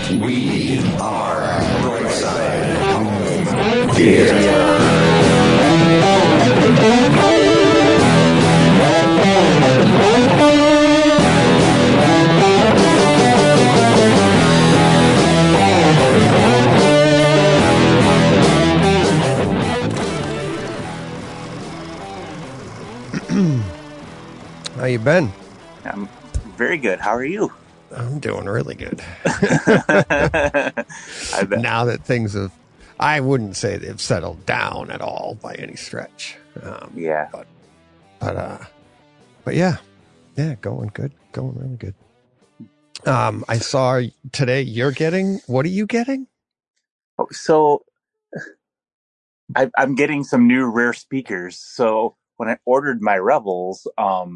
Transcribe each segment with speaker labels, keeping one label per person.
Speaker 1: We are Brightside Home Theater.
Speaker 2: How you been?
Speaker 3: I'm very good. How are you?
Speaker 2: I'm doing really good.
Speaker 3: I bet.
Speaker 2: Now that things have, I wouldn't say they've settled down at all by any stretch.
Speaker 3: Yeah.
Speaker 2: But yeah, going good, going really good. I saw today what are you getting?
Speaker 3: So I'm getting some new rare speakers. So when I ordered my Rebels,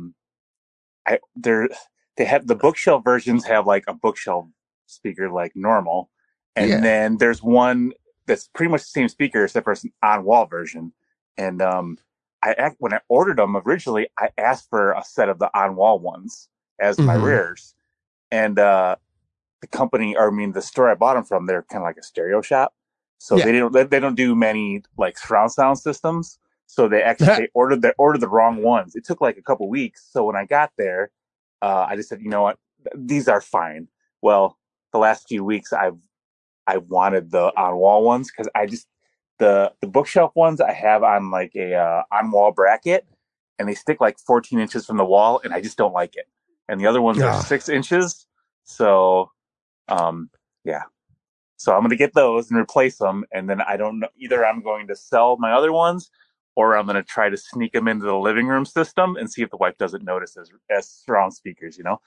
Speaker 3: they have the bookshelf versions have like a bookshelf speaker like normal, and then there's one that's pretty much the same speaker except for an on-wall version. And when I ordered them originally, I asked for a set of the on-wall ones as my rears, and the store I bought them from, they're kind of like a stereo shop, so they don't do many like surround sound systems. So they ordered the wrong ones. It took like a couple weeks. So when I got there, I just said, you know what, these are fine. Well, the last few weeks I wanted the on wall ones because the bookshelf ones I have on like a on wall bracket, and they stick like 14 inches from the wall, and I just don't like it. And the other ones are 6 inches. So, yeah. So I'm going to get those and replace them. And then I don't know, either I'm going to sell my other ones, or I'm going to try to sneak them into the living room system and see if the wife doesn't notice as surround speakers, you know?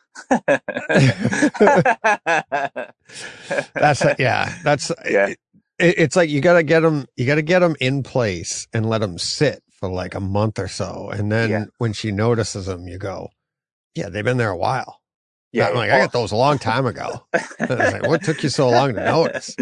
Speaker 2: It's like you got to get them in place and let them sit for like a month or so. And then when she notices them, you go, yeah, they've been there a while. Yeah. I'm like, I got those a long time ago. And I was like, what took you so long to notice?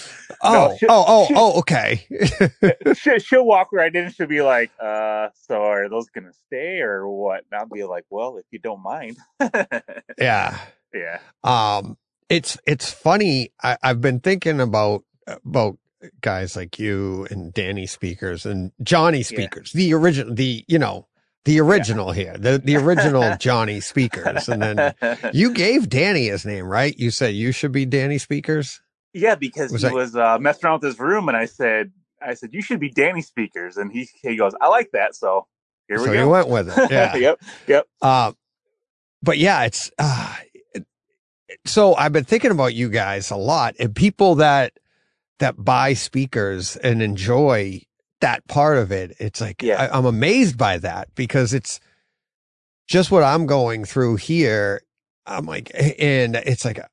Speaker 2: Okay.
Speaker 3: She'll walk right in and she'll be like, so are those going to stay or what? And I'll be like, well, if you don't mind.
Speaker 2: Yeah.
Speaker 3: Yeah.
Speaker 2: It's funny. I've been thinking about guys like you and Danny speakers and Johnny speakers, the original here, the original Johnny speakers. And then you gave Danny his name, right? You said you should be Danny speakers.
Speaker 3: Yeah, because he was messing around with his room, and I said, you should be Danny Speakers, and he goes, I like that, so here we go.
Speaker 2: So he went with it. Yeah.
Speaker 3: Yep.
Speaker 2: But yeah, it's so I've been thinking about you guys a lot, and people that buy speakers and enjoy that part of it. It's like I'm amazed by that because it's just what I'm going through here. I'm like, and it's like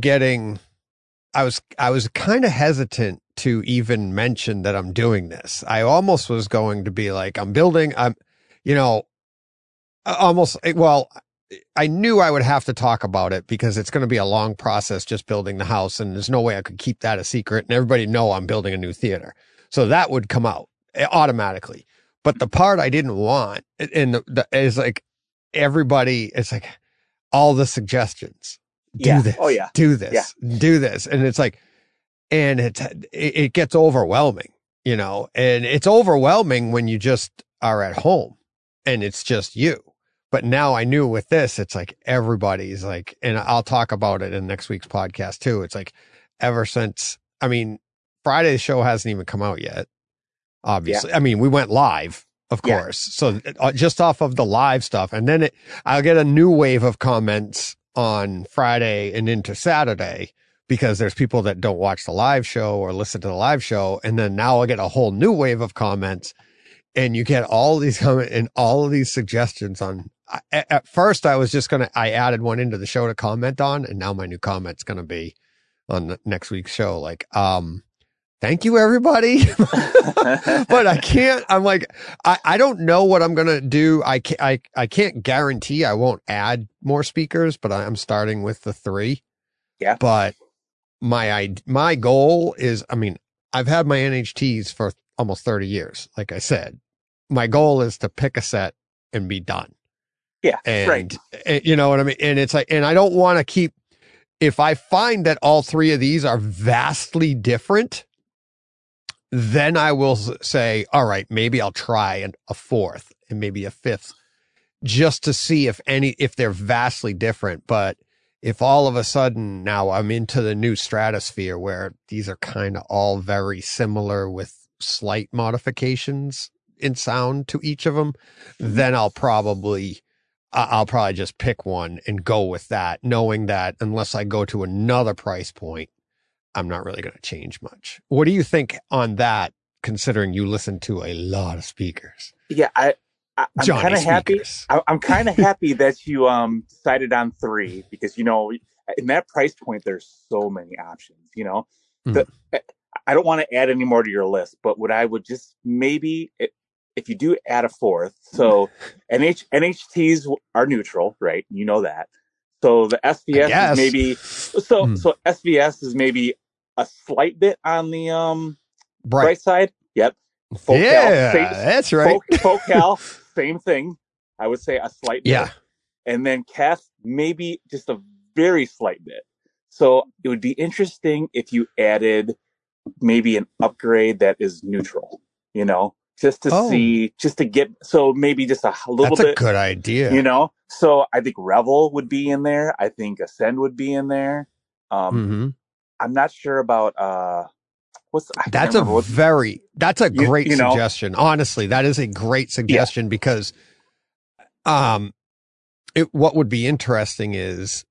Speaker 2: I was kind of hesitant to even mention that I'm doing this. I almost was going to be like, I knew I would have to talk about it because it's going to be a long process just building the house. And there's no way I could keep that a secret and everybody know I'm building a new theater. So that would come out automatically. But the part I didn't want is like everybody, it's like all the suggestions. Do this. Do this. Do this. And it's like, and it gets overwhelming, and it's overwhelming when you just are at home and it's just you. But now I knew with this, it's like everybody's like, and I'll talk about it in next week's podcast too. It's like ever since, Friday's show hasn't even come out yet. Obviously. Yeah. We went live, of course. So just off of the live stuff, and then I'll get a new wave of comments on Friday and into Saturday because there's people that don't watch the live show or listen to the live show. And then now I'll get a whole new wave of comments, and you get all these comments and all of these suggestions on. At first I was just I added one into the show to comment on, and now my new comment's going to be on the next week's show. Like, thank you everybody. But I can't, I'm like, I don't know what I'm going to do. I can't guarantee I won't add more speakers, but I'm starting with the 3.
Speaker 3: Yeah.
Speaker 2: But my goal is, I've had my NHTs for almost 30 years. Like I said, my goal is to pick a set and be done.
Speaker 3: Yeah.
Speaker 2: And
Speaker 3: right.
Speaker 2: You know what I mean? And it's like, and I don't want to keep, if I find that all three of these are vastly different, then I will say, all right, maybe I'll try a fourth and maybe a fifth just to see if they're vastly different. But if all of a sudden now I'm into the new Stratosphere where these are kind of all very similar with slight modifications in sound to each of them, then I'll probably just pick one and go with that, knowing that unless I go to another price point, I'm not really going to change much. What do you think on that, considering you listen to a lot of speakers?
Speaker 3: Yeah, I'm kind of happy. I'm kind of happy that you decided on 3 because, you know, in that price point, there's so many options, you know. I don't want to add any more to your list, but what I would just maybe, if you do add a fourth, so NHTs are neutral, right? You know that. So the SVS is maybe, so SVS is maybe a slight bit on the bright side. Yep.
Speaker 2: Focal, that's right.
Speaker 3: Focal, same thing. I would say a slight bit.
Speaker 2: Yeah.
Speaker 3: And then Kef, maybe just a very slight bit. So it would be interesting if you added maybe an upgrade that is neutral, you know, just to see, just to get, so maybe just a little bit.
Speaker 2: That's a good idea.
Speaker 3: You know, so I think Revel would be in there. I think Ascend would be in there. I'm not sure about, that's a great suggestion. Honestly, that is a great suggestion because, what would be interesting is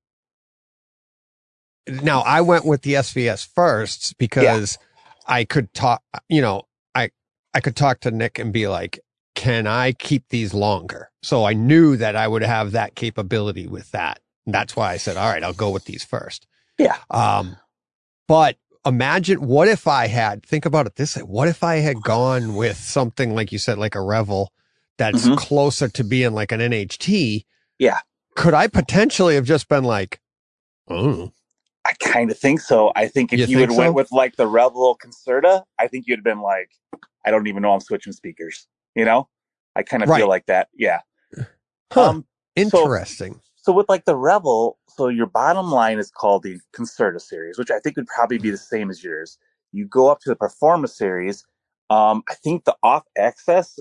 Speaker 3: now I went with the SVS first because I could talk, you know, I could talk to Nick and be like, can I keep these longer? So I knew that I would have that capability with that. And that's why I said, all right, I'll go with these first. Yeah.
Speaker 2: But imagine think about it this way. What if I had gone with something like you said, like a Revel that's closer to being like an NHT?
Speaker 3: Yeah.
Speaker 2: Could I potentially have just been like, oh,
Speaker 3: I kind of think so. I think if you had went with like the Revel Concerta, I think you'd have been like, I don't even know I'm switching speakers. You know, I kind of feel like that. Yeah.
Speaker 2: Interesting.
Speaker 3: So with like the Revel, so your bottom line is called the Concerta series, which I think would probably be the same as yours. You go up to the Performa series. I think the off access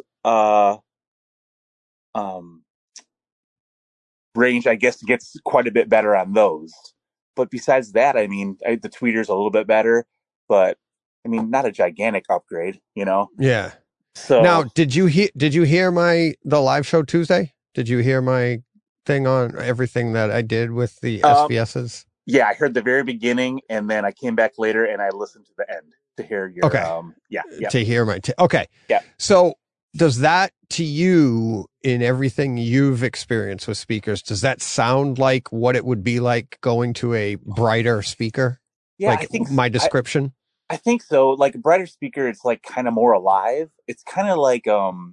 Speaker 3: range, I guess, gets quite a bit better on those. But besides that, I mean, the tweeter's a little bit better, but I mean, not a gigantic upgrade, you know?
Speaker 2: Yeah.
Speaker 3: So
Speaker 2: now, did you hear the live show Tuesday? Did you hear my thing on everything that I did with the SVSs?
Speaker 3: Yeah, I heard the very beginning, and then I came back later and I listened to the end to hear your
Speaker 2: to hear my okay.
Speaker 3: Yeah.
Speaker 2: So does that to you, in everything you've experienced with speakers, does that sound like what it would be like going to a brighter speaker?
Speaker 3: Yeah,
Speaker 2: like
Speaker 3: I think
Speaker 2: my description.
Speaker 3: I think so. Like a brighter speaker, it's like kind of more alive. It's kind of like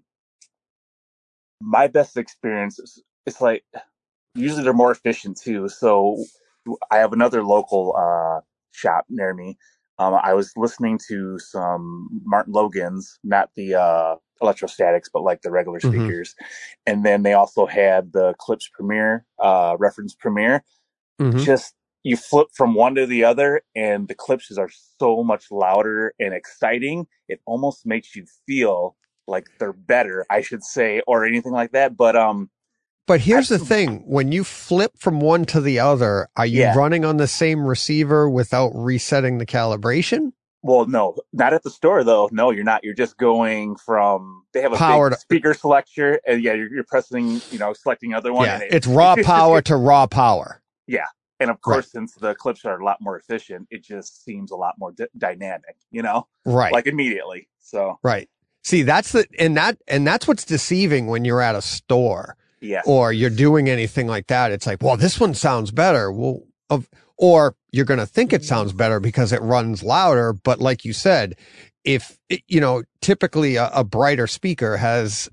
Speaker 3: my best experience. It's like usually they're more efficient too. So I have another local shop near me. I was listening to some Martin Logan's, not the electrostatics, but like the regular speakers. And then they also had the Klipsch Premier, Reference Premier. Just, you flip from one to the other and the Klipsch's are so much louder and exciting. It almost makes you feel like they're better, I should say, or anything like that. But
Speaker 2: here's the thing. When you flip from one to the other, are you running on the same receiver without resetting the calibration?
Speaker 3: Well, no, not at the store though. No, you're not. You're just going from, they have a big speaker selector and you're pressing, selecting other one.
Speaker 2: Yeah, it's raw power to raw power.
Speaker 3: Yeah. And of course, since the Klipsch are a lot more efficient, it just seems a lot more dynamic,
Speaker 2: Right.
Speaker 3: Like immediately. So,
Speaker 2: right. See, that's that's what's deceiving when you're at a store.
Speaker 3: Yeah.
Speaker 2: Or you're doing anything like that. It's like, well, this one sounds better. Well, or you're going to think it sounds better because it runs louder. But like you said, if, typically a brighter speaker has,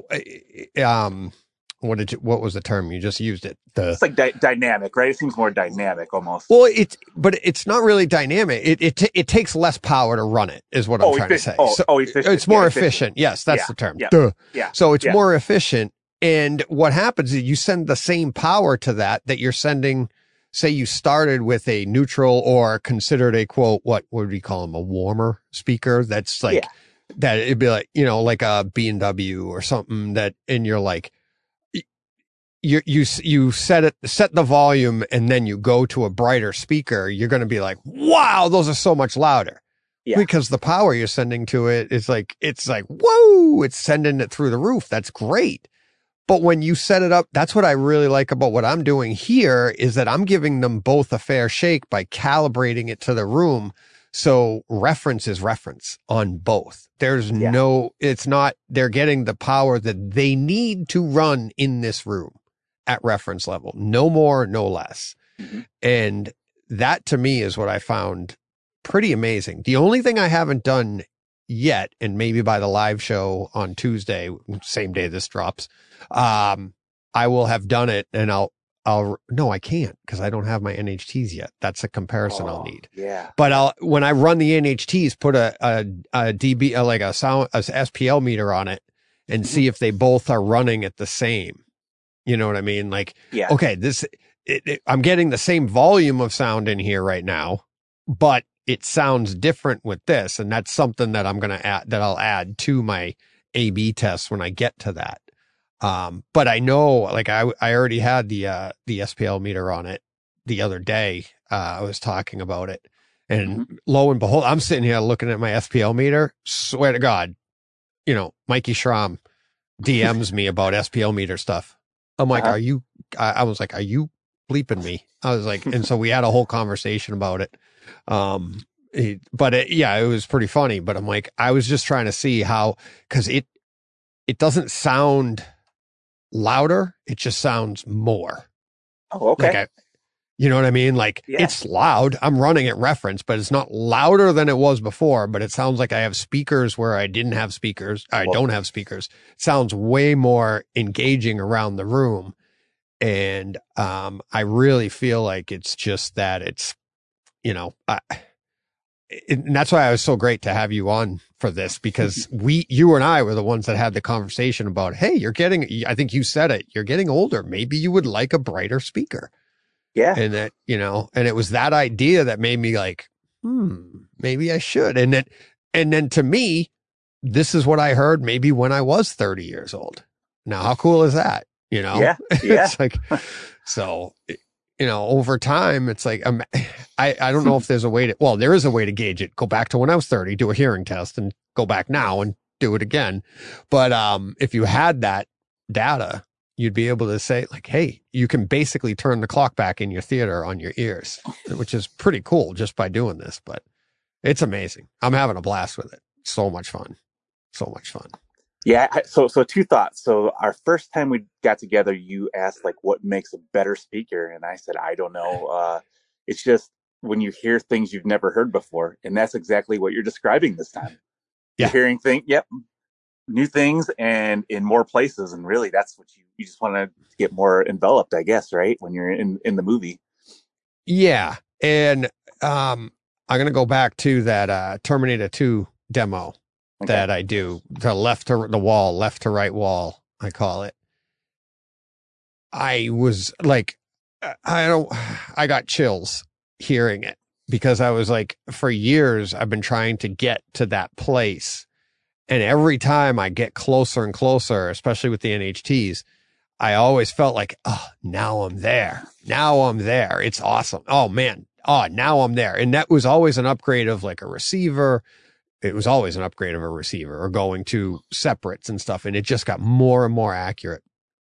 Speaker 2: what was the term? You just used it.
Speaker 3: It's like dynamic, right? It seems more dynamic almost.
Speaker 2: Well, but it's not really dynamic. It takes less power to run it is what I'm trying to say.
Speaker 3: Efficient.
Speaker 2: It's more efficient. Yes, that's the term.
Speaker 3: Yeah.
Speaker 2: Duh.
Speaker 3: Yeah.
Speaker 2: So it's more efficient. And what happens is you send the same power to that you're sending say you started with a neutral or considered a quote, what would we call them? A warmer speaker. That's like, that it'd be like, you know, like a B&W or something that, and you're like, you set the volume and then you go to a brighter speaker, you're going to be like, wow, those are so much louder. Yeah. Because the power you're sending to it is like, it's like, whoa, it's sending it through the roof. That's great. But when you set it up, that's what I really like about what I'm doing here is that I'm giving them both a fair shake by calibrating it to the room. So reference is reference on both. There's it's not, they're getting the power that they need to run in this room at reference level. No more, no less. Mm-hmm. And that to me is what I found pretty amazing. The only thing I haven't done yet, and maybe by the live show on Tuesday, same day this drops, I will have done it and no, I can't because I don't have my NHTs yet. That's a comparison I'll need.
Speaker 3: Yeah.
Speaker 2: But when I run the NHTs, put a dB, like a SPL meter on it and see if they both are running at the same. You know what I mean? Like, okay, I'm getting the same volume of sound in here right now, but it sounds different with this. And that's something that I'll add to my A/B test when I get to that. But I know, like I already had the SPL meter on it the other day. I was talking about it and lo and behold, I'm sitting here looking at my SPL meter. Swear to God, you know, Mikey Schramm DMs me about SPL meter stuff. I'm like, I was like, are you bleeping me? I was like, and so we had a whole conversation about it. It was pretty funny, but I'm like, I was just trying to see how, cause it doesn't sound louder. It just sounds more.
Speaker 3: Oh, okay.
Speaker 2: Like you know what I mean? Like it's loud. I'm running at reference, but it's not louder than it was before, but it sounds like I have speakers where I didn't have speakers. I don't have speakers. It sounds way more engaging around the room. And, I really feel like it's just that it's, you know, and that's why I was so great to have you on for this because you and I were the ones that had the conversation about, hey, I think you said it, you're getting older. Maybe you would like a brighter speaker.
Speaker 3: Yeah.
Speaker 2: And that, you know, and it was that idea that made me like, maybe I should. And then to me, this is what I heard maybe when I was 30 years old. Now, how cool is that? You know?
Speaker 3: Yeah.
Speaker 2: It's like, so, you know, over time, it's like, I don't know if there's a way there is a way to gauge it. Go back to when I was 30, do a hearing test and go back now and do it again. But, if you had that data, you'd be able to say like, hey, you can basically turn the clock back in your theater on your ears, which is pretty cool just by doing this, but it's amazing. I'm having a blast with it. So much fun. So much fun.
Speaker 3: Yeah. So two thoughts. So our first time we got together, you asked like, what makes a better speaker? And I said, I don't know. It's just when you hear things you've never heard before. And that's exactly what you're describing this time.
Speaker 2: Yeah.
Speaker 3: You're hearing things. Yep. New things and in more places. And really that's what you just want to get more enveloped, I guess, right? When you're in the movie.
Speaker 2: Yeah. And, I'm going to go back to that, Terminator 2 demo that I do, the left to right wall, I call it. I was like, I got chills hearing it because I was like, for years, I've been trying to get to that place. And every time I get closer and closer, especially with the NHTs, I always felt like, oh, now I'm there. Now I'm there. It's awesome. Oh man. Oh, now I'm there. And that was always an upgrade of like a receiver. It was always an upgrade of a receiver or going to separates and stuff. And it just got more and more accurate.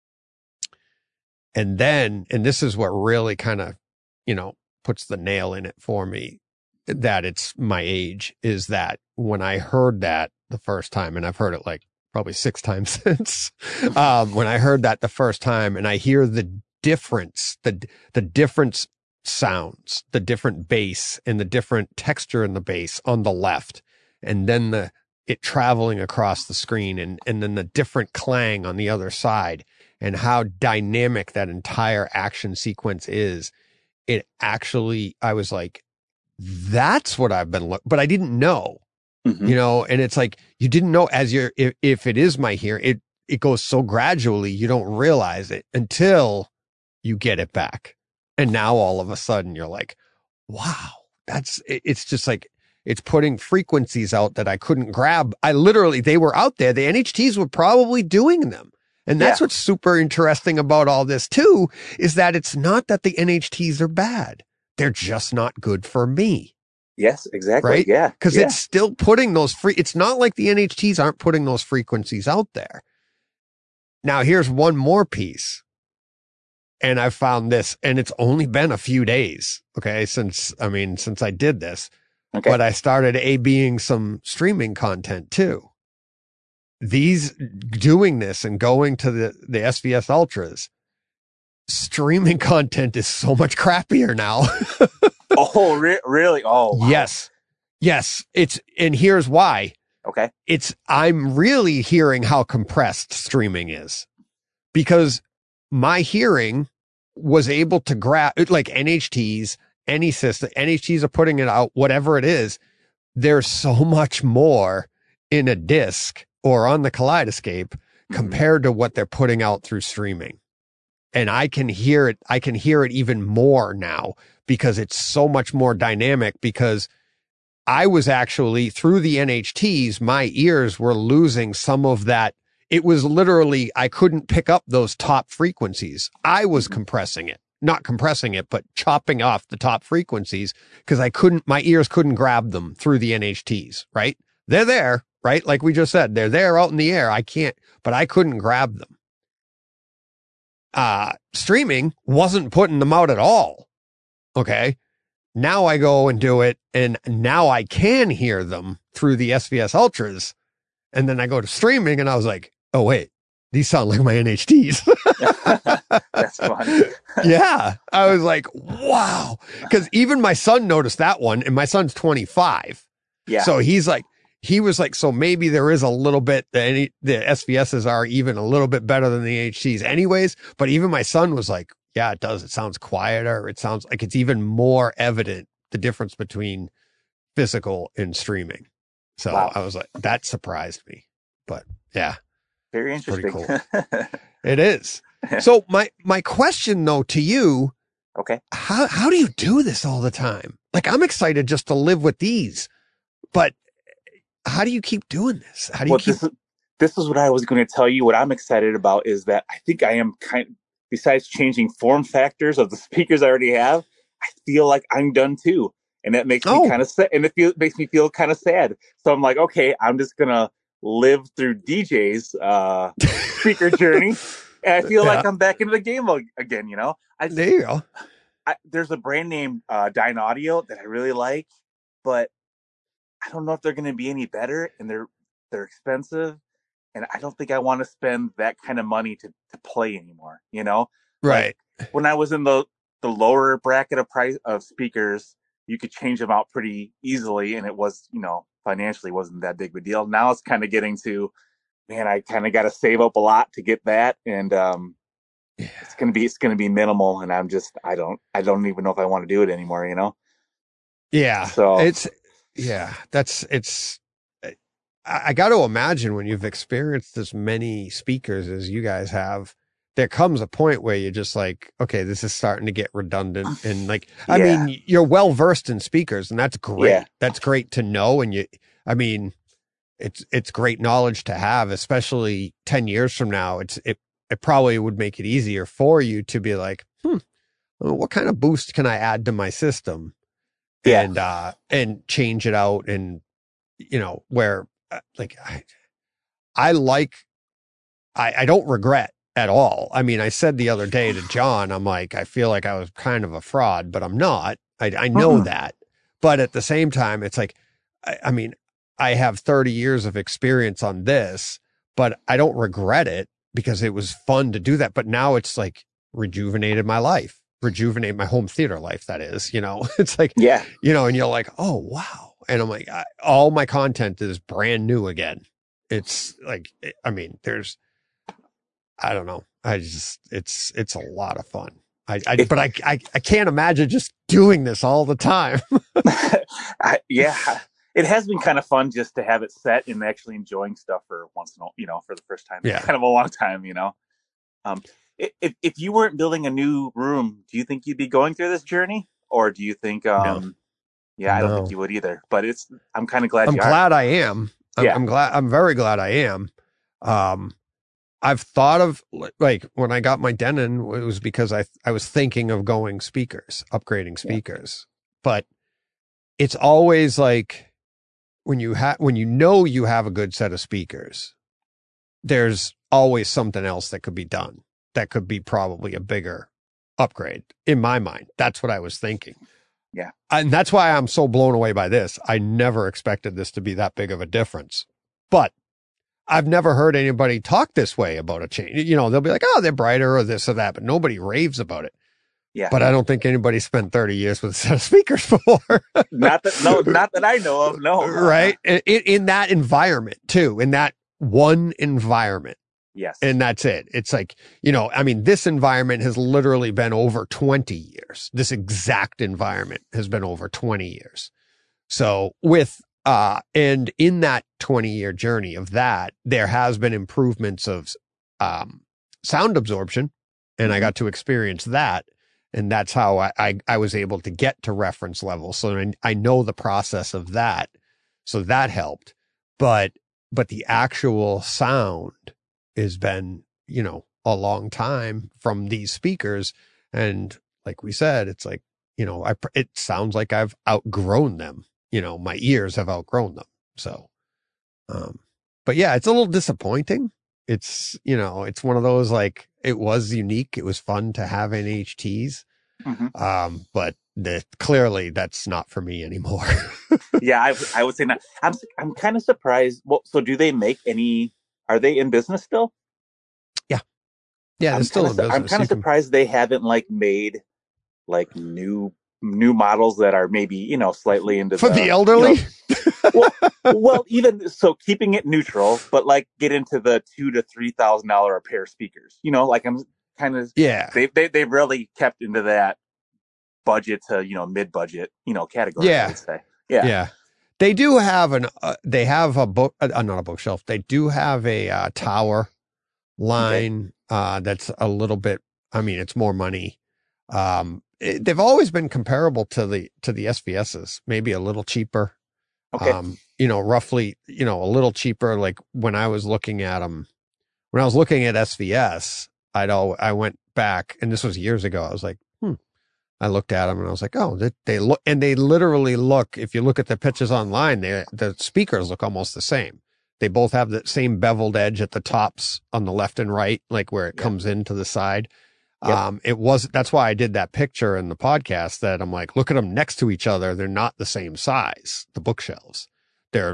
Speaker 2: And then, and this is what really kind of, you know, puts the nail in it for me, that it's my age, is that when I heard that the first time, and I've heard it like probably 6 times since, when I heard that the first time and I hear the difference, the different sounds, the different bass and the different texture in the bass on the left, and then it traveling across the screen and then the different clang on the other side and how dynamic that entire action sequence is. It actually, I was like, that's what I've been but I didn't know, you know, and it's like, you didn't know if it is my hearing, it goes so gradually, you don't realize it until you get it back. And now all of a sudden you're like, wow, it's just like, it's putting frequencies out that I couldn't grab. They were out there. The NHTs were probably doing them. And that's what's super interesting about all this too, is that it's not that the NHTs are bad. They're just not good for me.
Speaker 3: Yes, exactly.
Speaker 2: Right?
Speaker 3: Yeah.
Speaker 2: Because it's still putting it's not like the NHTs aren't putting those frequencies out there. Now here's one more piece. And I found this, and it's only been a few days. Okay. Since I did this, but I started A/Bing some streaming content too. Doing this and going to the SVS Ultras, streaming content is so much crappier now.
Speaker 3: Oh, really? Oh, wow.
Speaker 2: Yes. And here's why.
Speaker 3: Okay.
Speaker 2: I'm really hearing how compressed streaming is, because my hearing was able to grab like NHTs, any system, NHTs are putting it out, whatever it is. There's so much more in a disc or on the Kaleidoscape compared to what they're putting out through streaming. And I can hear it. I can hear it even more now because it's so much more dynamic, because I was actually through the NHTs, my ears were losing some of that. It was literally, I couldn't pick up those top frequencies. I was not compressing it, but chopping off the top frequencies because my ears couldn't grab them through the NHTs, right? They're there, right? Like we just said, they're there out in the air. But I couldn't grab them. Streaming wasn't putting them out at all. Okay. Now I go and do it, and now I can hear them through the SVS Ultras. And then I go to streaming and I was like, oh wait, these sound like my NHTs.
Speaker 3: That's funny.
Speaker 2: Yeah. I was like, wow. Cause even my son noticed that one, and my son's 25.
Speaker 3: Yeah.
Speaker 2: So he was like, so maybe there is a little bit, the SVSs are even a little bit better than the NHTs anyways. But even my son was like, yeah, it does. It sounds quieter. It sounds like it's even more evident, the difference between physical and streaming. So wow. I was like, that surprised me, but yeah.
Speaker 3: Very interesting.
Speaker 2: Pretty cool. It is. So my question though to you,
Speaker 3: okay,
Speaker 2: how do you do this all the time? Like, I'm excited just to live with these, but how do you keep doing this? How do you keep?
Speaker 3: This is what I was going to tell you. What I'm excited about is that I think I am besides changing form factors of the speakers I already have, I feel like I'm done too. And that makes me kind of sad. And makes me feel kind of sad. So I'm like, okay, I'm just going to live through DJ's speaker journey. And I feel like I'm back into the game again, you know?
Speaker 2: There you go.
Speaker 3: There's a brand name, Dynaudio, that I really like, but I don't know if they're going to be any better, and they're expensive. And I don't think I want to spend that kind of money to play anymore, you know?
Speaker 2: Right.
Speaker 3: Like, when I was in the lower bracket of price of speakers, you could change them out pretty easily, and it was, you know, financially wasn't that big of a deal. Now it's kind of getting to, man, I kind of got to save up a lot to get that, and it's gonna be minimal, and I don't even know if I want to do it anymore, you know?
Speaker 2: Yeah.
Speaker 3: So
Speaker 2: I got to imagine when you've experienced as many speakers as you guys have, there comes a point where you're just like, okay, this is starting to get redundant. And like, I mean, you're well versed in speakers, and that's great. Yeah. That's great to know. And it's great knowledge to have, especially 10 years from now. It probably would make it easier for you to be like, what kind of boost can I add to my system?
Speaker 3: Yeah.
Speaker 2: And change it out. And, you know, where like, I don't regret at all. I mean, I said the other day to John, I'm like, I feel like I was kind of a fraud, but I'm not. I know that. But at the same time, it's like, I mean, I have 30 years of experience on this, but I don't regret it because it was fun to do that. But now it's like rejuvenate my home theater life. That is, you know, it's like, you know, and you're like, oh, wow. And I'm like, all my content is brand new again. It's like, I mean, I don't know. It's a lot of fun. But I can't imagine just doing this all the time.
Speaker 3: It has been kind of fun just to have it set and actually enjoying stuff for once in a, you know, for the first time. Yeah. Kind of a long time, you know. if you weren't building a new room, do you think you'd be going through this journey, or do you think
Speaker 2: No,
Speaker 3: yeah, I don't think
Speaker 2: no.
Speaker 3: you would either. But I'm kind of glad
Speaker 2: I'm
Speaker 3: you are.
Speaker 2: glad I am.
Speaker 3: Yeah.
Speaker 2: I'm very glad I am. I've thought of like when I got my Denon, it was because I was thinking of going speakers, upgrading speakers, but it's always like when you know you have a good set of speakers, there's always something else that could be done. That could be probably a bigger upgrade in my mind. That's what I was thinking.
Speaker 3: Yeah.
Speaker 2: And that's why I'm so blown away by this. I never expected this to be that big of a difference, but I've never heard anybody talk this way about a change. You know, they'll be like, oh, they're brighter or this or that, but nobody raves about it.
Speaker 3: Yeah.
Speaker 2: But I don't think anybody spent 30 years with a set of speakers before.
Speaker 3: not that I know of. No.
Speaker 2: Right. In that environment too, in that one environment.
Speaker 3: Yes.
Speaker 2: And that's it. It's like, you know, I mean, this environment has literally been over 20 years. This exact environment has been over 20 years. So and in that 20-year journey of that, there has been improvements of, sound absorption, and I got to experience that. And that's how I was able to get to reference level. So I know the process of that. So that helped. But the actual sound has been, you know, a long time from these speakers. And like we said, it's like, you know, it sounds like I've outgrown them. You know, my ears have outgrown them. So, but yeah, it's a little disappointing. It's, you know, it's one of those, like, it was unique. It was fun to have NHTs.
Speaker 3: Mm-hmm.
Speaker 2: But clearly that's not for me anymore.
Speaker 3: Yeah, I would say not. I'm kind of surprised. Well, so do they make any, are they in business still?
Speaker 2: Yeah, they're still in business.
Speaker 3: I'm kind of surprised they haven't like made like new models that are maybe, you know, slightly into
Speaker 2: for the elderly.
Speaker 3: You know, well, even so, keeping it neutral, but like get into the $2,000 to $3,000 a pair speakers. You know, like I'm kind of They really kept into that budget to, you know, mid-budget, you know, category.
Speaker 2: Yeah,
Speaker 3: I would say. Yeah.
Speaker 2: They do have they have a book, not a bookshelf. They do have a tower line that's a little bit. I mean, it's more money. They've always been comparable to the SVSs, maybe a little cheaper.
Speaker 3: Okay.
Speaker 2: You know, roughly, you know, a little cheaper. Like when I was looking at them, when I was looking at SVS, I went back, and this was years ago. I was like, I looked at them and I was like, oh, they look, and they literally look, if you look at the pictures online, the speakers look almost the same. They both have the same beveled edge at the tops on the left and right, like where it comes into the side. Yep. That's why I did that picture in the podcast, that I'm like, look at them next to each other. They're not the same size, the bookshelves. The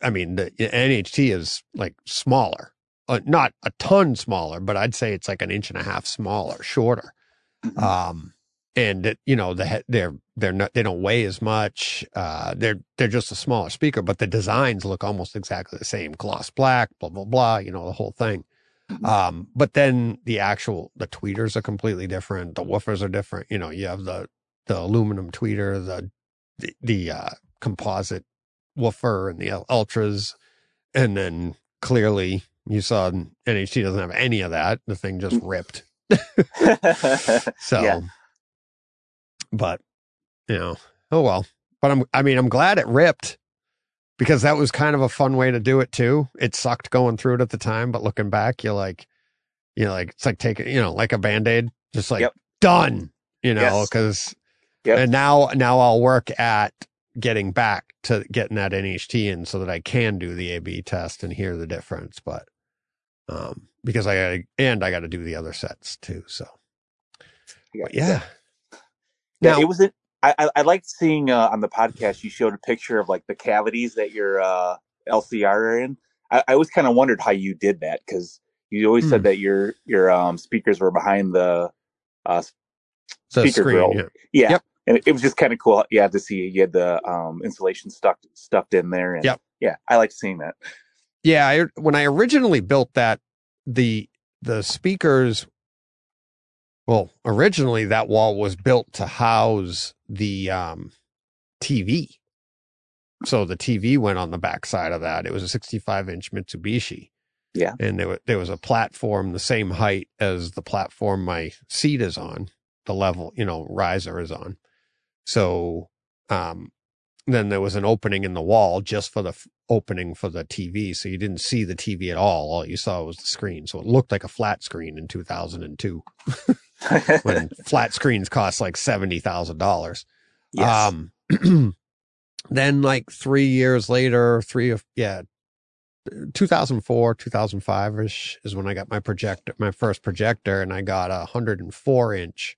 Speaker 2: NHT is like smaller, not a ton smaller, but I'd say it's like an 1.5 inches smaller, shorter. Mm-hmm. And you know, they don't weigh as much. They're just a smaller speaker, but the designs look almost exactly the same. Gloss black, blah, blah, blah, you know, the whole thing. But then the tweeters are completely different. The woofers are different. You know, you have the aluminum tweeter, the composite woofer, and the ultras. And then clearly you saw NHT doesn't have any of that. The thing just ripped. So, yeah. But, you know, oh well. But I'm glad it ripped, because that was kind of a fun way to do it too. It sucked going through it at the time, but looking back, you're like, it's like taking, you know, like a Band-Aid, just like done, you know, because, and now I'll work at getting back to getting that NHT in so that I can do the A/B test and hear the difference. But, because I got to do the other sets too. So, yeah.
Speaker 3: Now, it was I liked seeing on the podcast, you showed a picture of like the cavities that your LCR are in. I always kind of wondered how you did that, because you always said that your speakers were behind the speaker
Speaker 2: screen,
Speaker 3: grill. Yeah. Yep. And it was just kind of cool. You had to see you had the insulation stuffed in there. And yeah, I liked seeing that.
Speaker 2: Yeah, when I originally built that, the speakers. Well, originally that wall was built to house the TV. So the TV went on the back side of that. It was a 65-inch Mitsubishi.
Speaker 3: Yeah.
Speaker 2: And there was a platform the same height as the platform my seat is on, the level, riser is on. So, then there was an opening in the wall just for the opening for the TV. So you didn't see the TV at all. All you saw was the screen. So it looked like a flat screen in 2002 when flat screens cost like $70,000.
Speaker 3: Yes.
Speaker 2: Then like 3 years later, 2004, 2005-ish is when I got my first projector, and I got a 104-inch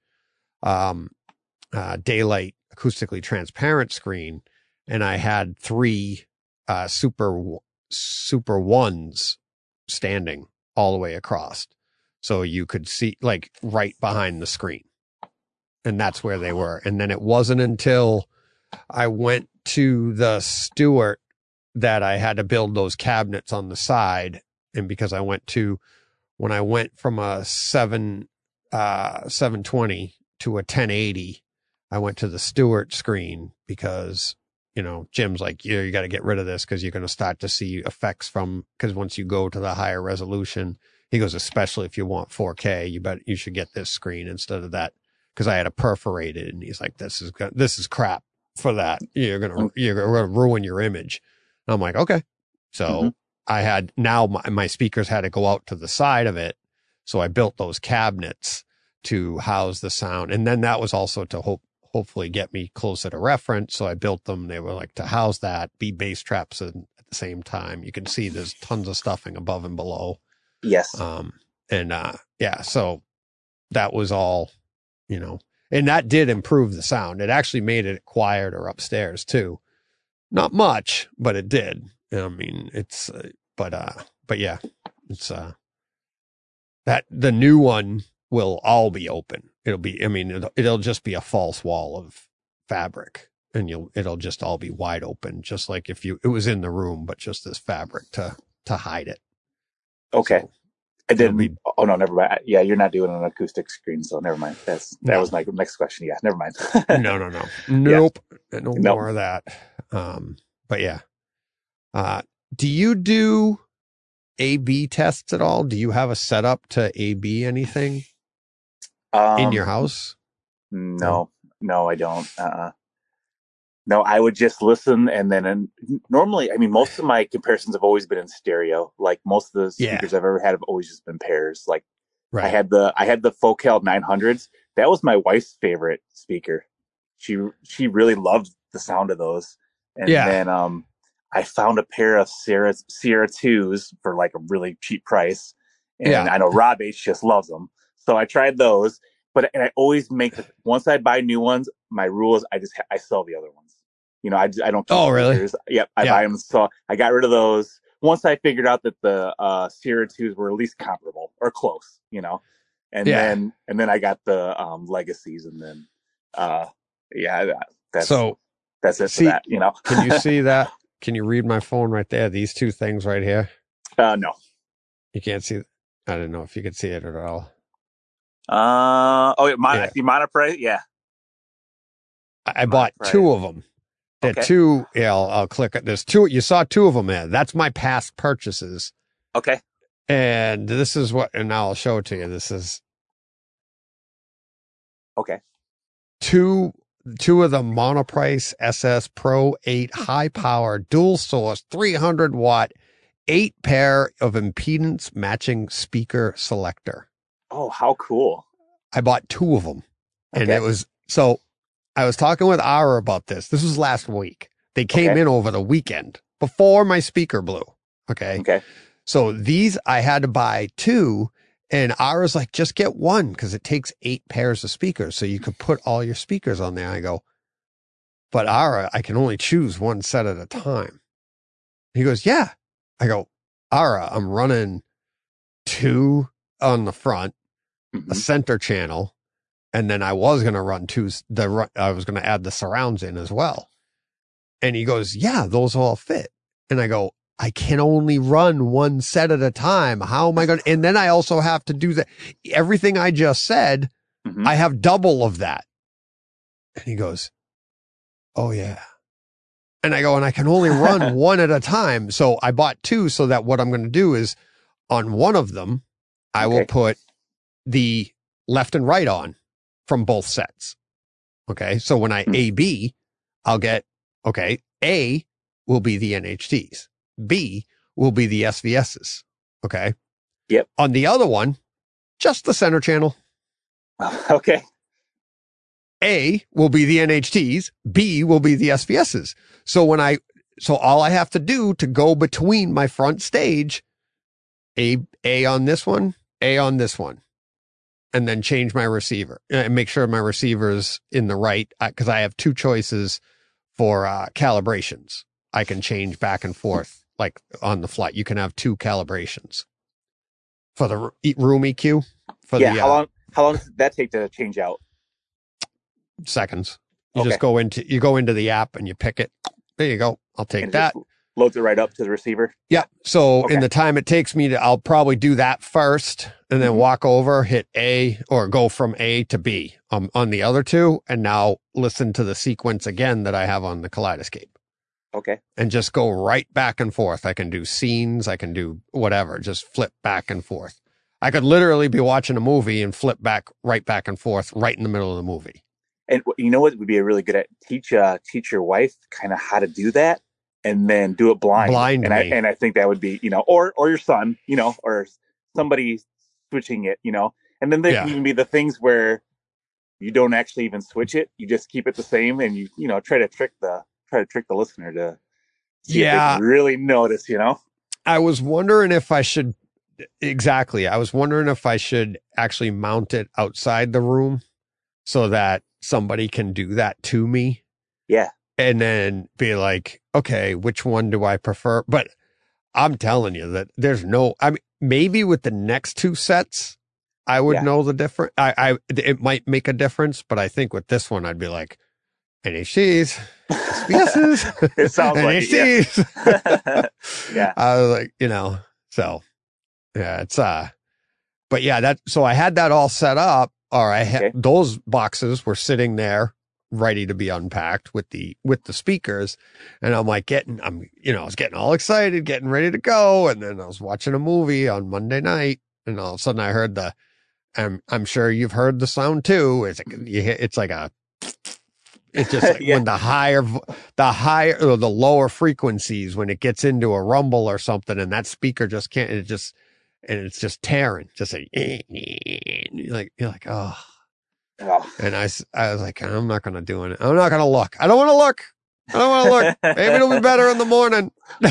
Speaker 2: daylight acoustically transparent screen, and I had 3 super ones standing all the way across, so you could see like right behind the screen, and that's where they were. And then it wasn't until I went to the Stewart that I had to build those cabinets on the side. And because when I went from a 720 to a 1080, I went to the Stewart screen because, Jim's like, you got to get rid of this because you're going to start to see effects because once you go to the higher resolution, he goes, especially if you want 4K, you should get this screen instead of that. Cause I had a perforated, and he's like, this is crap for that. You're going to ruin your image. And I'm like, okay. So I had, now my speakers had to go out to the side of it. So I built those cabinets to house the sound. And then that was also to hopefully get me closer to reference. So I built them. They were like to house that, be bass traps at the same time. You can see there's tons of stuffing above and below.
Speaker 3: Yes.
Speaker 2: So that was all, and that did improve the sound. It actually made it quieter upstairs too. Not much, but it did. I mean, it's, but yeah, it's, that the new one will all be open. It'll just be a false wall of fabric, and it'll just all be wide open. Just like if it was in the room, but just this fabric to hide it.
Speaker 3: Okay.
Speaker 2: So,
Speaker 3: I didn't. Oh no, never mind. Yeah, you're not doing an acoustic screen, so never mind. That was my next question. Yeah, never mind.
Speaker 2: No. Nope. Yeah. No
Speaker 3: Nope.
Speaker 2: more of that. But yeah. Do you do A/B tests at all? Do you have a setup to A/B anything in your house?
Speaker 3: No, I don't. No, I would just listen, and normally, most of my comparisons have always been in stereo. Like most of the speakers I've ever had have always just been pairs. Like right. I had the Focal 900s. That was my wife's favorite speaker. She really loved the sound of those. And then I found a pair of Sierra 2s for like a really cheap price. And I know Rob H just loves them. So I tried those, and I always once I buy new ones, my rule is I sell the other ones. I don't keep
Speaker 2: really?
Speaker 3: Yep. I buy them. So I got rid of those once I figured out that the Sierra 2s were at least comparable or close, and then I got the Legacies, and then that's it for that,
Speaker 2: Can you see that? Can you read my phone right there? These two things right here?
Speaker 3: No.
Speaker 2: You can't see. I don't know if you could see it at all.
Speaker 3: I see Monoprice. Yeah.
Speaker 2: I bought 2 of them.
Speaker 3: Okay.
Speaker 2: 2. Yeah, I'll click it. There's 2. You saw 2 of them there. That's my past purchases.
Speaker 3: Okay.
Speaker 2: And this is and now I'll show it to you. This is.
Speaker 3: Okay.
Speaker 2: 2 of the Monoprice SS Pro 8 high power dual source 300 watt 8 pair of impedance matching speaker selector.
Speaker 3: Oh, how cool.
Speaker 2: I bought 2 of them. And it was, so I was talking with Ara about this. This was last week. They came in over the weekend before my speaker blew. Okay. So these I had to buy 2, and Ara's like, just get 1 because it takes 8 pairs of speakers. So you could put all your speakers on there. I go, but Ara, I can only choose 1 set at a time. He goes, yeah. I go, Ara, I'm running 2 on the front, a center channel, and then I was going to run 2. I was going to add the surrounds in as well. And he goes, yeah, those all fit. And I go, I can only run 1 set at a time. How am I going to? And then I also have to do that. Everything I just said, I have double of that. And he goes, oh yeah. And I go, and I can only run 1 at a time. So I bought 2 so that what I'm going to do is on one of them, I will put the left and right on from both sets. Okay. So when I A-B, I'll get, okay, A will be the NHTs. B will be the SVSs. Okay.
Speaker 3: Yep.
Speaker 2: On the other one, just the center channel.
Speaker 3: Okay.
Speaker 2: A will be the NHTs. B will be the SVSs. So all I have to do to go between my front stage, A on this one, A on this one, and then change my receiver and make sure my receiver's in the right, because I have two choices for calibrations. I can change back and forth like on the fly. You can have two calibrations for the room EQ.
Speaker 3: How long does that take to change out?
Speaker 2: Seconds. You go into the app and you pick it. There you go. I'll take that.
Speaker 3: Loads it right up to the receiver.
Speaker 2: Yeah. So in the time it takes me I'll probably do that first and then walk over, hit A, or go from A to B on the other two. And now listen to the sequence again that I have on the Kaleidoscape.
Speaker 3: Okay.
Speaker 2: And just go right back and forth. I can do scenes. I can do whatever. Just flip back and forth. I could literally be watching a movie and flip right back and forth right in the middle of the movie.
Speaker 3: And you know what would be a really good at? Teach your wife kind of how to do that, and then do it blind. And I think that would be, or your son, or somebody switching it, and then there can even be the things where you don't actually even switch it. You just keep it the same, and you try to trick the listener to see if they can really notice.
Speaker 2: I was wondering if I should actually mount it outside the room so that somebody can do that to me.
Speaker 3: Yeah.
Speaker 2: And then be like, okay, which one do I prefer? But I'm telling you that maybe with the next two sets, I would know the difference. It might make a difference, but I think with this one, I'd be like, NHCs, SVSs.
Speaker 3: It sounds like
Speaker 2: NHCs.
Speaker 3: Yeah.
Speaker 2: I was like, so yeah, it's, but yeah, so I had that all set up. Or those boxes were sitting there ready to be unpacked with the speakers. And I'm like I was getting all excited, getting ready to go. And then I was watching a movie on Monday night and all of a sudden I heard I'm sure you've heard the sound too. It's just like when the lower frequencies, when it gets into a rumble or something and that speaker just can't, and it's just tearing, just like, you're like, oh. And I was like, I'm not going to do it. I'm not going to look. I don't want to look. Maybe it'll be better in the morning.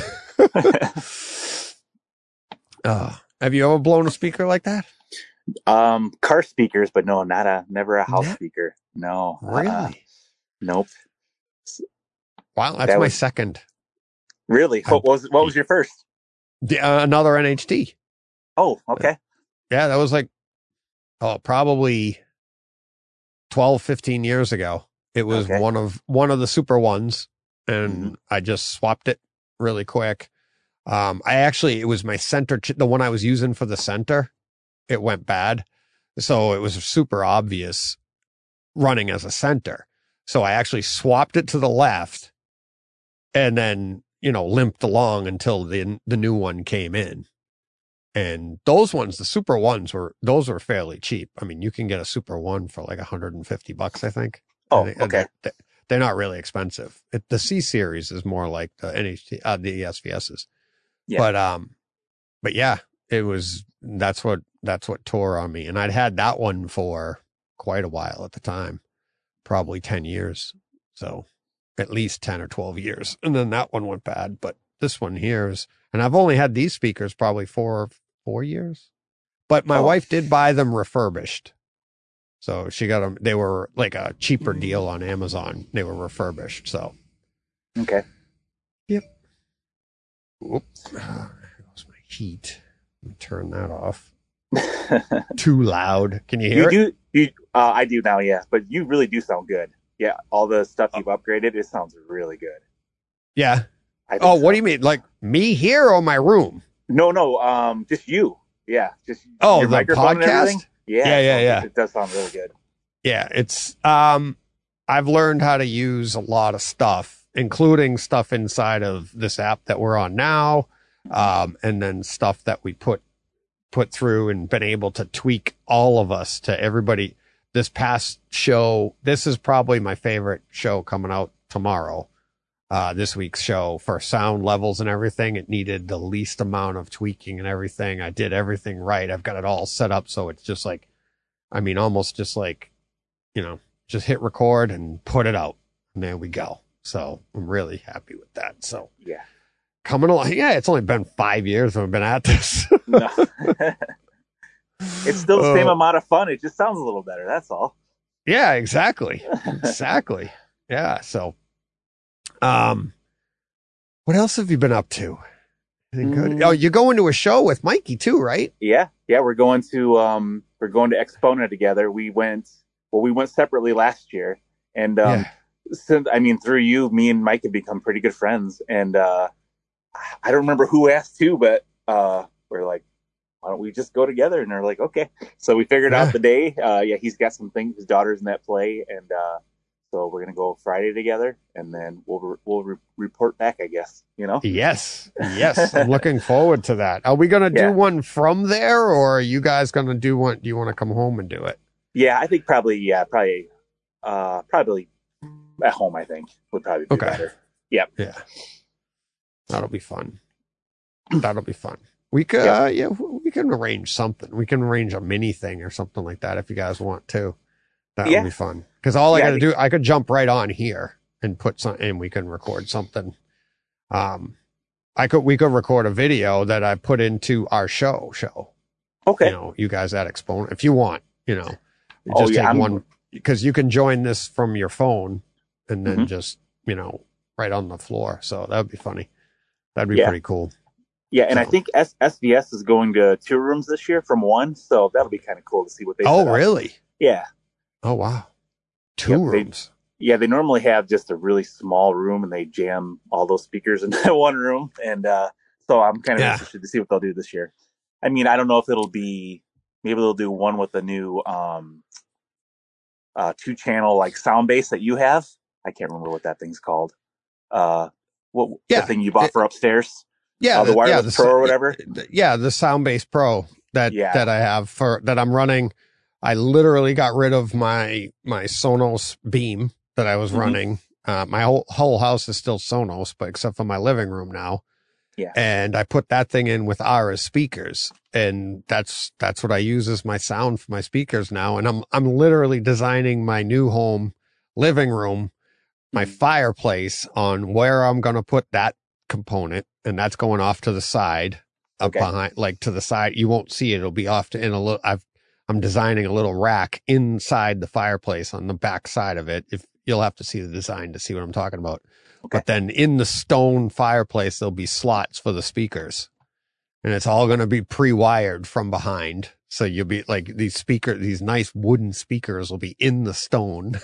Speaker 2: Have you ever blown a speaker like that?
Speaker 3: Car speakers, but no, never a house speaker. No.
Speaker 2: Really?
Speaker 3: Nope.
Speaker 2: Wow. That's my second.
Speaker 3: Really? What was your first?
Speaker 2: Another NHT.
Speaker 3: Oh, okay.
Speaker 2: Yeah, that was like, probably 12, 15 years ago. It was one of the super ones, and I just swapped it really quick. It was my center, the one I was using for the center. It went bad. So it was super obvious running as a center. So I actually swapped it to the left and then, limped along until the new one came in. And those ones, the super ones were fairly cheap. I mean, you can get a super one for like $150, I think.
Speaker 3: Oh, okay.
Speaker 2: They're not really expensive. The C series is more like the NHT, the SVSs. Yeah. But yeah, that's what tore on me. And I'd had that one for quite a while at the time, probably 10 years. So at least 10 or 12 years. And then that one went bad, but this one here and I've only had these speakers probably 4 years, but my wife did buy them refurbished. So she got them. They were like a cheaper deal on Amazon. They were refurbished. So.
Speaker 3: Okay.
Speaker 2: Yep. Oops. There goes my heat. Let me turn that off. Too loud. Can you hear it?
Speaker 3: I do now. Yeah. But you really do sound good. Yeah. All the stuff you've upgraded, it sounds really good.
Speaker 2: Yeah. What do you mean? Like me here or my room?
Speaker 3: No. Just you. Yeah. Just
Speaker 2: your the podcast.
Speaker 3: Yeah. It does sound really good.
Speaker 2: Yeah. It's, I've learned how to use a lot of stuff, including stuff inside of this app that we're on now. And then stuff that we put put through and been able to tweak all of us to everybody. This past show, this is probably my favorite show coming out tomorrow. This week's show for sound levels and everything. It needed the least amount of tweaking and everything. I did everything right. I've got it all set up. So it's just like, I mean, almost just like, just hit record and put it out. And there we go. So I'm really happy with that. So
Speaker 3: yeah,
Speaker 2: coming along. Yeah. It's only been 5 years I've been at this.
Speaker 3: No. It's still the same amount of fun. It just sounds a little better. That's all.
Speaker 2: Yeah, exactly. Exactly. Yeah. So, what else have you been up to? Anything good? Oh, you're going to a show with Mikey too, right?
Speaker 3: Yeah. We're going to Expona together. We went separately last year, and since through you, me and Mike have become pretty good friends. And I don't remember who asked who, but we're like, why don't we just go together? And they're like, okay. So we figured out the day. He's got some things. His daughter's in that play, and so we're gonna go Friday together, and then we'll report back, I guess.
Speaker 2: Yes. I'm looking forward to that. Are we gonna do one from there, or are you guys gonna do one? Do you want to come home and do it?
Speaker 3: Yeah, I think probably at home. I think would probably be better. Yep.
Speaker 2: Yeah. That'll be fun. We could, we can arrange something. We can arrange a mini thing or something like that if you guys want to. That would be fun. Because all I got to do, I could jump right on here and put some, and we can record something. We could record a video that I put into our show.
Speaker 3: Okay.
Speaker 2: You guys at Exponent, if you want, take one, because you can join this from your phone and then just, right on the floor. So that would be funny. That'd be pretty cool.
Speaker 3: Yeah, and I think SVS is going to 2 rooms this year from 1, so that'll be kind of cool to see what they.
Speaker 2: Oh, really?
Speaker 3: Yeah.
Speaker 2: Oh, wow. 2 rooms.
Speaker 3: They normally have just a really small room, and they jam all those speakers into one room, and so I'm kind of interested to see what they'll do this year. I mean, I don't know if it'll be. Maybe they'll do one with the new 2-channel like sound base that you have. I can't remember what that thing's called. The thing you bought for upstairs.
Speaker 2: Yeah,
Speaker 3: the wireless Pro or whatever.
Speaker 2: Yeah, the Soundbase Pro that I have that I'm running. I literally got rid of my Sonos Beam that I was running. My whole house is still Sonos, but except for my living room now.
Speaker 3: Yeah,
Speaker 2: and I put that thing in with Ara's speakers, and that's what I use as my sound for my speakers now. And I'm literally designing my new home living room, my fireplace on where I'm going to put that component, and that's going off to the side behind, like to the side. You won't see it. It'll be off to I'm designing a little rack inside the fireplace on the back side of it. If you'll have to see the design to see what I'm talking about. Okay. But then in the stone fireplace, there'll be slots for the speakers, and it's all going to be pre-wired from behind. So you'll be like these nice wooden speakers will be in the stone.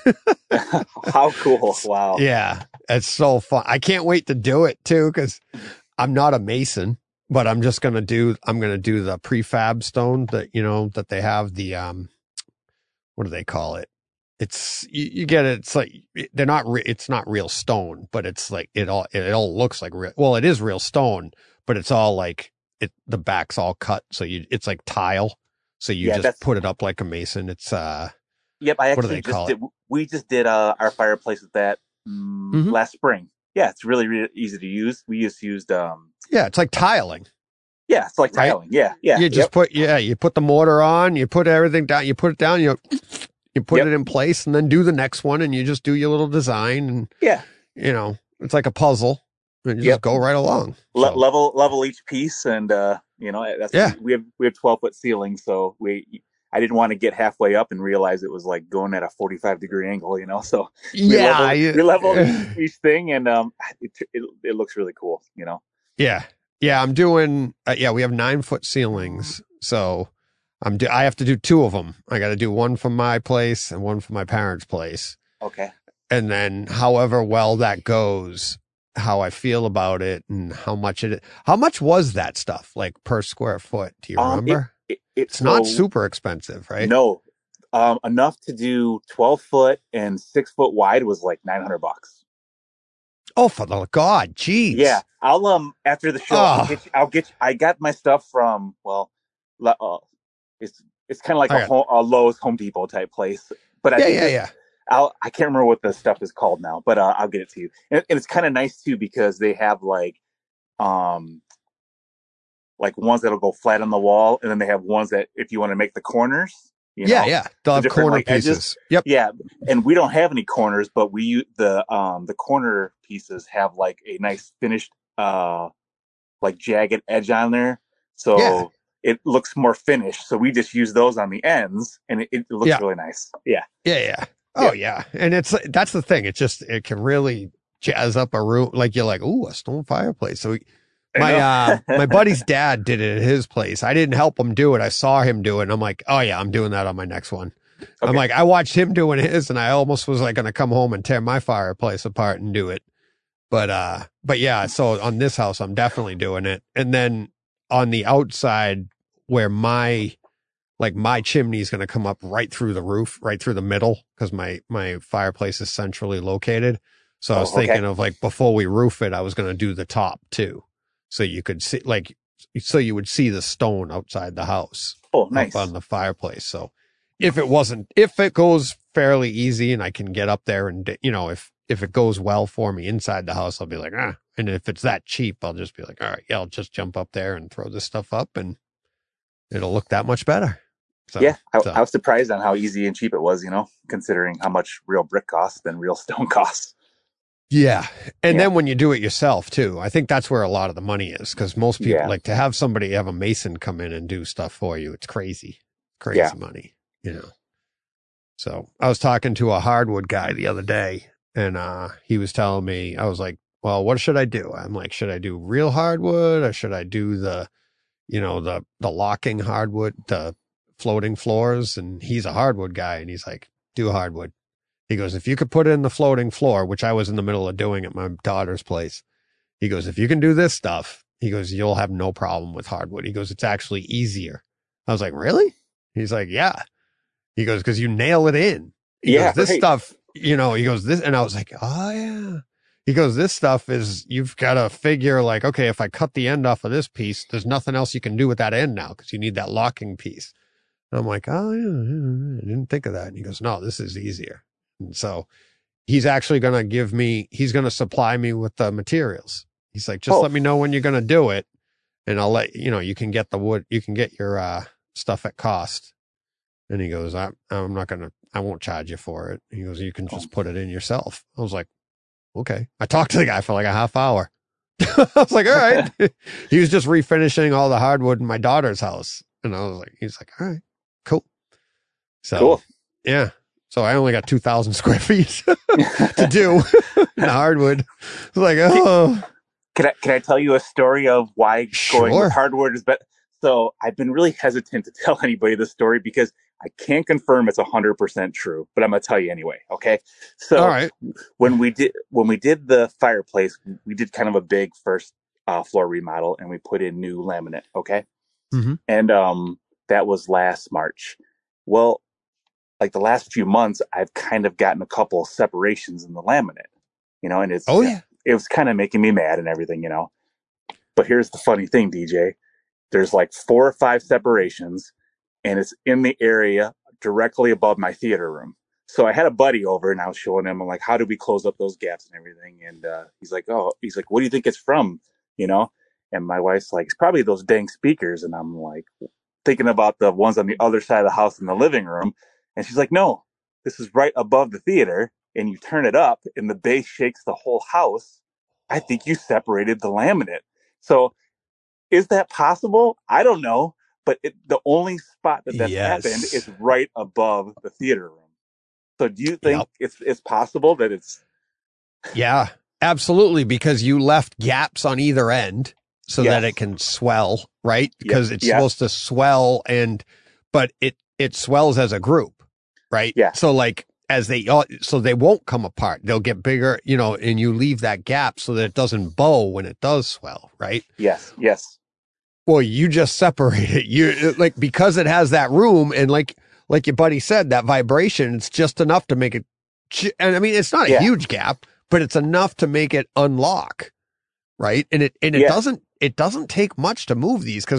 Speaker 3: How cool. Wow.
Speaker 2: Yeah. It's so fun. I can't wait to do it too, because I'm not a mason, but I'm going to do the prefab stone that, that they have the, what do they call it? It's, you get it. It's like, it's not real stone, but it's like, it all looks like real. Well, it is real stone, but it's all like the back's all cut. So it's like tile. So you just put it up like a mason. It's,
Speaker 3: yep. I actually we just did our fireplace with that last spring. Yeah. It's really, really easy to use. We just used,
Speaker 2: it's like tiling.
Speaker 3: Yeah. It's like tiling. Right? Yeah.
Speaker 2: You just you put the mortar on, you put everything down, you put it down, you put it in place, and then do the next one, and you just do your little design, and it's like a puzzle, and you just go right along.
Speaker 3: Level each piece, and we have 12-foot ceilings, so I didn't want to get halfway up and realize it was like going at a 45-degree angle, so we level each thing, and it looks really cool,
Speaker 2: I'm doing we have 9-foot ceilings, so I have to do 2 of them. I got to do one from my place and one from my parents' place.
Speaker 3: Okay.
Speaker 2: And then however well that goes, how I feel about it and how much was that stuff like per square foot? Do you remember? It's not super expensive, right?
Speaker 3: No. Enough to do 12-foot and 6-foot wide was like $900.
Speaker 2: Oh, for the God, geez.
Speaker 3: Yeah. I'll after the show, I got my stuff from, it's kind of like
Speaker 2: I got-
Speaker 3: a Lowe's Home Depot type place. But I think I can't remember what the stuff is called now, but I'll get it to you. And it's kind of nice too because they have like ones that'll go flat on the wall, and then they have ones that if you want to make the corners,
Speaker 2: they'll have corner
Speaker 3: like,
Speaker 2: pieces.
Speaker 3: Edges.
Speaker 2: Yep.
Speaker 3: Yeah, and we don't have any corners, but we use the corner pieces have like a nice finished like jagged edge on there, so it looks more finished. So we just use those on the ends, and it looks really nice. Yeah.
Speaker 2: Oh yeah, and that's the thing. It can really jazz up a room. Like you're like, ooh, a stone fireplace. So my buddy's dad did it at his place. I didn't help him do it. I saw him do it, and I'm like, oh yeah, I'm doing that on my next one. Okay. I'm like, I watched him doing his, and I almost was like going to come home and tear my fireplace apart and do it. But yeah, so on this house, I'm definitely doing it. And then on the outside where my chimney is going to come up right through the roof, right through the middle, because my fireplace is centrally located. So I was thinking of like, before we roof it, I was going to do the top too. So you could see, like, so you would see the stone outside the house.
Speaker 3: Oh, nice.
Speaker 2: Up on the fireplace. So if it goes fairly easy and I can get up there and, if it goes well for me inside the house, I'll be like, and if it's that cheap, I'll just be like, all right, yeah, I'll just jump up there and throw this stuff up and it'll look that much better. So,
Speaker 3: I was surprised on how easy and cheap it was, considering how much real brick costs and real stone costs.
Speaker 2: Yeah. And then when you do it yourself too, I think that's where a lot of the money is, because most people like to have a mason come in and do stuff for you. It's crazy money, So I was talking to a hardwood guy the other day, and he was telling me, I was like, well, what should I do? I'm like, should I do real hardwood, or should I do the locking hardwood, the floating floors? And he's a hardwood guy, and he's like, do hardwood. He goes, if you could put in the floating floor, which I was in the middle of doing at my daughter's place. He goes, if you can do this stuff, he goes, you'll have no problem with hardwood. He goes, it's actually easier. I was like, really? He's like, yeah. He goes, because you nail it in. He goes, this stuff, he goes, this, and I was like, oh yeah. He goes, this stuff is, you've got to figure like, okay, if I cut the end off of this piece, there's nothing else you can do with that end now, because you need that locking piece. And I'm like, oh yeah, I didn't think of that. And he goes, no, this is easier. And so he's actually going to he's going to supply me with the materials. He's like, just let me know when you're going to do it, and I'll let you can get the wood, you can get your stuff at cost. And he goes, I won't charge you for it. He goes, you can just put it in yourself. I was like, okay. I talked to the guy for like a half hour. I was like, all right. He was just refinishing all the hardwood in my daughter's house. And I was like, he's like, all right, cool. So, cool. Yeah. So I only got 2,000 square feet to do in the hardwood. It's like, oh.
Speaker 3: Can I tell you a story of why going with hardwood is better? So I've been really hesitant to tell anybody this story because I can't confirm it's 100% true, but I'm going to tell you anyway. Okay. So all right. when we did the fireplace, we did kind of a big first floor remodel, and we put in new laminate. Okay.
Speaker 2: Mm-hmm.
Speaker 3: And that was last March. Well, like the last few months, I've kind of gotten a couple separations in the laminate, and it's, it was kind of making me mad and everything, but here's the funny thing, DJ, there's like 4 or 5 separations, and it's in the area directly above my theater room. So I had a buddy over, and I was showing him, I'm like, how do we close up those gaps and everything? And he's like, what do you think it's from? And my wife's like, it's probably those dang speakers. And I'm like, thinking about the ones on the other side of the house in the living room. And she's like, no, this is right above the theater, and you turn it up and the bass shakes the whole house. I think you separated the laminate. So is that possible? I don't know. But the only spot that's happened is right above the theater room. So do you think it's possible that it's...
Speaker 2: Yeah, absolutely. Because you left gaps on either end so that it can swell, right? Because it's supposed to swell, but it swells as a group. Right. Yeah. So like so they won't come apart. They'll get bigger, and you leave that gap so that it doesn't bow when it does swell. Right.
Speaker 3: Yes. Yes.
Speaker 2: Well, you just separate it. Because it has that room, and like your buddy said, that vibration, it's just enough to make it. And I mean, it's not a huge gap, but it's enough to make it unlock. Right. And it doesn't take much to move these, because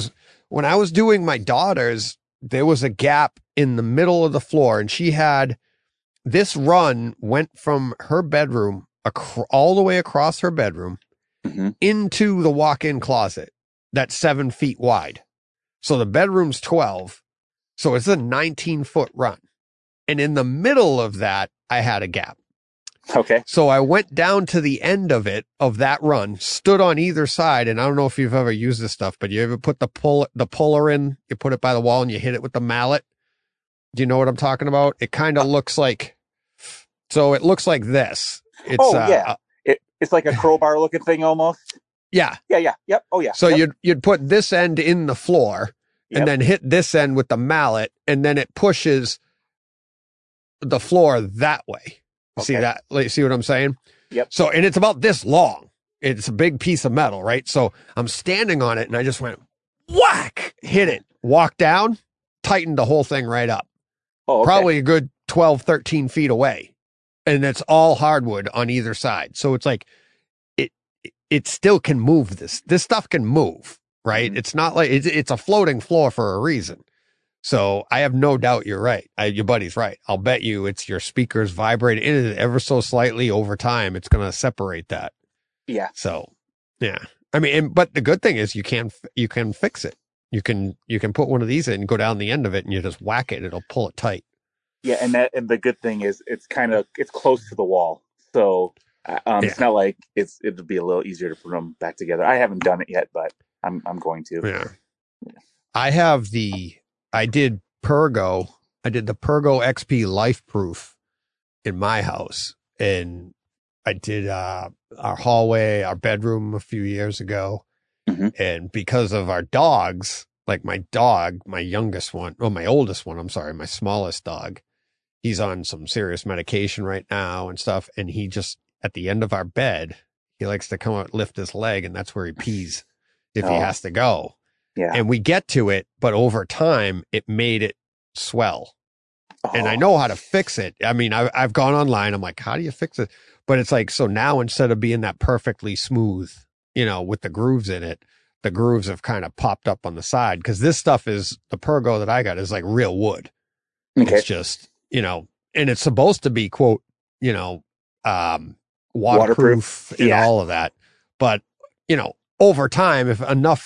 Speaker 2: when I was doing my daughter's, there was a gap in the middle of the floor, and she had this run went from her bedroom all the way across her bedroom into the walk-in closet that's 7 feet wide. So the bedroom's 12. So it's a 19-foot run. And in the middle of that, I had a gap.
Speaker 3: Okay.
Speaker 2: So I went down to the end of it, of that run, stood on either side. And I don't know if you've ever used this stuff, but you ever put the puller in, you put it by the wall and you hit it with the mallet. Do you know what I'm talking about? It kind of looks like, so it looks like this. It's,
Speaker 3: it's like a crowbar looking thing almost.
Speaker 2: Yeah.
Speaker 3: Yeah. Yep. Oh yeah.
Speaker 2: So you'd put this end in the floor and then hit this end with the mallet, and then it pushes the floor that way. See that? See what I'm saying?
Speaker 3: Yep.
Speaker 2: So, and it's about this long. It's a big piece of metal, right? So I'm standing on it and I just went whack, hit it, walked down, tightened the whole thing right up.
Speaker 3: Oh, okay.
Speaker 2: Probably a good 12, 13 feet away. And it's all hardwood on either side. So it's like, it still can move this. This stuff can move, right? It's not like it's a floating floor for a reason. So I have no doubt you're right. Your buddy's right. I'll bet you it's your speakers vibrating in it ever so slightly over time. It's going to separate that.
Speaker 3: Yeah.
Speaker 2: So, yeah. I mean, but the good thing is you can fix it. You can put one of these in and go down the end of it and you just whack it. It'll pull it tight.
Speaker 3: Yeah. And the good thing is it's close to the wall. So it's not like it'll be a little easier to put them back together. I haven't done it yet, but I'm going to.
Speaker 2: Yeah. I did the Pergo XP Life Proof in my house, and I did our hallway, our bedroom a few years ago. And because of our dogs, like my youngest one, my oldest one, I'm sorry, my smallest dog, he's on some serious medication right now and stuff. And he just, at the end of our bed, he likes to come out, lift his leg, and that's where he pees if he has to go. Yeah. And we get to it, but over time it made it swell. And I know how to fix it. I mean, I've gone online. I'm like, how do you fix it? But it's like, so now instead of being that perfectly smooth, with the grooves in it, the grooves have kind of popped up on the side. Cause this stuff is, the Pergo that I got is like real wood. Okay. It's just, and it's supposed to be quote, waterproof and all of that. But, over time, if enough,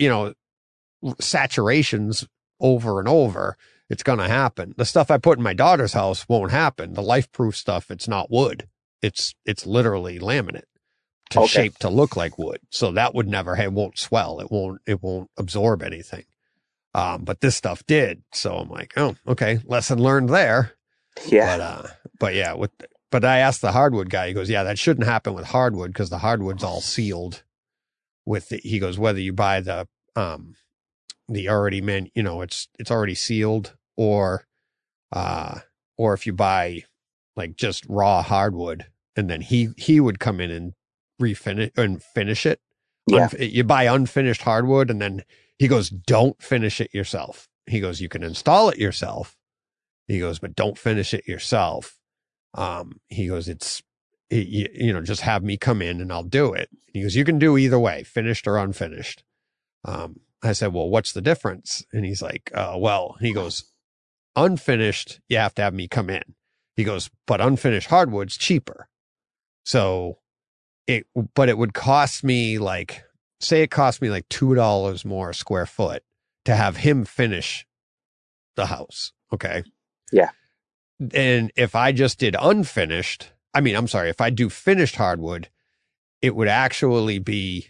Speaker 2: saturations over and over, it's going to happen. The stuff I put in my daughter's house won't happen. The life proof stuff, it's not wood. It's literally laminate to shape to look like wood. So that would never, it won't swell. It won't absorb anything. But this stuff did. So I'm like, oh, okay. Lesson learned there.
Speaker 3: Yeah.
Speaker 2: But I asked the hardwood guy, he goes, yeah, that shouldn't happen with hardwood because the hardwood's all sealed with it. He goes, whether you buy the already it's already sealed or if you buy like just raw hardwood, and then he would come in and refinish and finish it. Yeah. You buy unfinished hardwood, and then he goes, don't finish it yourself. He goes, you can install it yourself. He goes, but don't finish it yourself. He goes, just have me come in and I'll do it. He goes, you can do either way, finished or unfinished. I said, well, what's the difference? And he's like, he goes, unfinished, you have to have me come in. He goes, but unfinished hardwood's cheaper. So but it would cost me it cost me like $2 more a square foot to have him finish the house. Okay.
Speaker 3: Yeah.
Speaker 2: And if I just did unfinished, if I do finished hardwood, it would actually be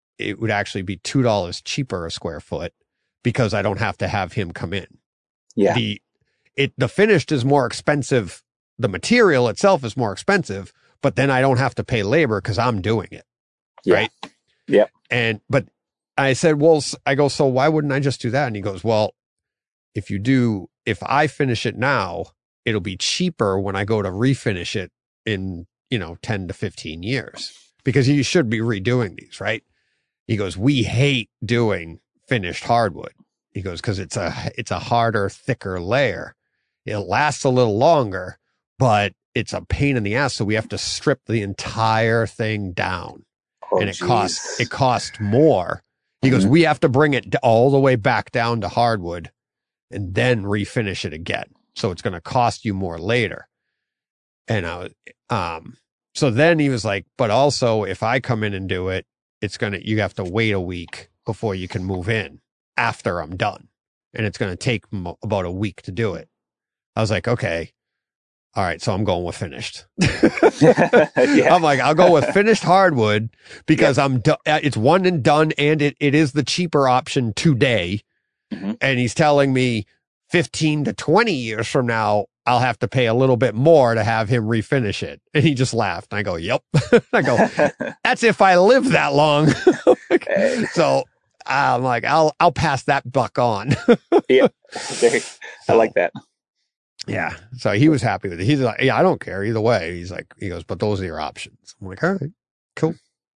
Speaker 2: $2 cheaper a square foot because I don't have to have him come in.
Speaker 3: Yeah.
Speaker 2: The finished is more expensive. The material itself is more expensive, but then I don't have to pay labor because I'm doing it.
Speaker 3: Yeah.
Speaker 2: Right.
Speaker 3: Yeah.
Speaker 2: But I said, so why wouldn't I just do that? And he goes, well, if I finish it now, it'll be cheaper when I go to refinish it in, 10 to 15 years, because you should be redoing these, right? He goes, we hate doing finished hardwood. He goes, cause it's a harder, thicker layer. It lasts a little longer, but it's a pain in the ass. So we have to strip the entire thing down. And it costs more. He goes, we have to bring it all the way back down to hardwood and then refinish it again. So it's going to cost you more later. And so then he was like, but also if I come in and do it, you have to wait a week before you can move in after I'm done. And it's going to take about a week to do it. I was like, okay. All right. So I'm going with finished. I'm like, I'll go with finished hardwood because it's one and done. And it is the cheaper option today. And he's telling me 15 to 20 years from now, I'll have to pay a little bit more to have him refinish it. And he just laughed. And I go, yep. I go, that's if I live that long. So I'm like, I'll pass that buck on.
Speaker 3: Yeah. I like that.
Speaker 2: Yeah. So he was happy with it. He's like, yeah, I don't care either way. He goes, but those are your options. I'm like, all right, cool.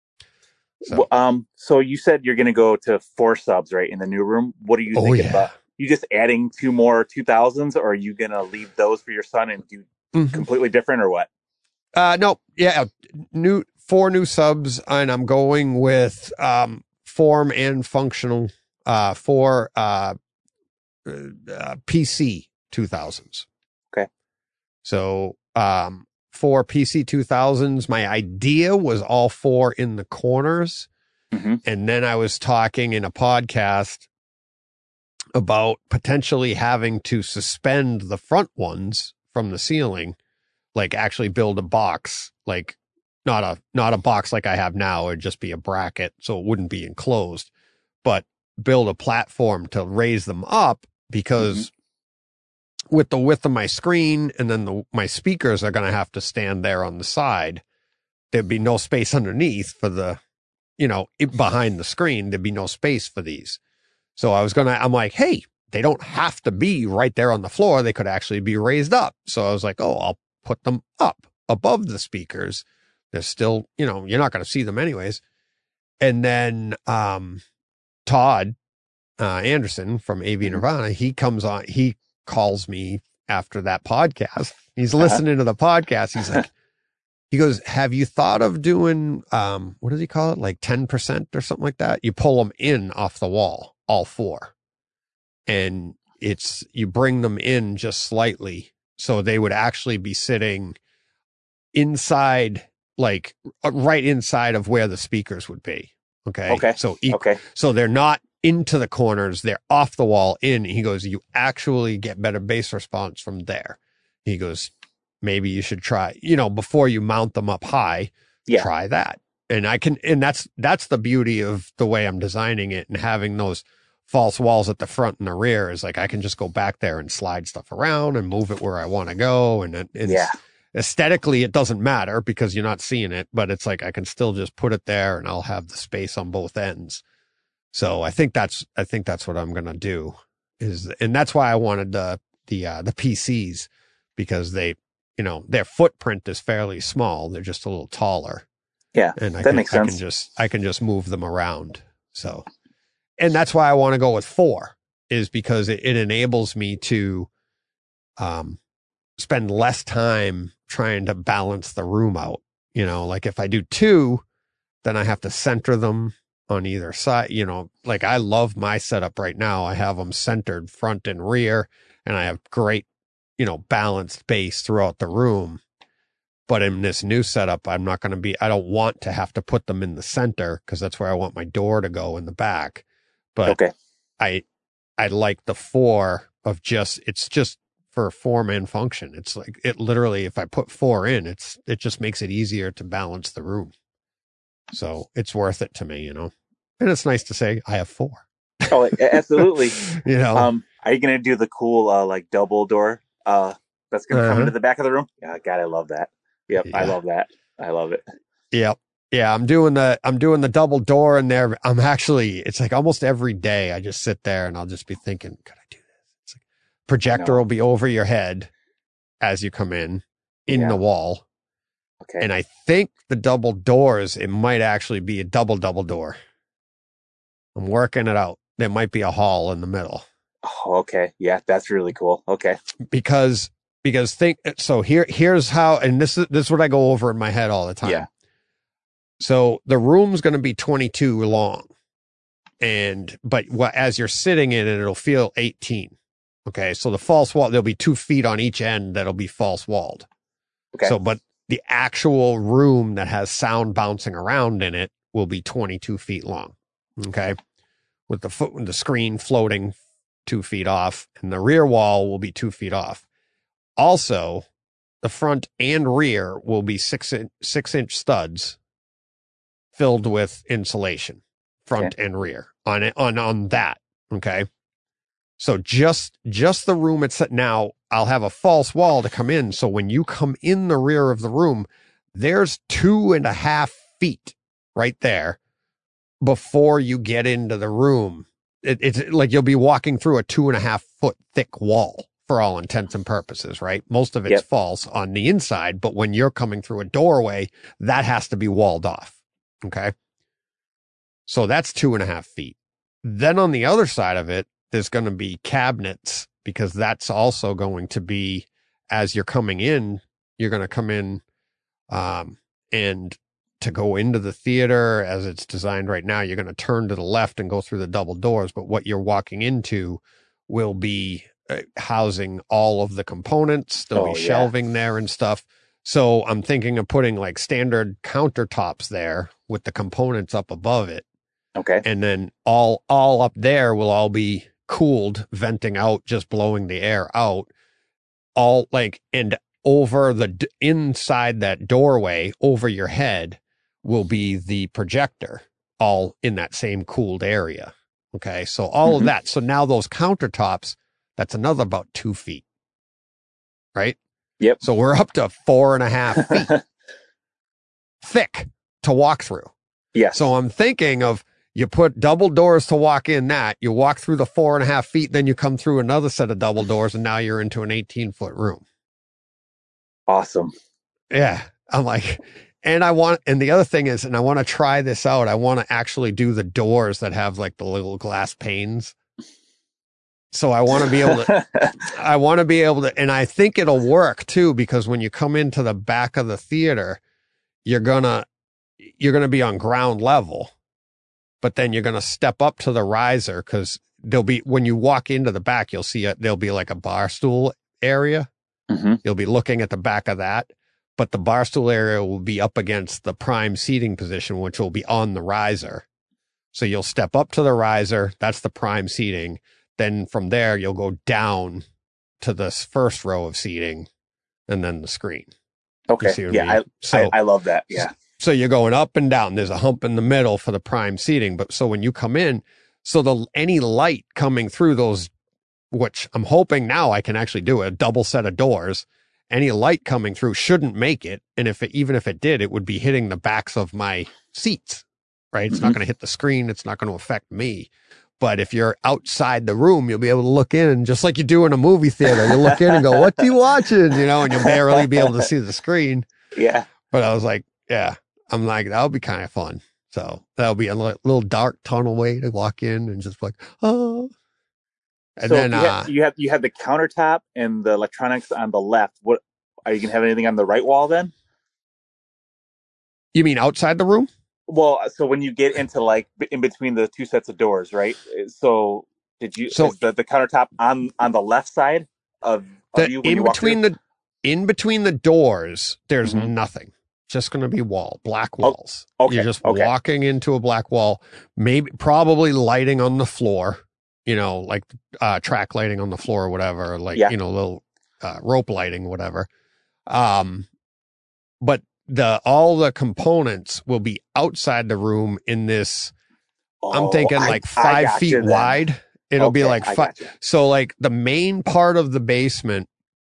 Speaker 3: So you said you're going to go to 4 subs, right? In the new room. What are you thinking about? You just adding 2 more 2000s, or are you going to leave those for your son and do completely different, or what?
Speaker 2: No. Yeah. 4 new subs, and I'm going with, form and functional, 4, PC 2000s.
Speaker 3: Okay.
Speaker 2: So, 4 PC 2000s, my idea was all 4 in the corners. And then I was talking in a podcast about potentially having to suspend the front ones from the ceiling, like actually build a box, like not a box like I have now. It'd just be a bracket. So it wouldn't be enclosed, but build a platform to raise them up because with the width of my screen and then my speakers are going to have to stand there on the side. There'd be no space underneath for the, behind the screen, there'd be no space for these. So I'm like, hey, they don't have to be right there on the floor. They could actually be raised up. So I was like, oh, I'll put them up above the speakers. They're still, you're not going to see them anyways. And then, Todd, Anderson from AV Nirvana, he comes on, he calls me after that podcast. He's listening to the podcast. He's like, he goes, have you thought of doing, what does he call it? Like 10% or something like that. You pull them in off the wall, all 4. And you bring them in just slightly. So they would actually be sitting inside, like right inside of where the speakers would be. Okay. So they're not into the corners. They're off the wall in. He goes, you actually get better bass response from there. He goes, maybe you should try, before you mount them up high, try that. And that's the beauty of the way I'm designing it and having those false walls at the front and the rear is like, I can just go back there and slide stuff around and move it where I want to go. And aesthetically, it doesn't matter because you're not seeing it, but it's like, I can still just put it there and I'll have the space on both ends. So I think that's what I'm going to do and that's why I wanted the PCs because their footprint is fairly small. They're just a little taller.
Speaker 3: Yeah.
Speaker 2: And
Speaker 3: that makes sense.
Speaker 2: I can just move them around. So, and that's why I want to go with 4 is because it enables me to, spend less time trying to balance the room out. Like if I do 2, then I have to center them on either side. Like I love my setup right now. I have them centered front and rear and I have great, balanced bass throughout the room. But in this new setup, I don't want to have to put them in the center because that's where I want my door to go in the back. But I like the 4 of it's just for form and function. It's like it literally, if I put 4 in, it just makes it easier to balance the room. So it's worth it to me, and it's nice to say I have 4.
Speaker 3: Oh, absolutely. Are you going to do the cool, like double door, that's going to come into the back of the room? Yeah. God, I love that. Yep. Yeah. I love that. I love it.
Speaker 2: Yep. Yeah. I'm doing the double door in there. It's like almost every day I just sit there and I'll just be thinking, could I do this? It's like projector will be over your head as you come in the wall.
Speaker 3: Okay.
Speaker 2: And I think the double doors, it might actually be a double door. I'm working it out. There might be a hall in the middle.
Speaker 3: Oh, okay. Yeah, that's really cool. Okay.
Speaker 2: Because here's how, and this is what I go over in my head all the time.
Speaker 3: Yeah.
Speaker 2: So the room's going to be 22 long as you're sitting in it, it'll feel 18. Okay. So the false wall, there'll be 2 feet on each end that'll be false walled.
Speaker 3: Okay.
Speaker 2: So, but the actual room that has sound bouncing around in it will be 22 feet long. Okay. With the screen floating 2 feet off, and the rear wall will be 2 feet off. Also, the front and rear will be 6-inch studs filled with insulation, front and rear on that. Okay. So just the room it's at now, I'll have a false wall to come in. So when you come in the rear of the room, there's 2.5 feet right there before you get into the room. It's like you'll be walking through a 2.5 foot thick wall for all intents and purposes, right? Most of it's false on the inside, but when you're coming through a doorway, that has to be walled off. Okay. So that's 2.5 feet. Then on the other side of it, there's going to be cabinets, because that's also going to be, as you're coming in, you're going to come in, and to go into the theater as it's designed right now, you're going to turn to the left and go through the double doors. But what you're walking into will be housing all of the components. There'll be shelving there and stuff. So I'm thinking of putting like standard countertops there with the components up above it.
Speaker 3: Okay.
Speaker 2: And then all up there will all be cooled, venting out, just blowing the air out. All like, and over the inside that doorway over your head will be the projector, all in that same cooled area. Okay. So all of that. So now those countertops, that's another about 2 feet. Right.
Speaker 3: Yep.
Speaker 2: So we're up to 4.5 feet thick to walk through.
Speaker 3: Yeah.
Speaker 2: So I'm thinking of, you put double doors to walk in that, you walk through the 4.5 feet, then you come through another set of double doors, and now you're into an 18-foot room.
Speaker 3: Awesome.
Speaker 2: Yeah. I'm like, and the other thing is, and I want to try this out. I want to actually do the doors that have like the little glass panes. So I want to be able to, and I think it'll work too, because when you come into the back of the theater, you're going to be on ground level. But then you're going to step up to the riser, because when you walk into the back, you'll see there'll be like a bar stool area.
Speaker 3: Mm-hmm.
Speaker 2: You'll be looking at the back of that, but the bar stool area will be up against the prime seating position, which will be on the riser. So you'll step up to the riser. That's the prime seating. Then from there, you'll go down to this first row of seating and then the screen.
Speaker 3: Okay. Yeah. I love that. Yeah.
Speaker 2: So you're going up and down. There's a hump in the middle for the prime seating. But so when you come in, so any light coming through those, which I'm hoping now I can actually do a double set of doors, any light coming through shouldn't make it. And even if it did, it would be hitting the backs of my seats, right? It's not going to hit the screen. It's not going to affect me. But if you're outside the room, you'll be able to look in, just like you do in a movie theater. You look in and go, "What are you watching?" And you'll barely be able to see the screen.
Speaker 3: Yeah.
Speaker 2: But I was like, yeah. I'm like, that'll be kind of fun. So that'll be a little dark tunnel way to walk in and just like, oh. And
Speaker 3: so
Speaker 2: then
Speaker 3: you have the countertop and the electronics on the left. What are you gonna have anything on the right wall then?
Speaker 2: You mean outside the room?
Speaker 3: Well, so when you get into like in between the two sets of doors, right? So is the countertop on the left side of you when you walk through?
Speaker 2: In between the doors, there's nothing. Just going to be black walls.
Speaker 3: Okay.
Speaker 2: You're just walking into a black wall, probably lighting on the floor, like track lighting on the floor or whatever, like, little rope lighting, whatever. But all the components will be outside the room in this, I'm thinking like 5 feet wide. It'll be like 5. So like the main part of the basement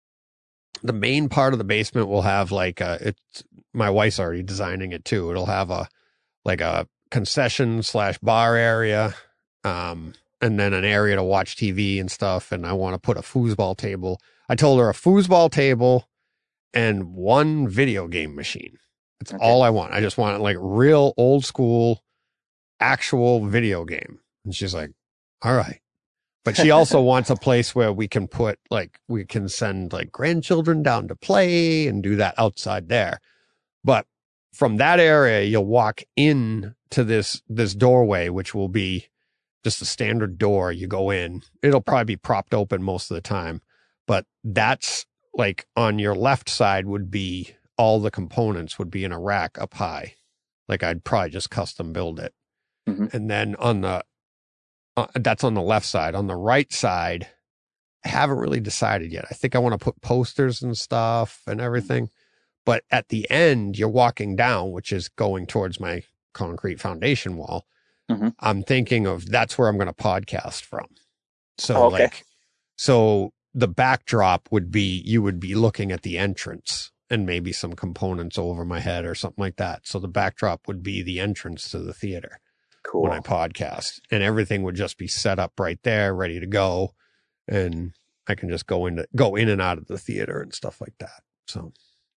Speaker 2: will have like my wife's already designing it too. It'll have a concession / bar area, and then an area to watch TV and stuff. And I want to put a foosball table. I told her a foosball table and one video game machine. That's all I want. I just want like real old school, actual video game. And she's like, all right. But she also wants a place where we can send like grandchildren down to play and do that outside there. But from that area, you'll walk in to this doorway, which will be just a standard door. You go in, it'll probably be propped open most of the time, but that's like on your left side would be all the components would be in a rack up high. Like I'd probably just custom build it.
Speaker 3: Mm-hmm.
Speaker 2: And then on the, that's on the left side. On the right side, I haven't really decided yet. I think I want to put posters and stuff and everything. But at the end, you're walking down, which is going towards my concrete foundation wall.
Speaker 3: Mm-hmm.
Speaker 2: I'm thinking of that's where I'm going to podcast from. So so the backdrop would be, you would be looking at the entrance and maybe some components over my head or something like that. So the backdrop would be the entrance to the theater.
Speaker 3: Cool.
Speaker 2: When I podcast, and everything would just be set up right there, ready to go. And I can just go in and out of the theater and stuff like that. So.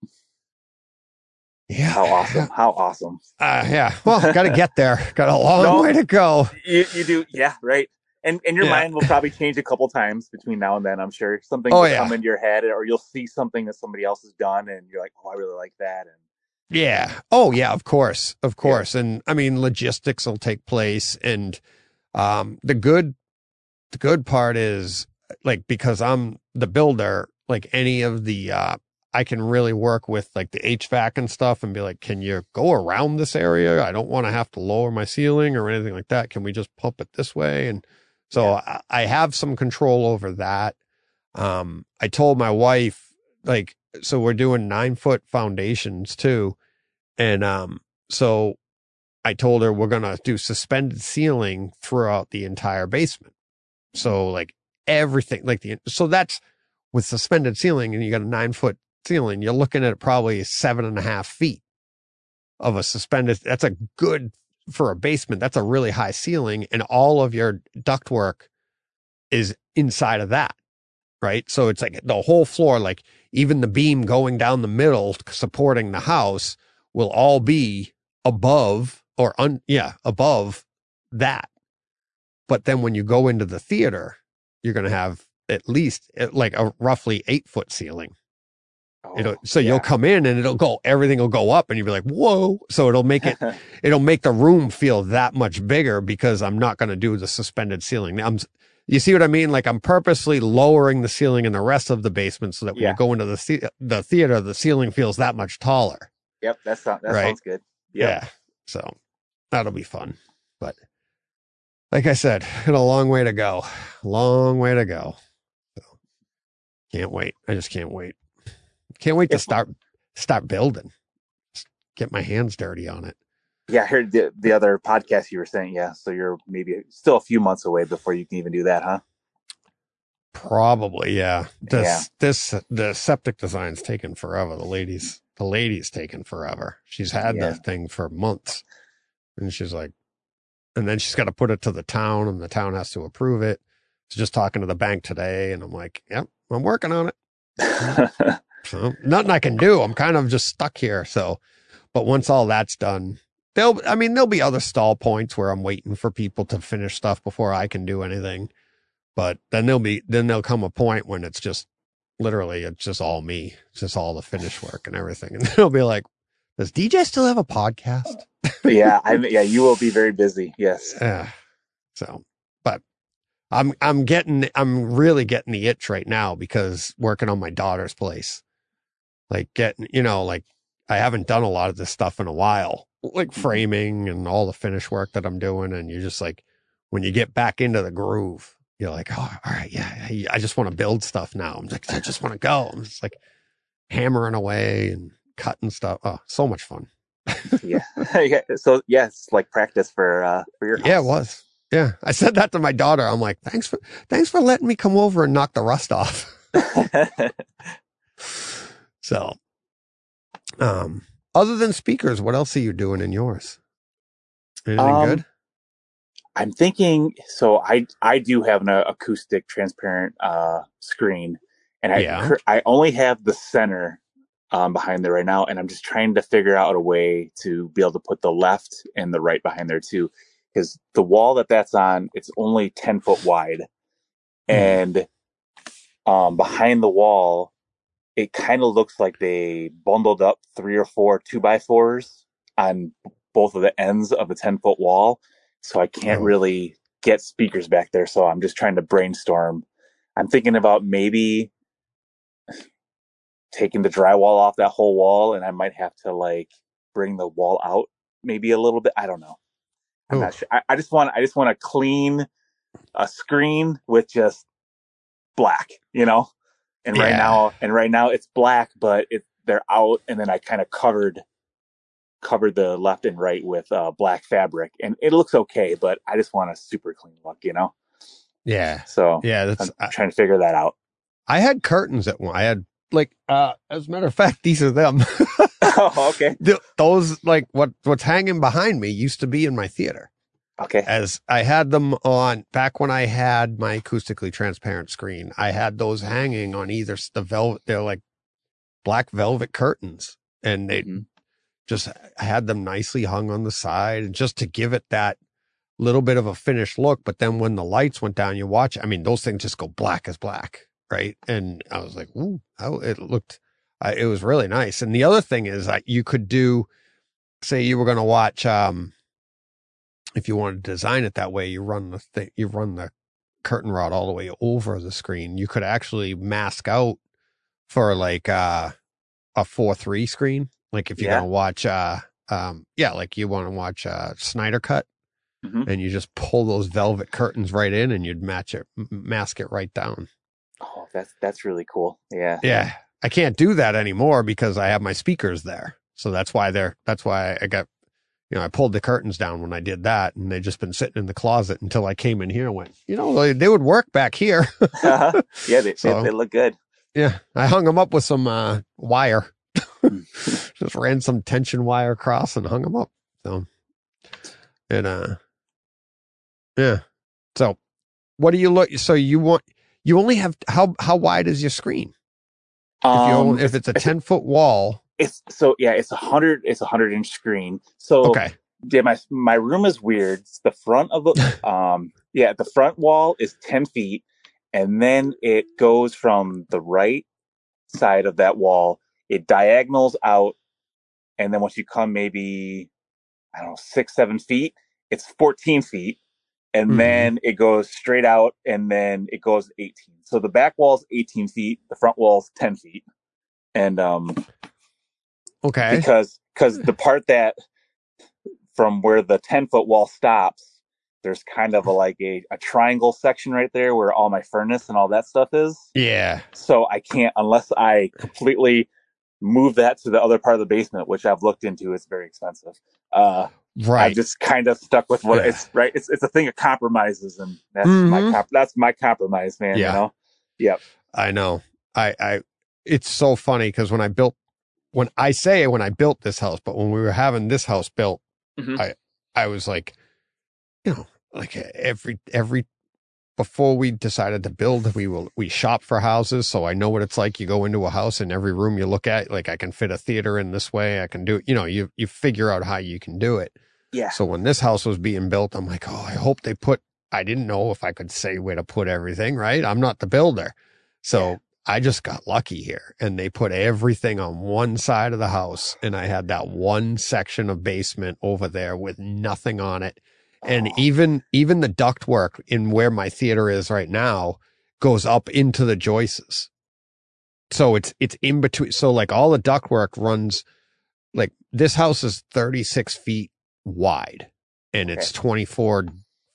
Speaker 2: Yeah.
Speaker 3: How awesome. How awesome.
Speaker 2: Yeah. Well, got to get there. Got a long way to go.
Speaker 3: You do. Yeah. Right. And your mind will probably change a couple times between now and then. I'm sure something will come into your head, or you'll see something that somebody else has done and you're like, oh, I really like that. And
Speaker 2: yeah. Oh yeah, of course. Yeah. And I mean, logistics will take place. And, the good part is like, because I'm the builder, like any of the, I can really work with like the HVAC and stuff and be like, can you go around this area? I don't want to have to lower my ceiling or anything like that. Can we just pump it this way? And so I have some control over that. I told my wife, like, so we're doing 9-foot foundations too. And, so I told her we're going to do suspended ceiling throughout the entire basement. So like everything, like so that's with suspended ceiling, and you got a 9-foot ceiling, you're looking at probably 7.5 feet of a suspended. That's a good for a basement. That's a really high ceiling, and all of your ductwork is inside of that. Right. So it's like the whole floor, like even the beam going down the middle, supporting the house will all be above or above that. But then when you go into the theater, you're going to have at least like a roughly 8-foot ceiling. You'll come in and everything will go up and you'll be like, whoa. So it'll make the room feel that much bigger because I'm not going to do the suspended ceiling. You see what I mean? Like I'm purposely lowering the ceiling in the rest of the basement so that when you go into the theater, the ceiling feels that much taller.
Speaker 3: Yep. That sounds good. Yep.
Speaker 2: Yeah. So that'll be fun. But like I said, got a long way to go. So can't wait. I just can't wait. Can't wait to start building. Just get my hands dirty on it.
Speaker 3: Yeah, I heard the other podcast you were saying. Yeah, so you're maybe still a few months away before you can even do that, huh?
Speaker 2: Probably, yeah. The septic design's taken forever. The lady's taken forever. She's had the thing for months, and she's like, and then she's got to put it to the town, and the town has to approve it. So just talking to the bank today, and I'm like, yep, I'm working on it. So nothing I can do. I'm kind of just stuck here. So, but once all that's done, there'll be other stall points where I'm waiting for people to finish stuff before I can do anything. But then there'll come a point when it's just literally, it's just all me. It's just all the finish work and everything. And they'll be like, does DJ still have a podcast?
Speaker 3: Yeah. You will be very busy. Yes.
Speaker 2: So, but I'm really getting the itch right now because working on my daughter's place, like I haven't done a lot of this stuff in a while, like framing and all the finish work that I'm doing. And you're just like, when you get back into the groove, you're like, oh, all right. Yeah. I just want to build stuff now. I'm like, I just want to go. I'm just like hammering away and cutting stuff. Oh, so much fun.
Speaker 3: Yeah. So it's like practice for your house.
Speaker 2: Yeah, it was. Yeah. I said that to my daughter. I'm like, thanks for letting me come over and knock the rust off. So, other than speakers, what else are you doing in yours? Anything good?
Speaker 3: I'm thinking, so I do have an acoustic transparent screen, and I only have the center behind there right now, and I'm just trying to figure out a way to be able to put the left and the right behind there too, because the wall that's on, it's only 10 foot wide, and behind the wall, it kind of looks like they bundled up 3 or 4 2x4s on both of the ends of the 10-foot wall. So I can't really get speakers back there. So I'm just trying to brainstorm. I'm thinking about maybe taking the drywall off that whole wall, and I might have to like bring the wall out maybe a little bit. I don't know. I'm not sure. I just want to clean a screen with just black, And right now it's black, but they're out, and then I kind of covered the left and right with black fabric, and it looks okay, but I just want a super clean look,
Speaker 2: Yeah.
Speaker 3: So
Speaker 2: yeah,
Speaker 3: I'm trying to figure that out.
Speaker 2: I had curtains at one. I had as a matter of fact, these are them.
Speaker 3: Oh, okay.
Speaker 2: Those like what's hanging behind me used to be in my theater.
Speaker 3: Okay.
Speaker 2: As I had them on back when I had my acoustically transparent screen, I had those hanging on either the velvet. They're like black velvet curtains, and they just had them nicely hung on the side, and just to give it that little bit of a finished look. But then when the lights went down, you watch, I mean, those things just go black as black. Right. And I was like, ooh, it was really nice. And the other thing is that you could do, say you were going to watch, if you wanted to design it that way, you run the curtain rod all the way over the screen. You could actually mask out for like, a 4:3 screen. Like if you're going to watch, like you want to watch, Snyder Cut. And you just pull those velvet curtains right in, and you'd mask it right down.
Speaker 3: Oh, that's really cool. Yeah.
Speaker 2: Yeah. I can't do that anymore because I have my speakers there. So that's why I got, I pulled the curtains down when I did that, and they've just been sitting in the closet until I came in here and went, they would work back here.
Speaker 3: Yeah. They look good.
Speaker 2: Yeah. I hung them up with some, wire, just ran some tension wire across and hung them up. So, and, yeah. So what do you look? So you only have, how wide is your screen? If it's a 10-foot wall,
Speaker 3: it's 100-inch screen. So
Speaker 2: okay.
Speaker 3: Yeah, my room is weird. It's the front of the, the front wall is 10 feet, and then it goes from the right side of that wall. It diagonals out. And then once you come maybe, 6-7 feet, it's 14 feet. And then it goes straight out, and then it goes 18. So the back wall's 18 feet, the front wall's 10 feet. And,
Speaker 2: okay.
Speaker 3: Because the part that from where the 10-foot wall stops, there's kind of a triangle section right there where all my furnace and all that stuff is.
Speaker 2: Yeah.
Speaker 3: So I can't, unless I completely move that to the other part of the basement, which I've looked into. It's very expensive.
Speaker 2: Right.
Speaker 3: I'm just kind of stuck with what it's right. It's a thing of compromises, and that's my compromise, man.
Speaker 2: Yeah.
Speaker 3: Yep.
Speaker 2: I know. It's so funny because when I built this house, but when we were having this house built, I was like, like every before we decided to build, we shop for houses. So I know what it's like. You go into a house, and every room you look at, like I can fit a theater in this way. I can do it. You figure out how you can do it.
Speaker 3: Yeah.
Speaker 2: So when this house was being built, I'm like, I hope I didn't know if I could say where to put everything, right? I'm not the builder. So I just got lucky here, and they put everything on one side of the house, and I had that one section of basement over there with nothing on it. And even the ductwork in where my theater is right now goes up into the joists. So it's in between. So like all the ductwork runs, like this house is 36 feet wide, and it's 36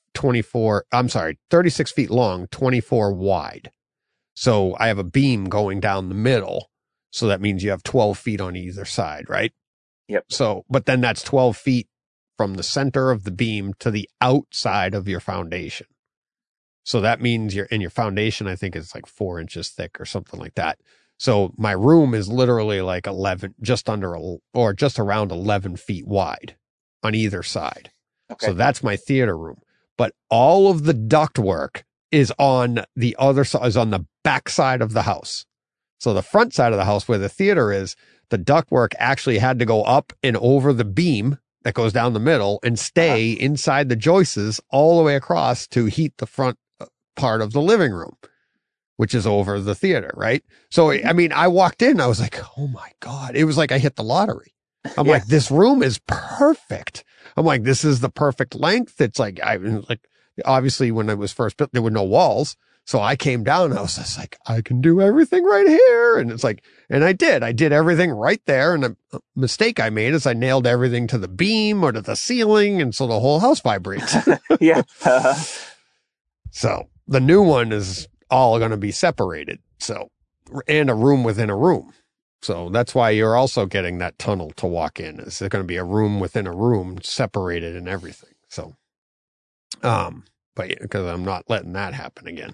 Speaker 2: feet long, 24 wide. So I have a beam going down the middle. So that means you have 12 feet on either side, right?
Speaker 3: Yep.
Speaker 2: So, but then that's 12 feet from the center of the beam to the outside of your foundation. So that means your foundation, I think, is like 4 inches thick or something like that. So my room is literally like 11, just around 11 feet wide on either side. Okay. So that's my theater room. But all of the ductwork is on the other side, is on the back side of the house. So the front side of the house where the theater is, the ductwork actually had to go up and over the beam that goes down the middle and stay inside the joists all the way across to heat the front part of the living room, which is over the theater, right? So, I mean, I walked in, I was like, oh my God. It was like I hit the lottery. I'm like, this room is perfect. I'm like, this is the perfect length. It's like, obviously when it was first built, there were no walls. So I came down and I was just like, I can do everything right here. And it's like, and I did everything right there. And a mistake I made is I nailed everything to the beam or to the ceiling. And so the whole house vibrates.
Speaker 3: Yeah.
Speaker 2: So the new one is all going to be separated. So, and a room within a room. So that's why you're also getting that tunnel to walk in. Is there going to be a room within a room separated and everything? So, but because I'm not letting that happen again.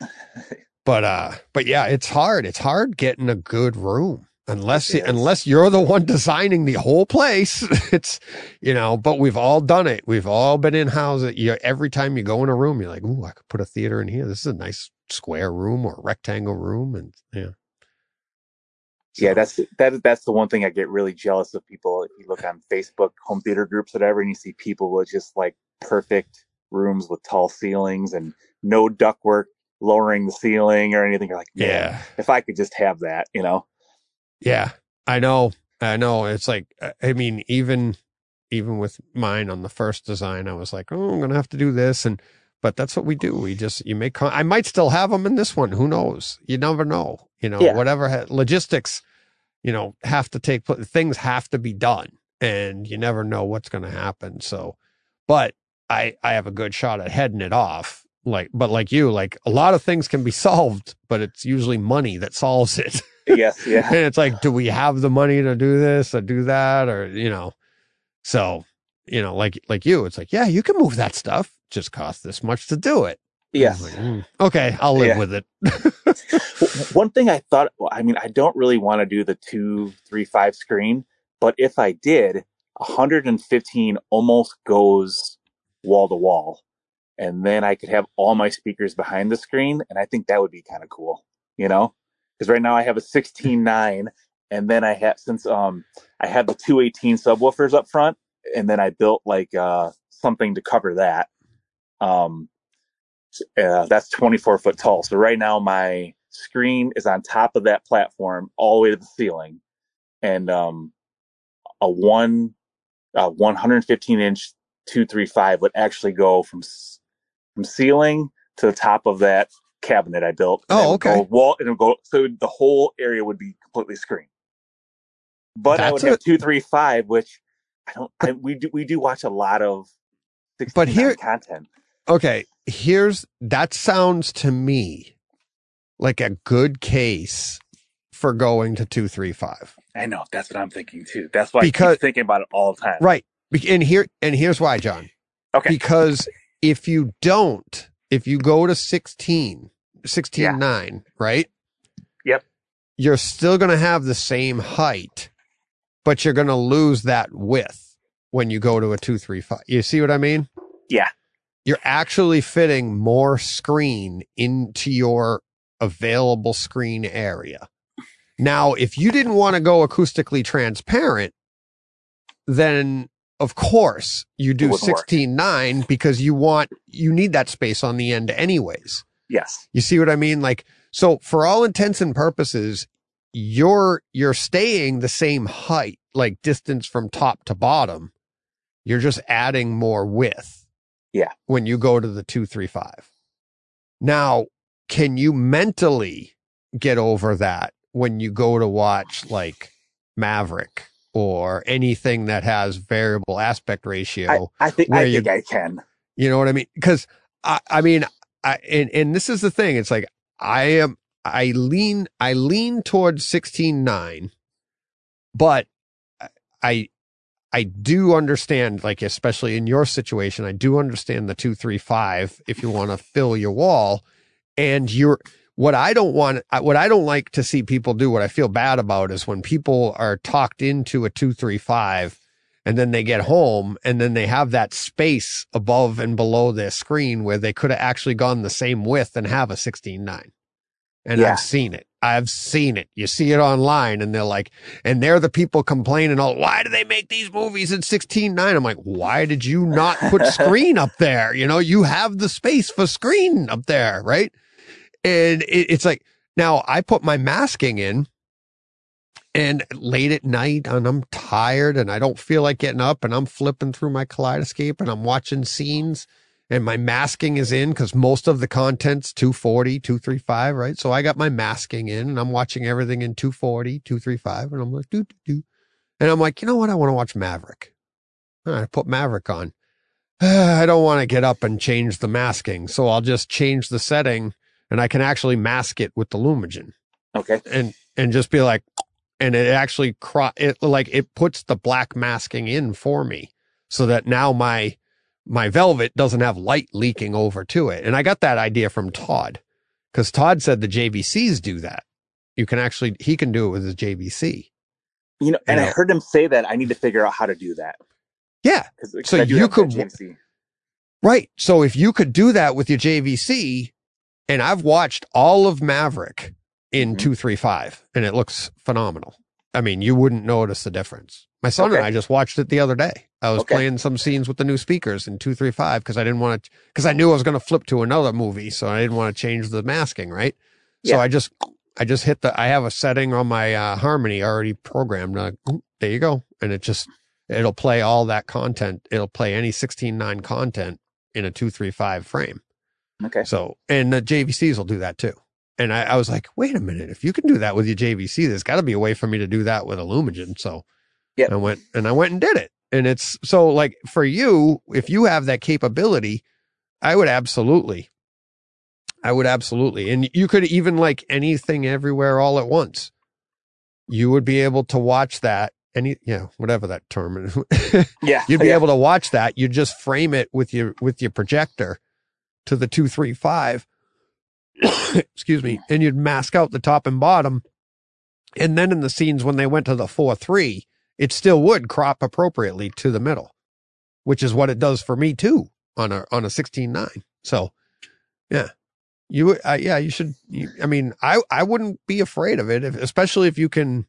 Speaker 2: But yeah, it's hard. It's hard getting a good room unless you're the one designing the whole place. It's, but we've all done it. We've all been in houses. Every time you go in a room, you're like, ooh, I could put a theater in here. This is a nice square room or rectangle room. And yeah. So.
Speaker 3: Yeah, that's the one thing I get really jealous of people. If you look on Facebook, home theater groups, whatever, and you see people with just like perfect rooms with tall ceilings and no ductwork lowering the ceiling or anything. You're like, man,
Speaker 2: yeah,
Speaker 3: if I could just have that,
Speaker 2: Yeah, I know. It's like, I mean, even with mine on the first design, I was like, oh, I'm going to have to do this. But that's what we do. I might still have them in this one. Who knows? You never know, whatever logistics, have to things have to be done and you never know what's going to happen. So, but I have a good shot at heading it off. Like you, a lot of things can be solved, but it's usually money that solves it.
Speaker 3: Yes. Yeah.
Speaker 2: And it's like, do we have the money to do this or do that? Or, so, like you, it's like, yeah, you can move that stuff. Just costs this much to do it.
Speaker 3: Yes.
Speaker 2: Like, okay, I'll live with it.
Speaker 3: One thing I thought, I don't really want to do the 2-3-5 screen, but if I did, 115 almost goes wall to wall. And then I could have all my speakers behind the screen. And I think that would be kind of cool, because right now I have a 16.9 and then I have, since, I have the 218 subwoofers up front and then I built something to cover that. That's 24 foot tall. So right now my screen is on top of that platform all the way to the ceiling and, a 115 inch 235 would actually go from ceiling to the top of that cabinet I built.
Speaker 2: Oh, okay.
Speaker 3: So the whole area would be completely screened. But I would have 235, which we do watch a lot of 16 content.
Speaker 2: Okay, that sounds to me like a good case for going to 235.
Speaker 3: I know, that's what I'm thinking too. That's why I keep thinking about it all the time.
Speaker 2: Right. And here's why, John.
Speaker 3: Okay.
Speaker 2: Because if you go to 16.9, right?
Speaker 3: Yep.
Speaker 2: You're still going to have the same height, but you're going to lose that width when you go to a 235. You see what I mean?
Speaker 3: Yeah.
Speaker 2: You're actually fitting more screen into your available screen area. Now, if you didn't want to go acoustically transparent, then of course you do 16.9 because you need that space on the end anyways.
Speaker 3: Yes.
Speaker 2: You see what I mean? So for all intents and purposes, you're staying the same height, like distance from top to bottom. You're just adding more width.
Speaker 3: Yeah.
Speaker 2: When you go to the 235. Now, can you mentally get over that when you go to watch Maverick or anything that has variable aspect ratio?
Speaker 3: I think I can.
Speaker 2: You know what I mean? Because and this is the thing. It's like I lean towards 16.9, but I do understand, especially in your situation, I do understand the 235 if you want to fill your wall. And what I don't like to see people do, what I feel bad about is when people are talked into a 235 and then they get home and then they have that space above and below their screen where they could have actually gone the same width and have a 16.9. And yeah. I've seen it. You see it online and they're the people complaining, why do they make these movies in 16.9? I'm like, why did you not put screen up there? You have the space for screen up there, right? And it's like, now I put my masking in and late at night and I'm tired and I don't feel like getting up and I'm flipping through my Kaleidoscape and I'm watching scenes and my masking is in because most of the content's 240, 235, right? So I got my masking in and I'm watching everything in 240, 235, and I'm like, do. And I'm like, you know what? I want to watch Maverick. And I put Maverick on. I don't want to get up and change the masking. So I'll just change the setting and I can actually mask it with the Lumigen.
Speaker 3: Okay.
Speaker 2: And just be like, and it actually it puts the black masking in for me so that now my Velvet doesn't have light leaking over to it. And I got that idea from Todd because Todd said the JVCs do that. He can do it with his JVC.
Speaker 3: I heard him say that I need to figure out how to do that.
Speaker 2: Yeah.
Speaker 3: So you could,
Speaker 2: right. So if you could do that with your JVC, and I've watched all of Maverick in 235 and it looks phenomenal. I mean, you wouldn't notice the difference. My son and I just watched it the other day. I was playing some scenes with the new speakers in 235 because I knew I was going to flip to another movie. So I didn't want to change the masking. Right. So I just hit I have a setting on my Harmony already programmed. There you go. And it'll play all that content. It'll play any 16:9 content in a 235 frame.
Speaker 3: Okay.
Speaker 2: So, and the JVCs will do that too. And I was like, wait a minute, if you can do that with your JVC, there's got to be a way for me to do that with a Lumigen. So I went and did it. And it's so like for you, if you have that capability, I would absolutely. And you could even like anything everywhere all at once. You would be able to watch that. Whatever that term is. You'd be able to watch that. You just frame it with your projector to the 235. Excuse me. And you'd mask out the top and bottom. And then in the scenes when they went to the 4:3, it still would crop appropriately to the middle, which is what it does for me too on a 16:9. So yeah, you should. I wouldn't be afraid of it, especially if you can,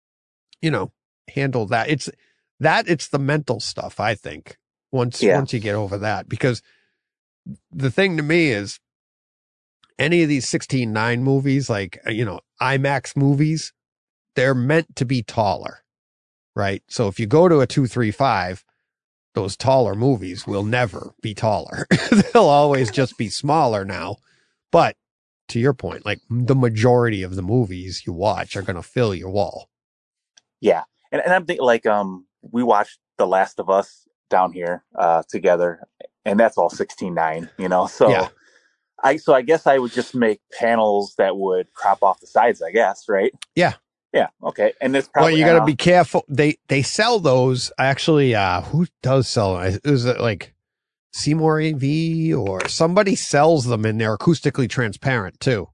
Speaker 2: handle that. It's the mental stuff. I think once you get over that, because the thing to me is any of these 16:9 movies, like, IMAX movies, they're meant to be taller, right? So if you go to a 235, those taller movies will never be taller. They'll always just be smaller now. But to your point, like the majority of the movies you watch are going to fill your wall. Yeah.
Speaker 3: And I'm thinking like, we watched The Last of Us down here, together, and that's all 16:9, so
Speaker 2: yeah.
Speaker 3: I guess I would just make panels that would crop off the sides, I guess. Right.
Speaker 2: Yeah.
Speaker 3: Yeah. Okay. And it's probably,
Speaker 2: well, you got to be careful. They sell those actually. Who does sell them? Is it like Seymour AV or somebody sells them, and they're acoustically transparent too.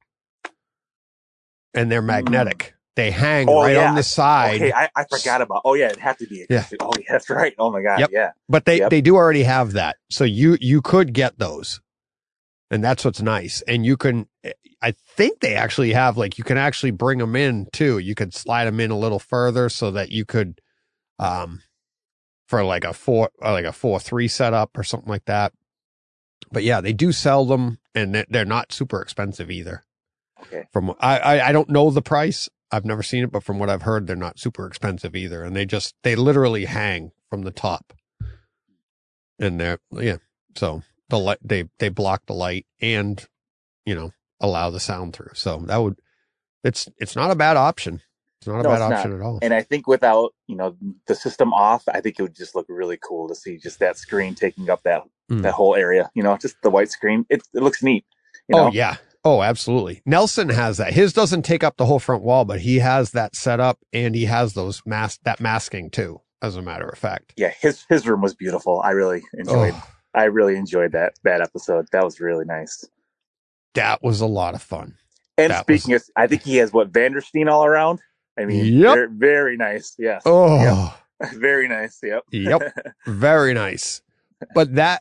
Speaker 2: And they're magnetic. They hang on the side.
Speaker 3: Okay, I forgot about. Oh yeah, it had to be acoustic. Yeah. Oh yeah, that's right. Oh my god.
Speaker 2: Yep.
Speaker 3: Yeah.
Speaker 2: But they do already have that, so you could get those, and that's what's nice. And you can, I think they actually have you can actually bring them in too. You could slide them in a little further so that you could, for like a 4:3 setup or something like that. But yeah, they do sell them, and they're not super expensive either.
Speaker 3: Okay.
Speaker 2: From I don't know the price. I've never seen it, but from what I've heard, they're not super expensive either. And they literally hang from the top. And so the light, they block the light and, allow the sound through. So it's not a bad option. It's not a bad option at all.
Speaker 3: And I think without, the system off, I think it would just look really cool to see just that screen taking up that whole area, just the white screen. It looks neat.
Speaker 2: Oh yeah. Oh, absolutely. Nelson has that. His doesn't take up the whole front wall, but he has that set up, and he has those masking too, as a matter of fact.
Speaker 3: Yeah, his room was beautiful. I really enjoyed that episode. That was really nice.
Speaker 2: That was a lot of fun.
Speaker 3: And speaking of, I think he has Vandersteen all around. I mean, very, very nice. Yes.
Speaker 2: Oh,
Speaker 3: yep. Very nice. Yep.
Speaker 2: Yep. Very nice. But that,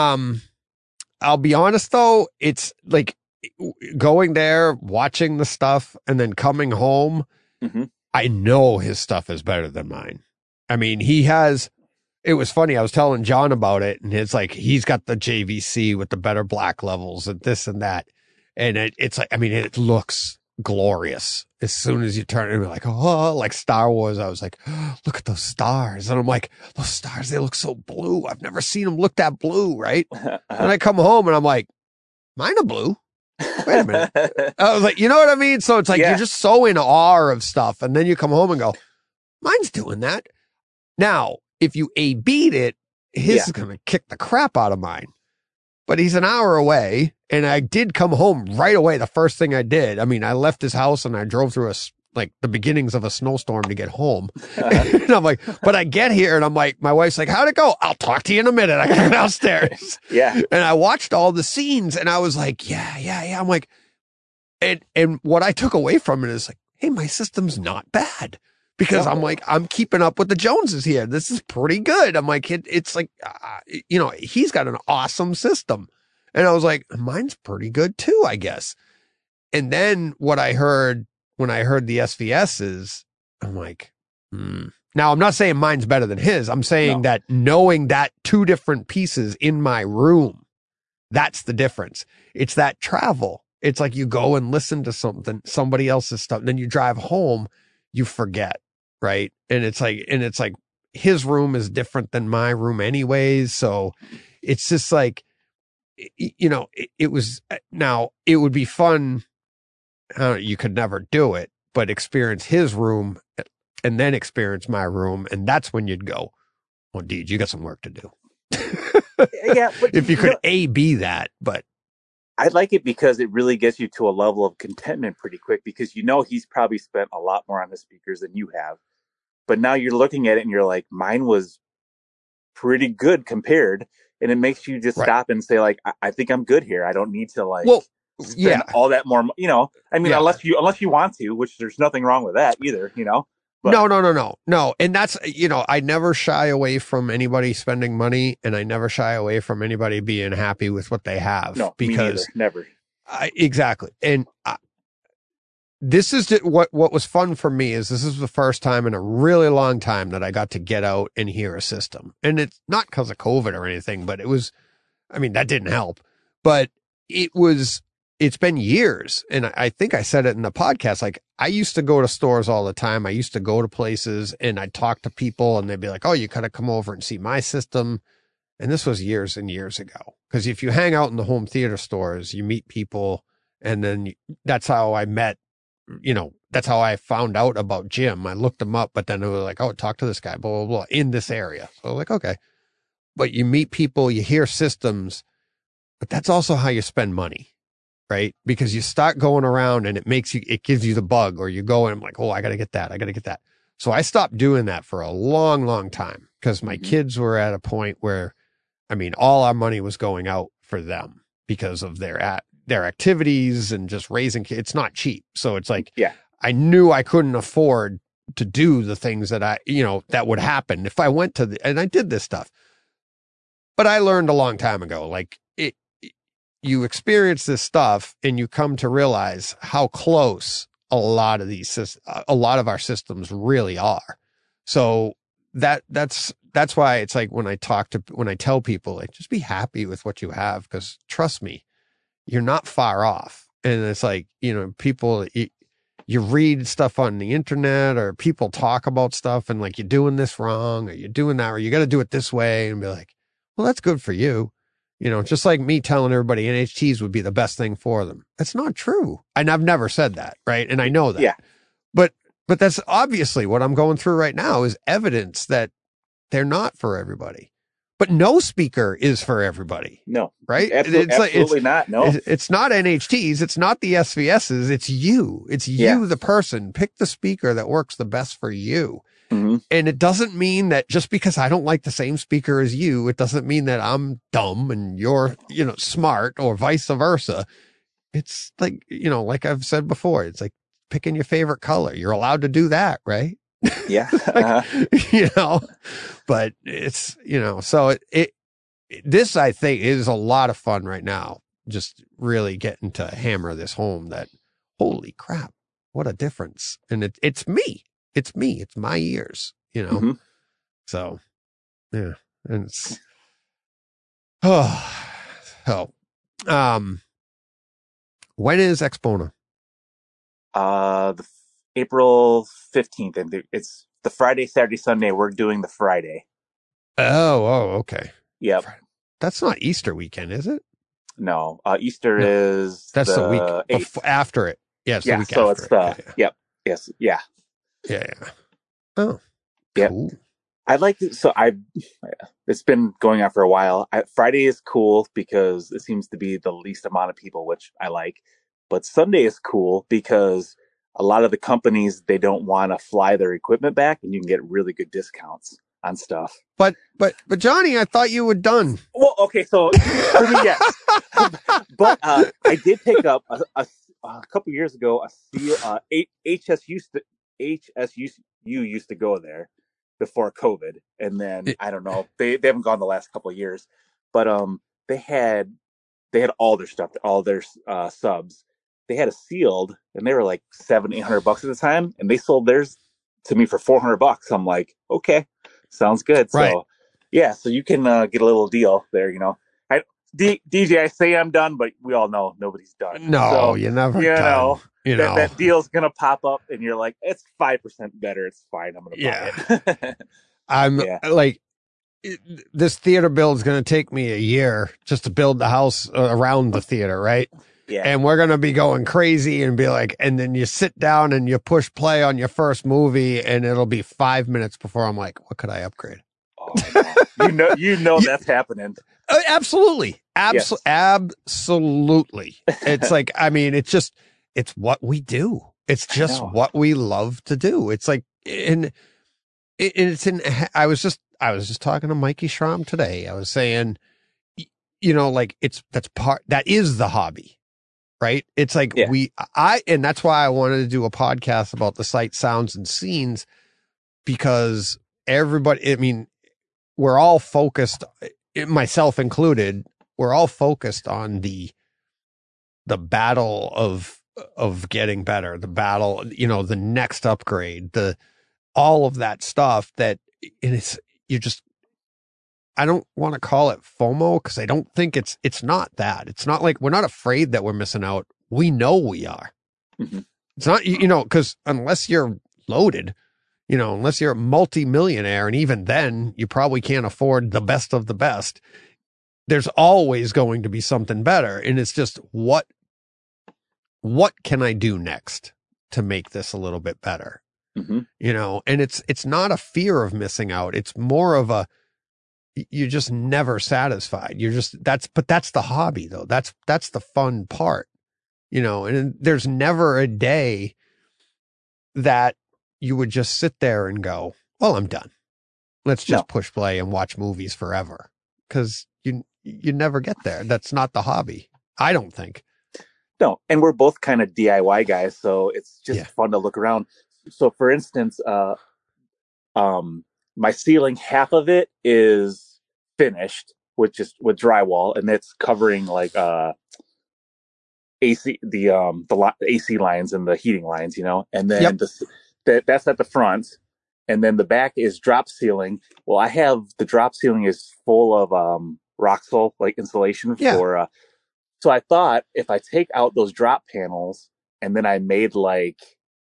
Speaker 2: I'll be honest though, it's like, going there, watching the stuff, and then coming home, I know his stuff is better than mine. I mean, it was funny. I was telling John about it, and it's like, he's got the JVC with the better black levels and this and that. And it's like, I mean, it looks glorious. As soon as you turn it, like, oh, like Star Wars, I was like, oh, look at those stars. And I'm like, those stars, they look so blue. I've never seen them look that blue, right? And I come home and I'm like, mine are blue. Wait a minute. I was like, you know what I mean? So it's like, you're just so in awe of stuff. And then you come home and go, mine's doing that. Now, if you A-B'd it, his is going to kick the crap out of mine. But he's an hour away, and I did come home right away. The first thing I did, I mean, I left his house and I drove through like the beginnings of a snowstorm to get home. And I'm like, but I get here and I'm like, my wife's like, how'd it go? I'll talk to you in a minute. I got to go downstairs. And I watched all the scenes and I was like, yeah. I'm like, and what I took away from it is like, hey, my system's not bad. Because I'm like, I'm keeping up with the Joneses here. This is pretty good. I'm like, it's like, he's got an awesome system. And I was like, mine's pretty good too, I guess. And then what I heard when I heard the SVSs, I'm like, Now, I'm not saying mine's better than his. I'm saying that knowing that two different pieces in my room, that's the difference. It's that travel. It's like you go and listen to somebody else's stuff. And then you drive home, you forget. Right. And it's like his room is different than my room anyways. So it's just like, it would be fun. You could never do it, but experience his room and then experience my room. And that's when you'd go, well, Deej, you got some work to do.
Speaker 3: But
Speaker 2: if you could A-B that, but
Speaker 3: I like it because it really gets you to a level of contentment pretty quick because he's probably spent a lot more on the speakers than you have. But now you're looking at it and you're like, mine was pretty good compared. And it makes you just stop and say, like, I think I'm good here. I don't need to spend all that more, unless you want to, which there's nothing wrong with that either, But,
Speaker 2: No. And that's, I never shy away from anybody spending money and I never shy away from anybody being happy with what they have.
Speaker 3: No,
Speaker 2: because
Speaker 3: me neither. Never.
Speaker 2: Exactly. And this is what was fun for me is this is the first time in a really long time that I got to get out and hear a system. And it's not because of COVID or anything, but that didn't help, but it's been years. And I think I said it in the podcast. Like I used to go to stores all the time. I used to go to places and I'd talk to people and they'd be like, oh, you gotta come over and see my system. And this was years and years ago. Because if you hang out in the home theater stores, you meet people and then that's how I met. That's how I found out about Jim. I looked him up, but then it was like, oh, talk to this guy, blah, blah, blah, in this area. So I was like, okay. But you meet people, you hear systems, but that's also how you spend money, right? Because you start going around and it gives you the bug, or you go and I'm like, oh, I got to get that. So I stopped doing that for a long, long time because my kids were at a point where, all our money was going out for them because of their activities and just raising kids. It's not cheap. So it's like, I knew I couldn't afford to do the things that that would happen if I went and I did this stuff. But I learned a long time ago, like you experience this stuff and you come to realize how close a lot of our systems really are. So that's why it's like when I tell people, like, just be happy with what you have. 'Cause trust me, you're not far off. And it's like, people, you read stuff on the internet or people talk about stuff and like, you're doing this wrong or you're doing that, or you got to do it this way, and be like, well, that's good for you. Just like me telling everybody NHTs would be the best thing for them. That's not true. And I've never said that. Right. And I know that.
Speaker 3: Yeah.
Speaker 2: But that's obviously what I'm going through right now is evidence that they're not for everybody. But no speaker is for everybody.
Speaker 3: No.
Speaker 2: Right?
Speaker 3: Absolutely not. No.
Speaker 2: It's not NHTs. It's not the SVSs. It's you. It's you, the person. Pick the speaker that works the best for you.
Speaker 3: Mm-hmm.
Speaker 2: And it doesn't mean that just because I don't like the same speaker as you, it doesn't mean that I'm dumb and you're, smart, or vice versa. It's like, like I've said before, it's like picking your favorite color. You're allowed to do that, right?
Speaker 3: Yeah.
Speaker 2: But it's, so this I think is a lot of fun right now. Just really getting to hammer this home that, holy crap, what a difference. And it's me. It's my ears,
Speaker 3: Mm-hmm.
Speaker 2: So yeah. And it's, when is Expona?
Speaker 3: The April 15th, and it's the Friday, Saturday, Sunday. We're doing the Friday.
Speaker 2: Okay.
Speaker 3: Yep.
Speaker 2: That's not Easter weekend, is it?
Speaker 3: No, Easter
Speaker 2: No.
Speaker 3: is
Speaker 2: That's the week
Speaker 3: 8th.
Speaker 2: after it. Yeah, it's the
Speaker 3: Yeah,
Speaker 2: week
Speaker 3: so
Speaker 2: after
Speaker 3: it's the
Speaker 2: it.
Speaker 3: yep, yes, yeah.
Speaker 2: Yeah. Oh,
Speaker 3: Yep.
Speaker 2: cool.
Speaker 3: I'd like to. So it's been going on for a while. Friday is cool because it seems to be the least amount of people, which I like. But Sunday is cool because a lot of the companies, they don't want to fly their equipment back, and you can get really good discounts on stuff.
Speaker 2: But Johnny, I thought you were done.
Speaker 3: Well, okay, so for me, yes. But I did pick up a couple years ago HSU used to go there before COVID, and then I don't know, they haven't gone the last couple of years, but they had all their stuff, all their subs. They had a sealed, and they were like $700-800 at the time, and they sold theirs to me for $400. I'm like, okay, sounds good.
Speaker 2: Right.
Speaker 3: So yeah, so you can get a little deal there, you know. DJ, I say I'm done, but we all know nobody's done.
Speaker 2: No,
Speaker 3: so,
Speaker 2: you're never
Speaker 3: you
Speaker 2: done.
Speaker 3: Know,
Speaker 2: you know
Speaker 3: that deal's gonna pop up, and you're like, it's 5% better. It's fine. I'm gonna buy it.
Speaker 2: I'm like, this theater build is going to take me a year just to build the house around the theater, right?
Speaker 3: Yeah.
Speaker 2: And we're going to be going crazy and be like, and then you sit down and you push play on your first movie, and it'll be 5 minutes before I'm like, what could I upgrade?
Speaker 3: Oh, you know that's happening.
Speaker 2: Absolutely.
Speaker 3: Yes.
Speaker 2: Absolutely. It's like, I mean, it's what we do. It's just what we love to do. It's like, I was just talking to Mikey Schramm today. I was saying, you know, like that is the hobby, right? It's like and that's why I wanted to do a podcast about the sight, sounds, and scenes, because everybody, I mean, we're all focused, myself included, we're all focused on the battle of getting better, the battle, you know, the next upgrade, all of that stuff that, and I don't want to call it FOMO, because I don't think it's not that. It's not like we're not afraid that we're missing out. We know we are.
Speaker 3: Mm-hmm.
Speaker 2: It's not, you know, because unless you're loaded, you know, unless you're a multi-millionaire, and even then you probably can't afford the best of the best, there's always going to be something better. And it's just, what can I do next to make this a little bit better?
Speaker 3: Mm-hmm.
Speaker 2: You know, and it's not a fear of missing out. It's more of you're just never satisfied. But that's the hobby though. That's the fun part, you know, and there's never a day that you would just sit there and go, well, I'm done. Let's just push play and watch movies forever. 'Cause you never get there. That's not the hobby, I don't think.
Speaker 3: No. And we're both kind of DIY guys, so it's just fun to look around. So for instance, my ceiling, half of it is finished with drywall, and it's covering like AC, the AC lines and the heating lines, you know, and then that's at the front, and then the back is drop ceiling. Well, I have the drop ceiling is full of Roxol like insulation for. So I thought if I take out those drop panels and then I made like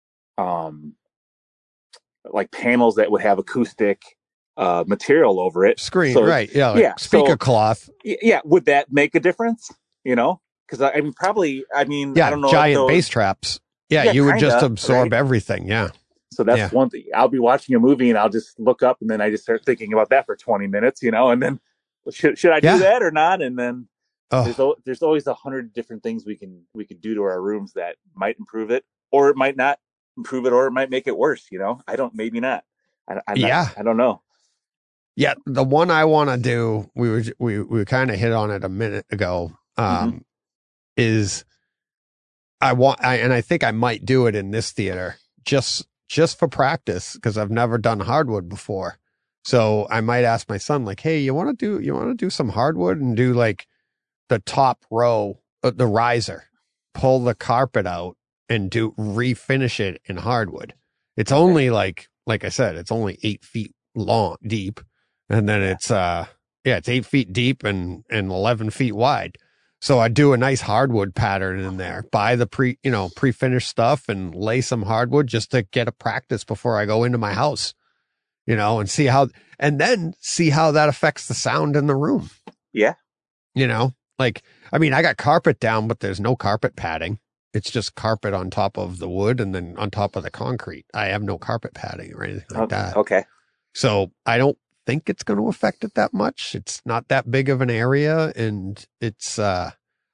Speaker 3: panels that would have acoustic material over it,
Speaker 2: screen, so, right? Yeah, like speaker cloth.
Speaker 3: Yeah, would that make a difference? You know, because I mean, probably. I mean, I don't know.
Speaker 2: Giant bass traps. Yeah, you would just absorb everything. Yeah.
Speaker 3: So that's one thing. I'll be watching a movie and I'll just look up, and then I just start thinking about that for 20 minutes, you know, and then should I do that or not? And then there's always 100 different things we could do to our rooms that might improve it, or it might not improve it, or it might make it worse. You know, maybe not. I don't know.
Speaker 2: Yeah, the one I want to do, we kind of hit on it a minute ago. Is I think I might do it in this theater just for practice, because I've never done hardwood before. So I might ask my son, like, hey, you want to do some hardwood and do like the top row, the riser, pull the carpet out and refinish it in hardwood. It's only like I said, it's only 8 feet deep. And then it's 8 feet deep and 11 feet wide. So I do a nice hardwood pattern in there, buy the pre-finished stuff and lay some hardwood just to get a practice before I go into my house, and see how that affects the sound in the room.
Speaker 3: Yeah.
Speaker 2: Like, I mean, I got carpet down, but there's no carpet padding. It's just carpet on top of the wood and then on top of the concrete. I have no carpet padding or anything like that.
Speaker 3: Okay.
Speaker 2: So I don't think it's going to affect it that much. It's not that big of an area, and it's the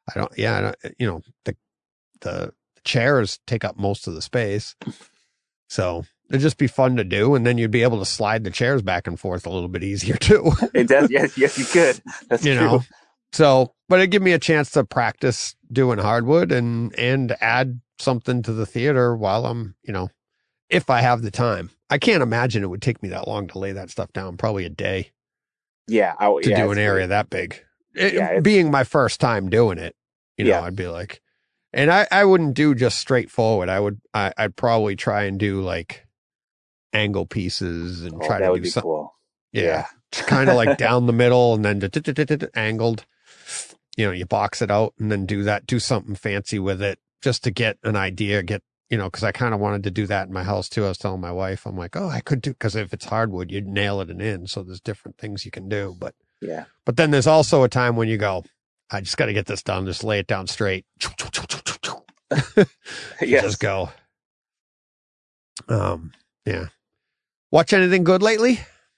Speaker 2: chairs take up most of the space. So it'd just be fun to do, and then you'd be able to slide the chairs back and forth a little bit easier too.
Speaker 3: It does. Yes, you could. That's true.
Speaker 2: So, but it'd give me a chance to practice doing hardwood and add something to the theater while I'm, if I have the time. I can't imagine it would take me that long to lay that stuff down. Probably a day.
Speaker 3: Yeah.
Speaker 2: To do an area that big. Being my first time doing it, I'd be like, and I wouldn't do just straightforward. I'd probably try and do like angle pieces and try to do something. Cool. Yeah. Kind of like down the middle and then angled. You box it out and then do something fancy with it just to get an idea, because I kind of wanted to do that in my house too. I was telling my wife, I'm like, I could do, because if it's hardwood, you'd nail it in. So there's different things you can do. But then there's also a time when you go, I just got to get this done. Just lay it down straight. Just go. Yeah. Watch anything good lately?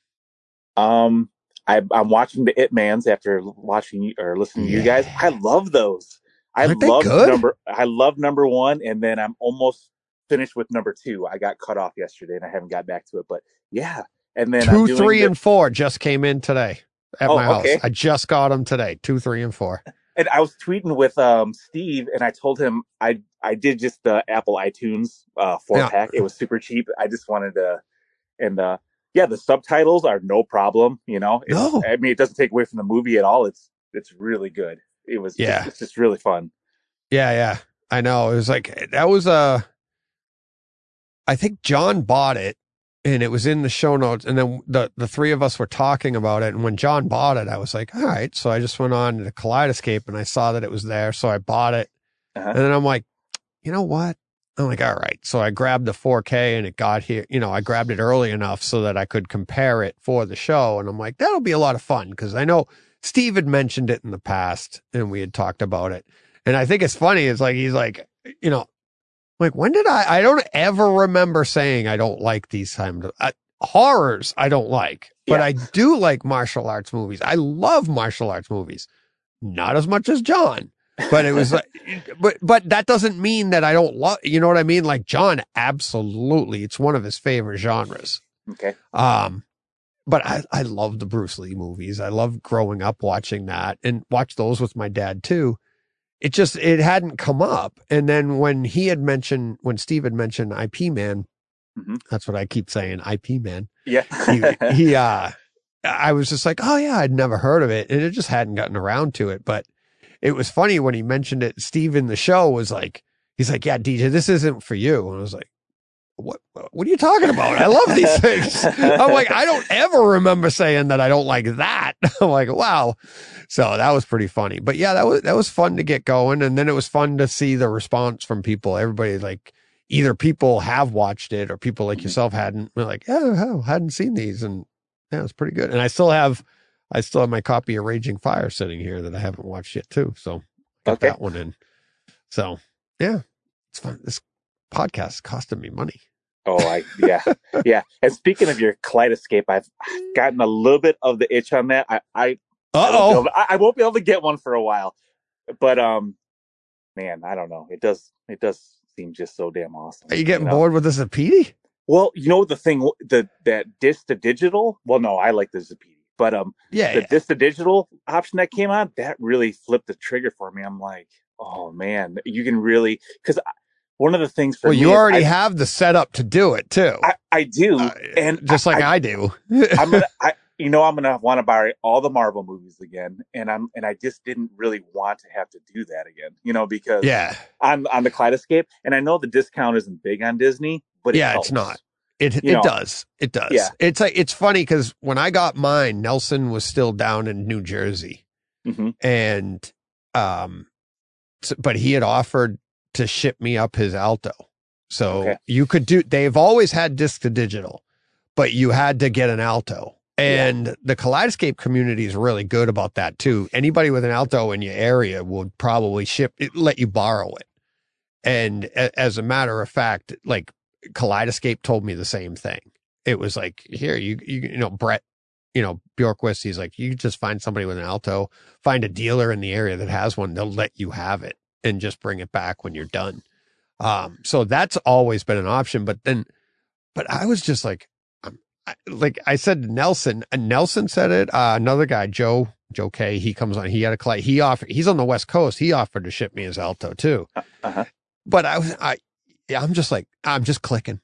Speaker 3: I'm watching the It Mans after watching or listening to you guys. I love those. I love number one, and then I'm almost finished with number two. I got cut off yesterday, and I haven't got back to it. But yeah, and then
Speaker 2: 2, 3, and 4 just came in today at my house.
Speaker 3: Okay.
Speaker 2: I just got them today. 2, 3, and 4.
Speaker 3: And I was tweeting with Steve, and I told him I did just the Apple iTunes 4-pack. It was super cheap. I just wanted to, and the subtitles are no problem. I mean, it doesn't take away from the movie at all. It's really good. It's just really fun.
Speaker 2: Yeah. I know. It was like, that was I think John bought it and it was in the show notes. And then the three of us were talking about it. And when John bought it, I was like, all right. So I just went on to Kaleidoscape and I saw that it was there. So I bought it. And then I'm like, you know what? I'm like, all right. So I grabbed the 4K and it got here. I grabbed it early enough so that I could compare it for the show. And I'm like, that'll be a lot of fun. Cause I know Steve had mentioned it in the past and we had talked about it. And I think it's funny. It's like, he's like, like, when did I don't ever remember saying I don't like these times. Horrors I don't like, but I do like martial arts movies. I love martial arts movies. Not as much as John, but it was like, but that doesn't mean that I don't love, you know what I mean? Like John, absolutely. It's one of his favorite genres.
Speaker 3: Okay.
Speaker 2: But I love the Bruce Lee movies. I love growing up watching that and watch those with my dad too. It hadn't come up. And then when Steve had mentioned IP Man, that's what I keep saying, IP Man.
Speaker 3: Yeah.
Speaker 2: I was just like, oh yeah, I'd never heard of it. And it just hadn't gotten around to it. But it was funny when he mentioned it. Steve in the show was like, he's like, yeah, DJ, this isn't for you. And I was like, what are you talking about? I love these things. I'm like, I don't ever remember saying that I don't like that. I'm like, wow. So that was pretty funny. But yeah, that was fun to get going. And then it was fun to see the response from people. Everybody, like, either people have watched it or people like yourself hadn't. We're like, hadn't seen these. And yeah, it's pretty good. And I still have my copy of Raging Fire sitting here that I haven't watched yet too. So got that one in. So yeah, it's fun. This podcast costing me money.
Speaker 3: Oh, yeah. And speaking of your Kaleidoscape, I've gotten a little bit of the itch on that. I won't be able to get one for a while, but man, I don't know. It does seem just so damn awesome.
Speaker 2: Are you getting bored with the Zapiti?
Speaker 3: Well, the thing, that disc to digital. Well, no, I like the Zapiti, but the disc to digital option that came out, that really flipped the trigger for me. I'm like, oh man, you can really, because one of the things for me,
Speaker 2: you already have the setup to do it too.
Speaker 3: I do, and
Speaker 2: just like I do.
Speaker 3: I'm gonna want to buy all the Marvel movies again, and I just didn't really want to have to do that again, because on the Kaleidoscape, and I know the discount isn't big on Disney, but
Speaker 2: it's not. It does.
Speaker 3: Yeah.
Speaker 2: It's like, it's funny because when I got mine, Nelson was still down in New Jersey, and but he had offered to ship me up his Alto. So
Speaker 3: Okay.
Speaker 2: you could they've always had disc to digital, but you had to get an Alto. And the Kaleidoscape community is really good about that too. Anybody with an Alto in your area would probably let you borrow it. And as a matter of fact, like Kaleidoscape told me the same thing. It was like, here, you know, Brett, you know, Bjorkquist, he's like, you just find somebody with an Alto, find a dealer in the area that has one. They'll let you have it and just bring it back when you're done. So that's always been an option. But I was just like I said to Nelson, and Nelson said it. Another guy, Joe K, he comes on. He had he's on the West Coast. He offered to ship me his Alto too.
Speaker 3: Uh-huh.
Speaker 2: But I'm just like, I'm just clicking.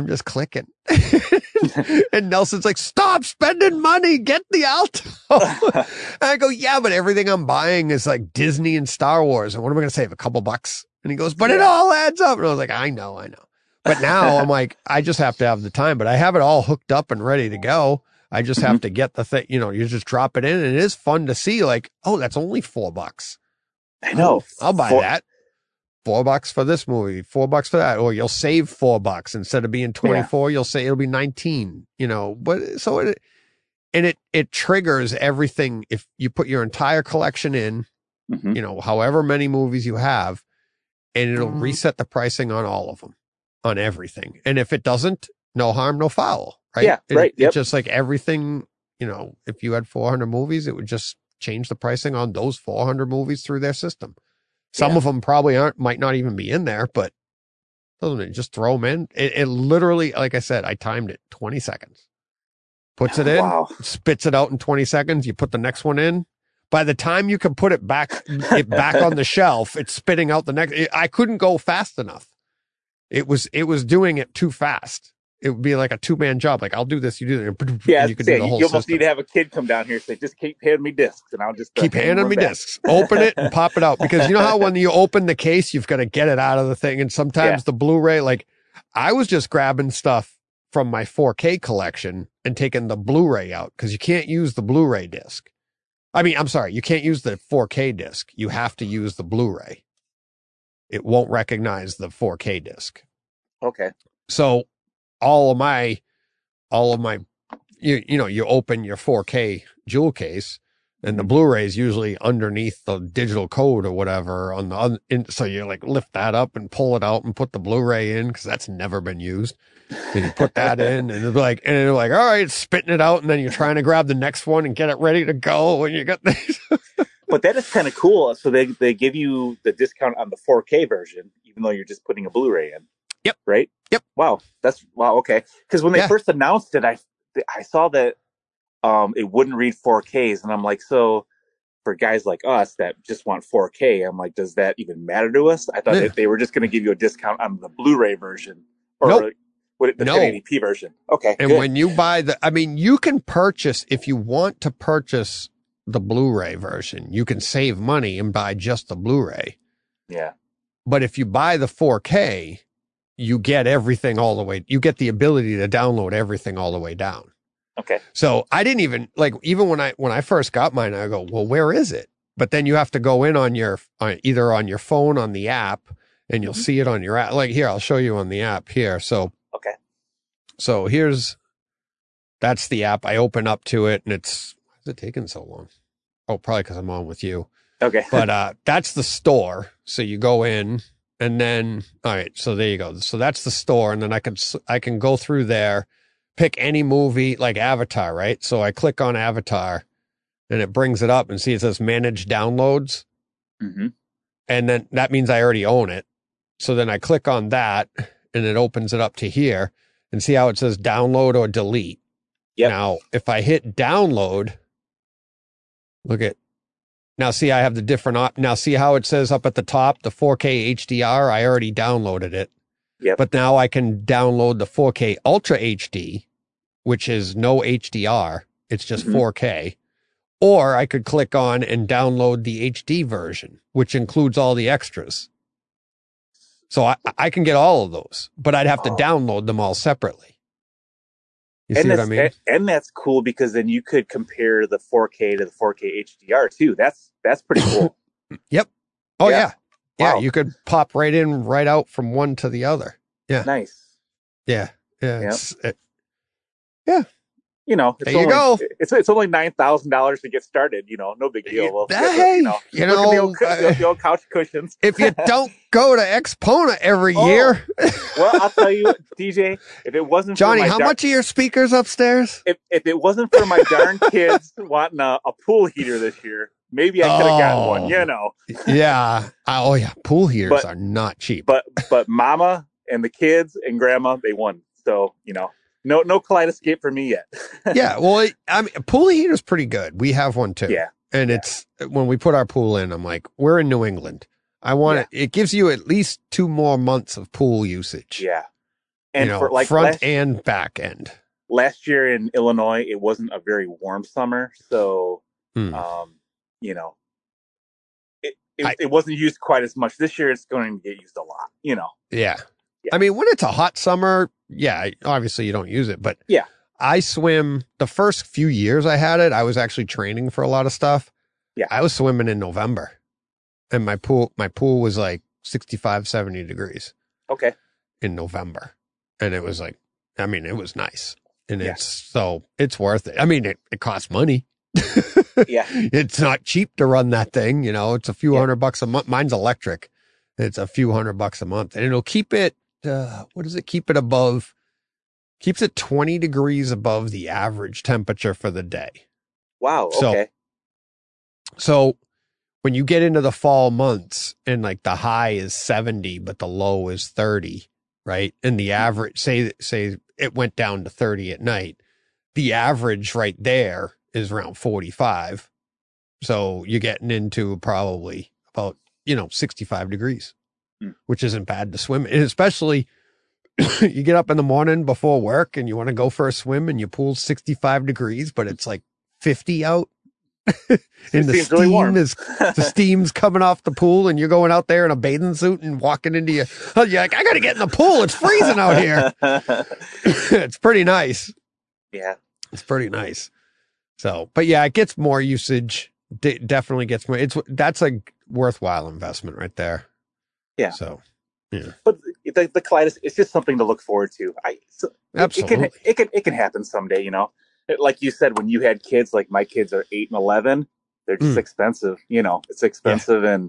Speaker 2: And Nelson's like, stop spending money. Get the Alto. And I go, yeah, but everything I'm buying is like Disney and Star Wars. And what am I going to save? A couple bucks? And he goes, but it all adds up. And I was like, I know. But now I'm like, I just have to have the time, but I have it all hooked up and ready to go. I just have to get the thing, you know, you just drop it in, and it is fun to see like, oh, that's only $4.
Speaker 3: I know.
Speaker 2: I'll buy that. $4 for this movie, $4 for that. Or you'll save $4 instead of being 24, you'll say it'll be 19, you know, but so it triggers everything. If you put your entire collection in, you know, however many movies you have, and it'll reset the pricing on all of them. On everything. And if it doesn't, no harm, no foul, right?
Speaker 3: Yeah, right.
Speaker 2: It's just like everything, you know, if you had 400 movies, it would just change the pricing on those 400 movies through their system. Some of them probably might not even be in there, but doesn't it just throw them in? It literally, like I said, I timed it 20 seconds. Puts it in, spits it out in 20 seconds. You put the next one in. By the time you can put it back on the shelf, it's spitting out the next. I couldn't go fast enough. It was doing it too fast. It would be like a 2-man job. Like, I'll do this, you do that.
Speaker 3: Yeah,
Speaker 2: you could do the whole
Speaker 3: you almost
Speaker 2: system.
Speaker 3: need to have a kid come down here and say, just keep handing me discs, and I'll just
Speaker 2: keep handing me discs. Open it and pop it out. Because you know how when you open the case, you've got to get it out of the thing. And sometimes the Blu-ray, like I was just grabbing stuff from my 4K collection and taking the Blu-ray out because you can't use the Blu-ray disc. I mean, I'm sorry, you can't use the 4K disc. You have to use the Blu-ray. It won't recognize the 4K disc.
Speaker 3: Okay.
Speaker 2: So all of my, you know, you open your 4K jewel case and the Blu-ray is usually underneath the digital code or whatever so you like lift that up and pull it out and put the Blu-ray in because that's never been used. And you put that in and it's like, all right, spitting it out. And then you're trying to grab the next one and get it ready to go. And you got this.
Speaker 3: But that is kind of cool. So they give you the discount on the 4K version, even though you're just putting a Blu-ray in.
Speaker 2: Yep.
Speaker 3: Right?
Speaker 2: Yep.
Speaker 3: Wow. Okay. Because when they first announced it, I saw that it wouldn't read 4Ks. And I'm like, so for guys like us that just want 4K, I'm like, does that even matter to us? I thought that they were just going to give you a discount on the Blu-ray version. Or the 1080p version. Okay.
Speaker 2: And when you buy you can purchase, if you want to purchase the Blu-ray version, you can save money and buy just the Blu-ray.
Speaker 3: Yeah.
Speaker 2: But if you buy the 4K, you get everything all the way. You get the ability to download everything all the way down.
Speaker 3: Okay.
Speaker 2: So I didn't even even when I first got mine, I go, well, where is it? But then you have to go in on either on your phone on the app, and you'll see it on your app. Like here, I'll show you on the app here. So
Speaker 3: okay.
Speaker 2: So that's the app. I open up to it, and why is it taking so long? Oh, probably because I'm on with you.
Speaker 3: Okay.
Speaker 2: But that's the store. So you go in, and then all right. So there you go. So that's the store, and then I can go through there, pick any movie like Avatar, right? So I click on Avatar, and it brings it up, and see it says Manage Downloads, and then that means I already own it. So then I click on that, and it opens it up to here, and see how it says Download or Delete. Yep. Now, if I hit Download, now see, I have the different now see how it says up at the top, the 4K HDR, I already downloaded it.
Speaker 3: Yep.
Speaker 2: But now I can download the 4K Ultra HD, which is no HDR. It's just 4K. Or I could click on and download the HD version, which includes all the extras. So I can get all of those, but I'd have to download them all separately. You see what I mean?
Speaker 3: And that's cool because then you could compare the 4K to the 4K HDR too. That's pretty cool.
Speaker 2: Yep. Oh
Speaker 3: Yeah.
Speaker 2: yeah. Yeah.
Speaker 3: Wow.
Speaker 2: You could pop right in, right out from one to the other. Yeah.
Speaker 3: Nice.
Speaker 2: Yeah. Yeah.
Speaker 3: Yep.
Speaker 2: Yeah.
Speaker 3: You know, it's
Speaker 2: There you
Speaker 3: only
Speaker 2: go.
Speaker 3: it's only $9,000 to get started. You know, no big deal. We'll get
Speaker 2: Hey,
Speaker 3: look at the old couch cushions.
Speaker 2: if you don't go to Exponent every
Speaker 3: Oh.
Speaker 2: year,
Speaker 3: Well, I'll tell you, DJ, if it wasn't
Speaker 2: Johnny,
Speaker 3: for my
Speaker 2: how much are your speakers upstairs?
Speaker 3: if it wasn't for my darn kids wanting a pool heater this year, maybe I could have gotten one. You know,
Speaker 2: Yeah. Oh yeah. Pool heaters
Speaker 3: But-
Speaker 2: are not cheap.
Speaker 3: but Mama and the kids and Grandma, they won. So you know, no Kaleidoscape for me yet.
Speaker 2: Yeah. Well, I mean, a pool heater's pretty good. We have one too.
Speaker 3: Yeah.
Speaker 2: And it's when we put our pool in, I'm like, we're in New England. I want it gives you at least 2 more months of pool usage.
Speaker 3: Yeah. And
Speaker 2: you know,
Speaker 3: for like
Speaker 2: front and back end.
Speaker 3: last year in Illinois, it wasn't a very warm summer, so you know, it wasn't used quite as much. This year, it's going to get used a lot. You know.
Speaker 2: Yeah.
Speaker 3: Yeah.
Speaker 2: I mean, when it's a hot summer, yeah, obviously you don't use it, but
Speaker 3: Yeah.
Speaker 2: I swim the first few years I had it. I was actually training for a lot of stuff.
Speaker 3: Yeah.
Speaker 2: I was swimming in November and my pool was like 65, 70 degrees
Speaker 3: Okay.
Speaker 2: in November. And it was like, I mean, it was nice and
Speaker 3: Yeah.
Speaker 2: it's worth it. I mean, it costs money.
Speaker 3: Yeah.
Speaker 2: It's not cheap to run that thing. You know, it's a few
Speaker 3: Yeah.
Speaker 2: $100 a month. Mine's electric. It's a few $100 a month and it'll keep it, what does it keep it above? Keeps it 20 degrees above the average temperature for the day.
Speaker 3: Wow.
Speaker 2: So-
Speaker 3: Okay.
Speaker 2: So when you get into the fall months and like the high is 70, but the low is 30, right? And the average, say it went down to 30 at night, the average right there is around 45. So you're getting into probably about, 65 degrees, which isn't bad to swim. And especially you get up in the morning before work and you want to go for a swim and your pool's 65 degrees, but it's like 50 out. And the
Speaker 3: seems really warm.
Speaker 2: the steam's coming off the pool and you're going out there in a bathing suit and walking into you're like, I got to get in the pool. It's freezing out here. It's pretty nice.
Speaker 3: Yeah.
Speaker 2: It's pretty nice. So, but yeah, it gets more usage. Definitely gets more. That's a worthwhile investment right there.
Speaker 3: Yeah.
Speaker 2: So,
Speaker 3: But the Kaleidos, it's just something to look forward to.
Speaker 2: Absolutely.
Speaker 3: It can happen someday. You know, like you said, when you had kids, like my kids are 8 and 11, they're just expensive. You know, it's expensive, and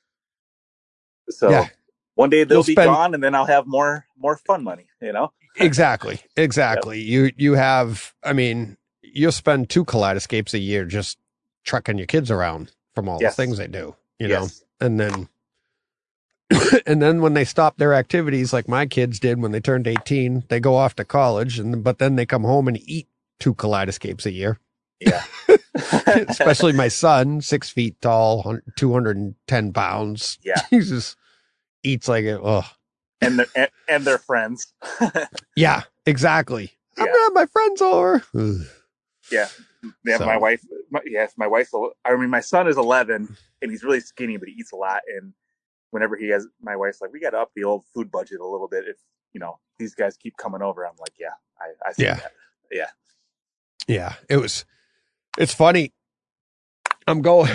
Speaker 3: so one day they'll be gone, and then I'll have more fun money. You know,
Speaker 2: exactly. You have. I mean, you'll spend 2 Kaleidoscapes a year just trucking your kids around from all the things they do. You know, and then. And then when they stop their activities, like my kids did when they turned 18, they go off to college, but then they come home and eat 2 Kaleidoscapes a year.
Speaker 3: Yeah.
Speaker 2: Especially my son, 6 feet tall, 210 pounds.
Speaker 3: Yeah.
Speaker 2: He just eats like it. Oh.
Speaker 3: And their friends.
Speaker 2: Yeah, exactly.
Speaker 3: Yeah.
Speaker 2: I'm gonna have my friends over.
Speaker 3: Yeah. Yeah.
Speaker 2: So-
Speaker 3: My wife. My wife's. I mean, my son is 11 and he's really skinny, but he eats a lot. And whenever he has, my wife's like, we got to up the old food budget a little bit. If these guys keep coming over, I'm like, yeah, I see that. Yeah.
Speaker 2: Yeah, it's funny. I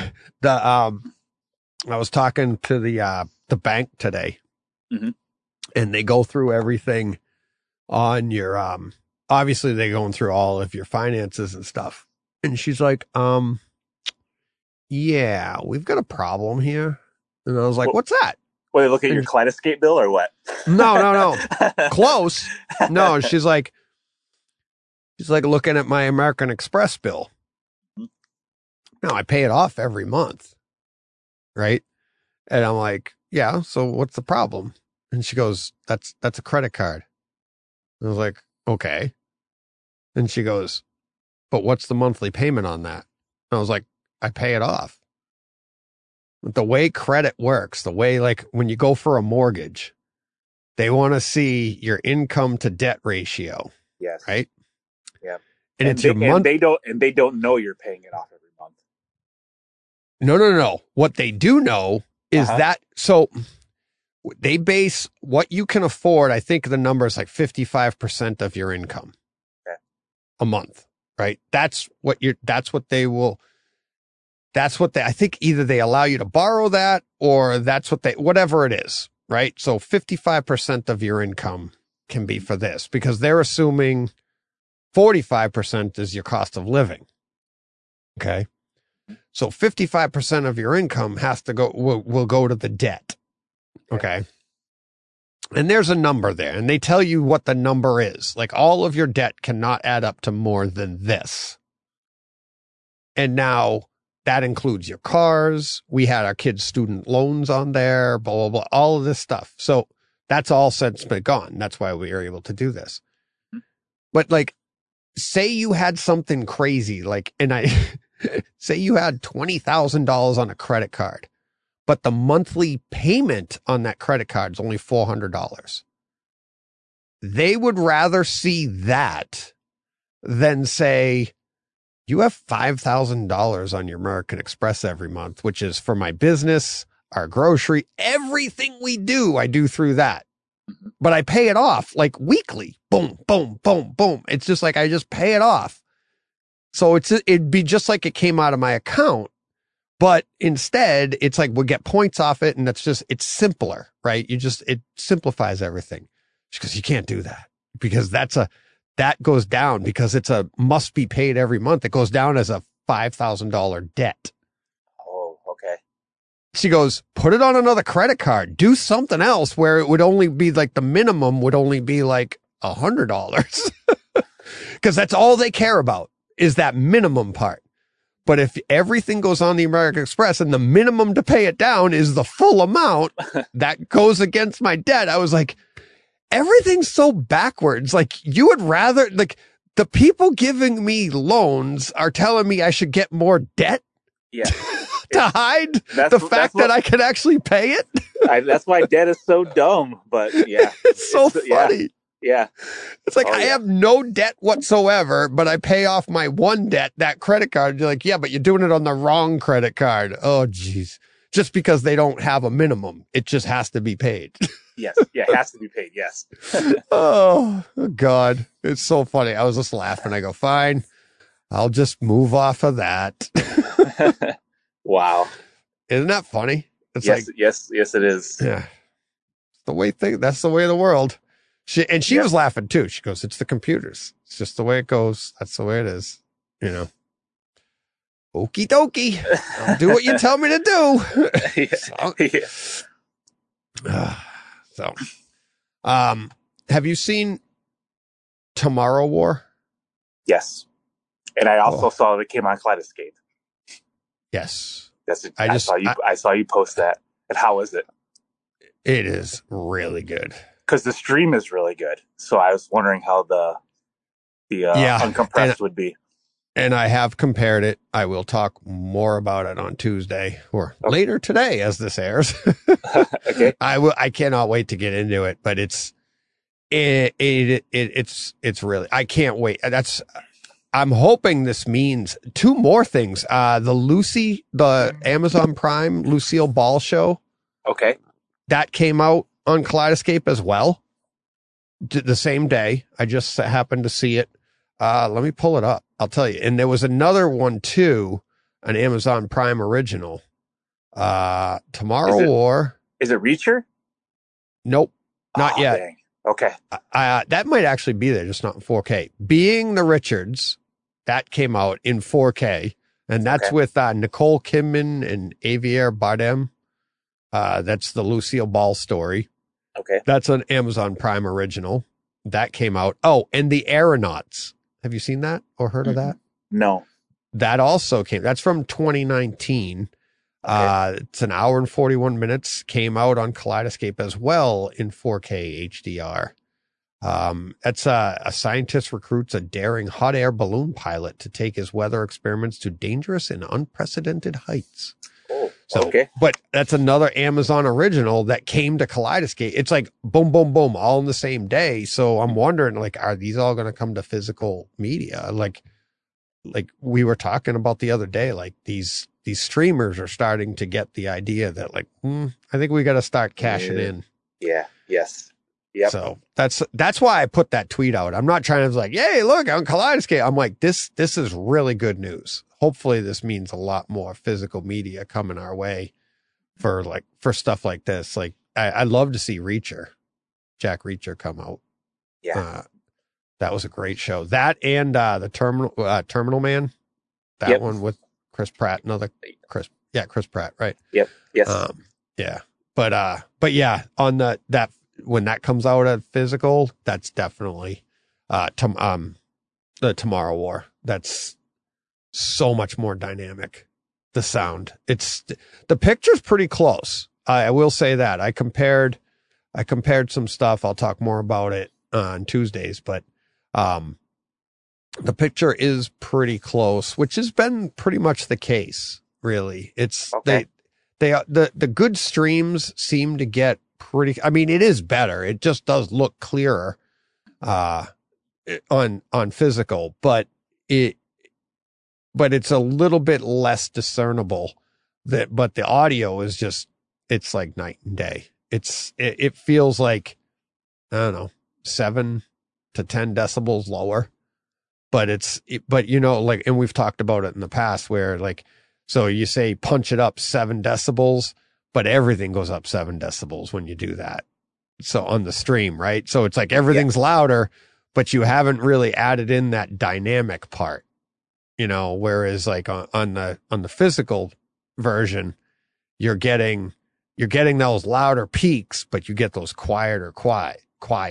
Speaker 2: was talking to the bank today,
Speaker 3: Mhm.
Speaker 2: and they go through everything on your, obviously they're going through all of your finances and stuff. And she's like, yeah, we've got a problem here. And I was like, what's that?
Speaker 3: Well, they look at your Kaleidoscape bill or what?
Speaker 2: No. Close. No, she's like looking at my American Express bill. No, I pay it off every month. Right. And I'm like, yeah, so what's the problem? And she goes, that's a credit card. I was like, okay. And she goes, but what's the monthly payment on that? And I was like, I pay it off. The way credit works, the way like when you go for a mortgage, they want to see your income to debt ratio.
Speaker 3: Yes.
Speaker 2: Right.
Speaker 3: Yeah.
Speaker 2: And it's your month.
Speaker 3: And they don't know you're paying it off every month.
Speaker 2: No. What they do know is that, so they base what you can afford. I think the number is like 55% of your income a month, right? That's what they will. that's what I think either they allow you to borrow that or that's what whatever it is, right? So 55% of your income can be for this because they're assuming 45% is your cost of living. Okay. So 55% of your income will go to the debt. Okay. And there's a number there and they tell you what the number is. Like all of your debt cannot add up to more than this. And now that includes your cars. We had our kids' student loans on there, blah, blah, blah, all of this stuff. So that's all since been gone. That's why we were able to do this. But like, say you had something crazy, like, and say you had $20,000 on a credit card, but the monthly payment on that credit card is only $400. They would rather see that than say, you have $5,000 on your American Express every month, which is for my business, our grocery, everything we do, I do through that. But I pay it off like weekly. Boom, boom, boom, boom. It's just like I just pay it off. So it'd be just like it came out of my account. But instead, it's like we'll get points off it. And it's simpler, right? It simplifies everything because you can't do that because that goes down because it's must be paid every month. It goes down as a $5,000 debt.
Speaker 3: Oh, okay.
Speaker 2: She goes, put it on another credit card. Do something else where it would only be like the minimum would only be like $100 because that's all they care about is that minimum part. But if everything goes on the American Express and the minimum to pay it down is the full amount that goes against my debt, I was like, everything's so backwards. Like you would rather like the people giving me loans are telling me I should get more debt.
Speaker 3: Yeah.
Speaker 2: To hide the fact that I can actually pay it.
Speaker 3: That's why debt is so dumb. But yeah,
Speaker 2: it's so funny.
Speaker 3: Yeah.
Speaker 2: It's like I have no debt whatsoever, but I pay off my one debt, that credit card. You're like, yeah, but you're doing it on the wrong credit card. Oh, geez. Just because they don't have a minimum. It just has to be paid.
Speaker 3: Yes. Yeah, it has to be paid. Yes.
Speaker 2: Oh, God. It's so funny. I was just laughing. I go, fine. I'll just move off of that.
Speaker 3: Wow.
Speaker 2: Isn't that funny? It's
Speaker 3: yes, it is.
Speaker 2: Yeah. That's the way of the world. She was laughing too. She goes, it's the computers. It's just the way it goes. That's the way it is. You know, okie dokie. I'll do what you tell me to do. So, have you seen Tomorrow War?
Speaker 3: Yes. And I also saw that it came on Kaleidoscape.
Speaker 2: Yes.
Speaker 3: I saw you post that. And how is it?
Speaker 2: It is really good.
Speaker 3: Because the stream is really good. So I was wondering how the uncompressed would be.
Speaker 2: And I have compared it. I will talk more about it on Tuesday or later today as this airs.
Speaker 3: Okay.
Speaker 2: I cannot wait to get into it, but it's really, I can't wait. I'm hoping this means two more things. The Amazon Prime Lucille Ball show.
Speaker 3: Okay.
Speaker 2: That came out on Kaleidoscape as well. The same day. I just happened to see it. Let me pull it up. I'll tell you. And there was another one too, an Amazon Prime original. Tomorrow War.
Speaker 3: Is it Reacher?
Speaker 2: Nope. Not yet.
Speaker 3: Dang. Okay.
Speaker 2: That might actually be there, just not in 4K. Being the Richards, that came out in 4K. And that's with Nicole Kidman and Javier Bardem. That's the Lucille Ball story.
Speaker 3: Okay.
Speaker 2: That's an Amazon Prime original. That came out. Oh, and The Aeronauts. Have you seen that or heard of that?
Speaker 3: No.
Speaker 2: That also came. That's from 2019. Okay. It's an hour and 41 minutes. Came out on Kaleidoscape as well in 4K HDR. That's a scientist recruits a daring hot air balloon pilot to take his weather experiments to dangerous and unprecedented heights.
Speaker 3: Oh,
Speaker 2: so,
Speaker 3: okay.
Speaker 2: But that's another Amazon original that came to Kaleidoscape. It's like boom, boom, boom, all in the same day. So I'm wondering, like, are these all going to come to physical media? Like we were talking about the other day, like these streamers are starting to get the idea that like, I think we got to start cashing in.
Speaker 3: Yeah. Yes. Yep.
Speaker 2: So that's why I put that tweet out. I'm not trying to like, yay, look, on Kaleidoscape. I'm like, this is really good news. Hopefully this means a lot more physical media coming our way for stuff like this. Like I'd love to see Jack Reacher come out.
Speaker 3: Yeah.
Speaker 2: That was a great show. That and the Terminal Man. That one with Chris Pratt, Chris Pratt, right?
Speaker 3: Yep. Yes.
Speaker 2: Yeah. But yeah, on that when that comes out at physical, that's definitely the Tomorrow War. That's so much more dynamic. The sound. The picture's pretty close. I will say that. I compared some stuff. I'll talk more about it on Tuesdays, but the picture is pretty close, which has been pretty much the case, really. It's
Speaker 3: okay.
Speaker 2: The good streams seem to get pretty, I mean, it is better. It just does look clearer on physical, but it's a little bit less discernible but the audio is just, it's like night and day. It feels like, I don't know, 7 to 10 decibels lower, but like, and we've talked about it in the past where like, so you say punch it up 7 decibels, but everything goes up 7 decibels when you do that. So on the stream, right? So it's like everything's louder, but you haven't really added in that dynamic part, whereas like on the physical version, you're getting those louder peaks, but you get those quieter quiets.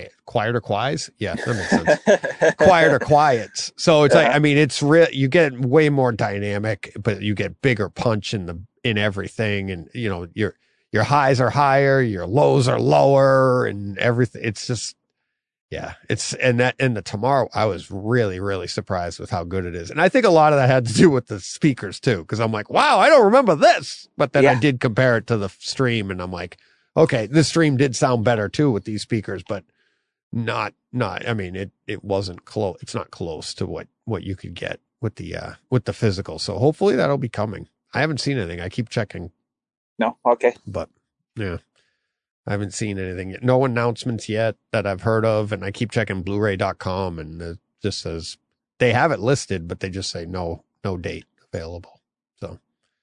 Speaker 2: Yeah, that makes sense. Quieter quiets. So it's like, I mean, it's real. You get way more dynamic, but you get bigger punch in everything. And your highs are higher, your lows are lower and everything. It's just, yeah, and the Tomorrow, I was really, really surprised with how good it is. And I think a lot of that had to do with the speakers too. Cause I'm like, wow, I don't remember this, but then I did compare it to the stream and I'm like, okay, this stream did sound better too with these speakers, but not, I mean, it wasn't close. It's not close to what you could get with the physical. So hopefully that'll be coming. I haven't seen anything. I keep checking.
Speaker 3: No. Okay.
Speaker 2: But yeah, I haven't seen anything yet. No announcements yet that I've heard of. And I keep checking Blu-ray.com and it just says they have it listed, but they just say no date available. So,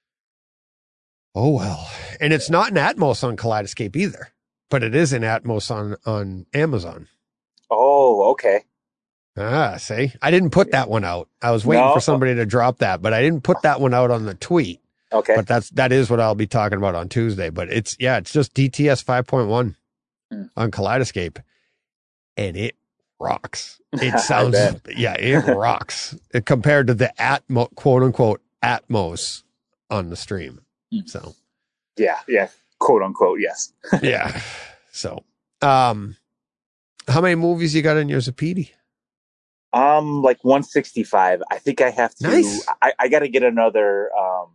Speaker 2: oh, well, and it's not in Atmos on Kaleidoscape either, but it is in Atmos on Amazon.
Speaker 3: Oh, okay.
Speaker 2: See, I didn't put that one out. I was waiting for somebody to drop that, but I didn't put that one out on the tweet.
Speaker 3: Okay.
Speaker 2: But that is what I'll be talking about on Tuesday, but it's just DTS 5.1 on Kaleidoscape and it rocks. It sounds, it rocks compared to the quote unquote Atmos on the stream. So
Speaker 3: yeah, quote unquote, yes.
Speaker 2: Yeah. So, how many movies you got in your Zapiti?
Speaker 3: Like 165. I think I have to. Nice. I got to get another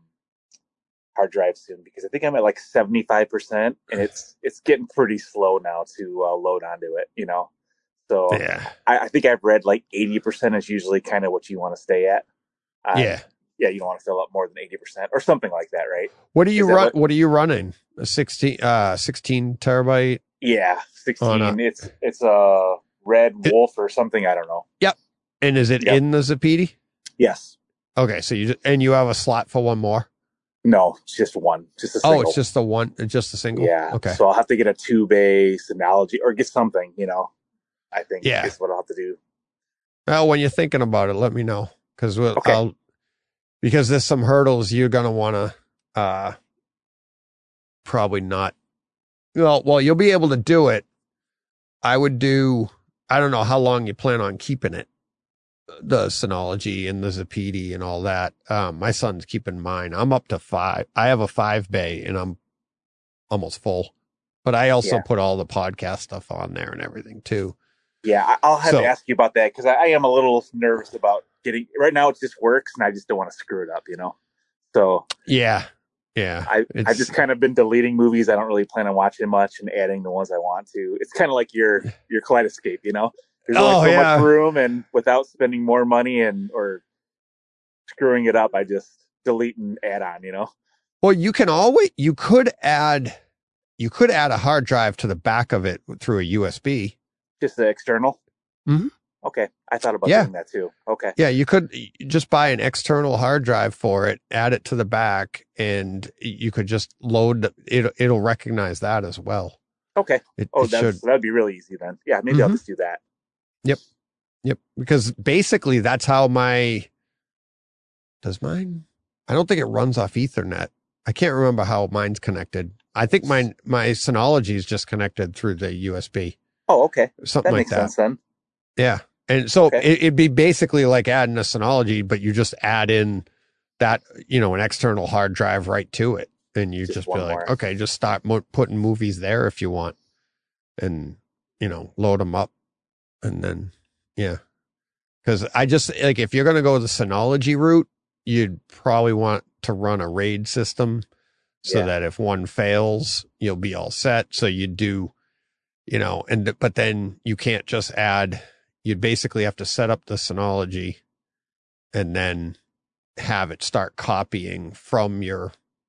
Speaker 3: hard drive soon because I think I'm at like 75%, and it's getting pretty slow now to load onto it. So yeah. I think I've read like 80% is usually kind of what you want to stay at. Yeah, you don't want to fill up more than 80% or something like that, right?
Speaker 2: What do you run? What are you running? A 16 terabyte?
Speaker 3: Yeah, 16. It's a Red Wolf or something. I don't know.
Speaker 2: Yep. And is it in the Zapiti?
Speaker 3: Yes.
Speaker 2: Okay, so you have a slot for one more?
Speaker 3: No, it's just one. Just a single.
Speaker 2: Oh, it's just the one, just a single?
Speaker 3: Yeah.
Speaker 2: Okay.
Speaker 3: So I'll have to get a 2-bay Synology or get something, I think is what I'll have to do.
Speaker 2: Well, when you're thinking about it, let me know. Because because there's some hurdles you're going to want to probably not. Well, you'll be able to do it. I don't know how long you plan on keeping it. The Synology and the Zapiti and all that. My son's keeping mine. I'm up to 5. I have a 5-bay and I'm almost full, but I also put all the podcast stuff on there and everything too.
Speaker 3: Yeah. I'll have to ask you about that. Cause I am a little nervous about getting right now. It just works and I just don't want to screw it up, So yeah. I've just kind of been deleting movies. I don't really plan on watching much and adding the ones I want to. It's kind of like your Kaleidoscape, There's only so much room, and without spending more money or screwing it up, I just delete and add on,
Speaker 2: Well, you could add you could add a hard drive to the back of it through a USB.
Speaker 3: Just the external?
Speaker 2: Mm-hmm.
Speaker 3: Okay. I thought about doing that too. Okay.
Speaker 2: Yeah, you could just buy an external hard drive for it, add it to the back, and you could just load it. It'll recognize that as well.
Speaker 3: Okay. That'd be really easy then. Yeah, maybe I'll just do that.
Speaker 2: Yep. Because basically that's how does mine? I don't think it runs off Ethernet. I can't remember how mine's connected. I think my Synology is just connected through the USB.
Speaker 3: Oh, okay.
Speaker 2: Something
Speaker 3: that
Speaker 2: like
Speaker 3: makes
Speaker 2: that.
Speaker 3: Sense then.
Speaker 2: Yeah. And so it'd be basically like adding a Synology, but you just add in that, an external hard drive right to it. And you just be like, okay, just start putting movies there if you want and, load them up. And then, yeah. Because I just, like, if you're going to go the Synology route, you'd probably want to run a RAID system so that if one fails, you'll be all set. So you do, but then you can't just add, you'd basically have to set up the Synology and then have it start copying from your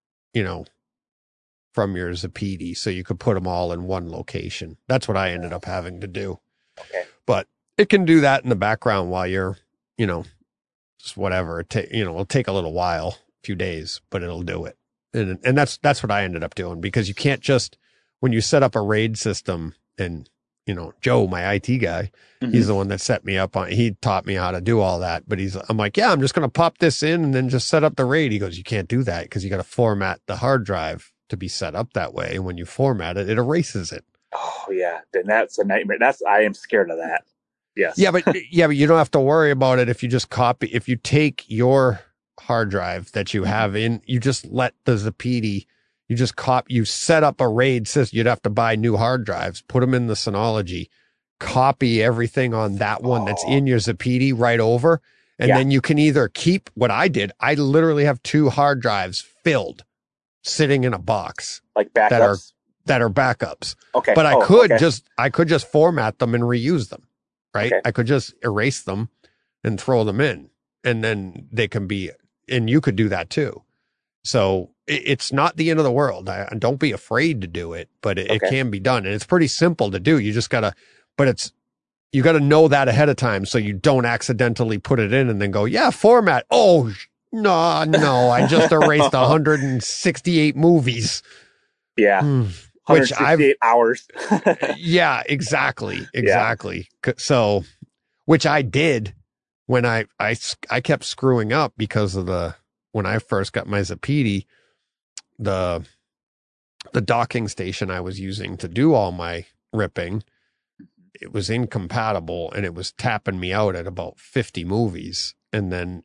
Speaker 2: Zapedi. So you could put them all in one location. That's what I ended up having to do.
Speaker 3: Okay.
Speaker 2: But it can do that in the background while you're, just whatever. It'll take a little while, a few days, but it'll do it. And that's what I ended up doing, because you can't just, when you set up a RAID system, and, Joe, my IT guy, he's the one that set me up on, he taught me how to do all that, but I'm like, yeah, I'm just going to pop this in and then just set up the RAID. He goes, you can't do that because you got to format the hard drive to be set up that way. And when you format it, it erases it.
Speaker 3: Oh yeah. Then that's a nightmare. I am scared of that. Yes.
Speaker 2: Yeah, but you don't have to worry about it if you just if you take your hard drive that you have in, you just let the Zapedi, you set up a RAID system. You'd have to buy new hard drives, put them in the Synology, copy everything on that one that's in your Zapedi right over. And then you can either keep what I did. I literally have 2 hard drives filled sitting in a box.
Speaker 3: Like backups?
Speaker 2: That are backups.
Speaker 3: Okay.
Speaker 2: But I could just format them and reuse them. Right. Okay. I could just erase them and throw them in, and then they can be, and you could do that too. So it's not the end of the world. Don't be afraid to do it, but it can be done. And it's pretty simple to do. You just you gotta know that ahead of time, so you don't accidentally put it in and then go, format. Oh, no, I just erased 168 movies.
Speaker 3: Yeah. 168 hours.
Speaker 2: Yeah, exactly. Yeah. So, which I did when I kept screwing up because of when I first got my Zapedi, the docking station I was using to do all my ripping, it was incompatible and it was tapping me out at about 50 movies. And then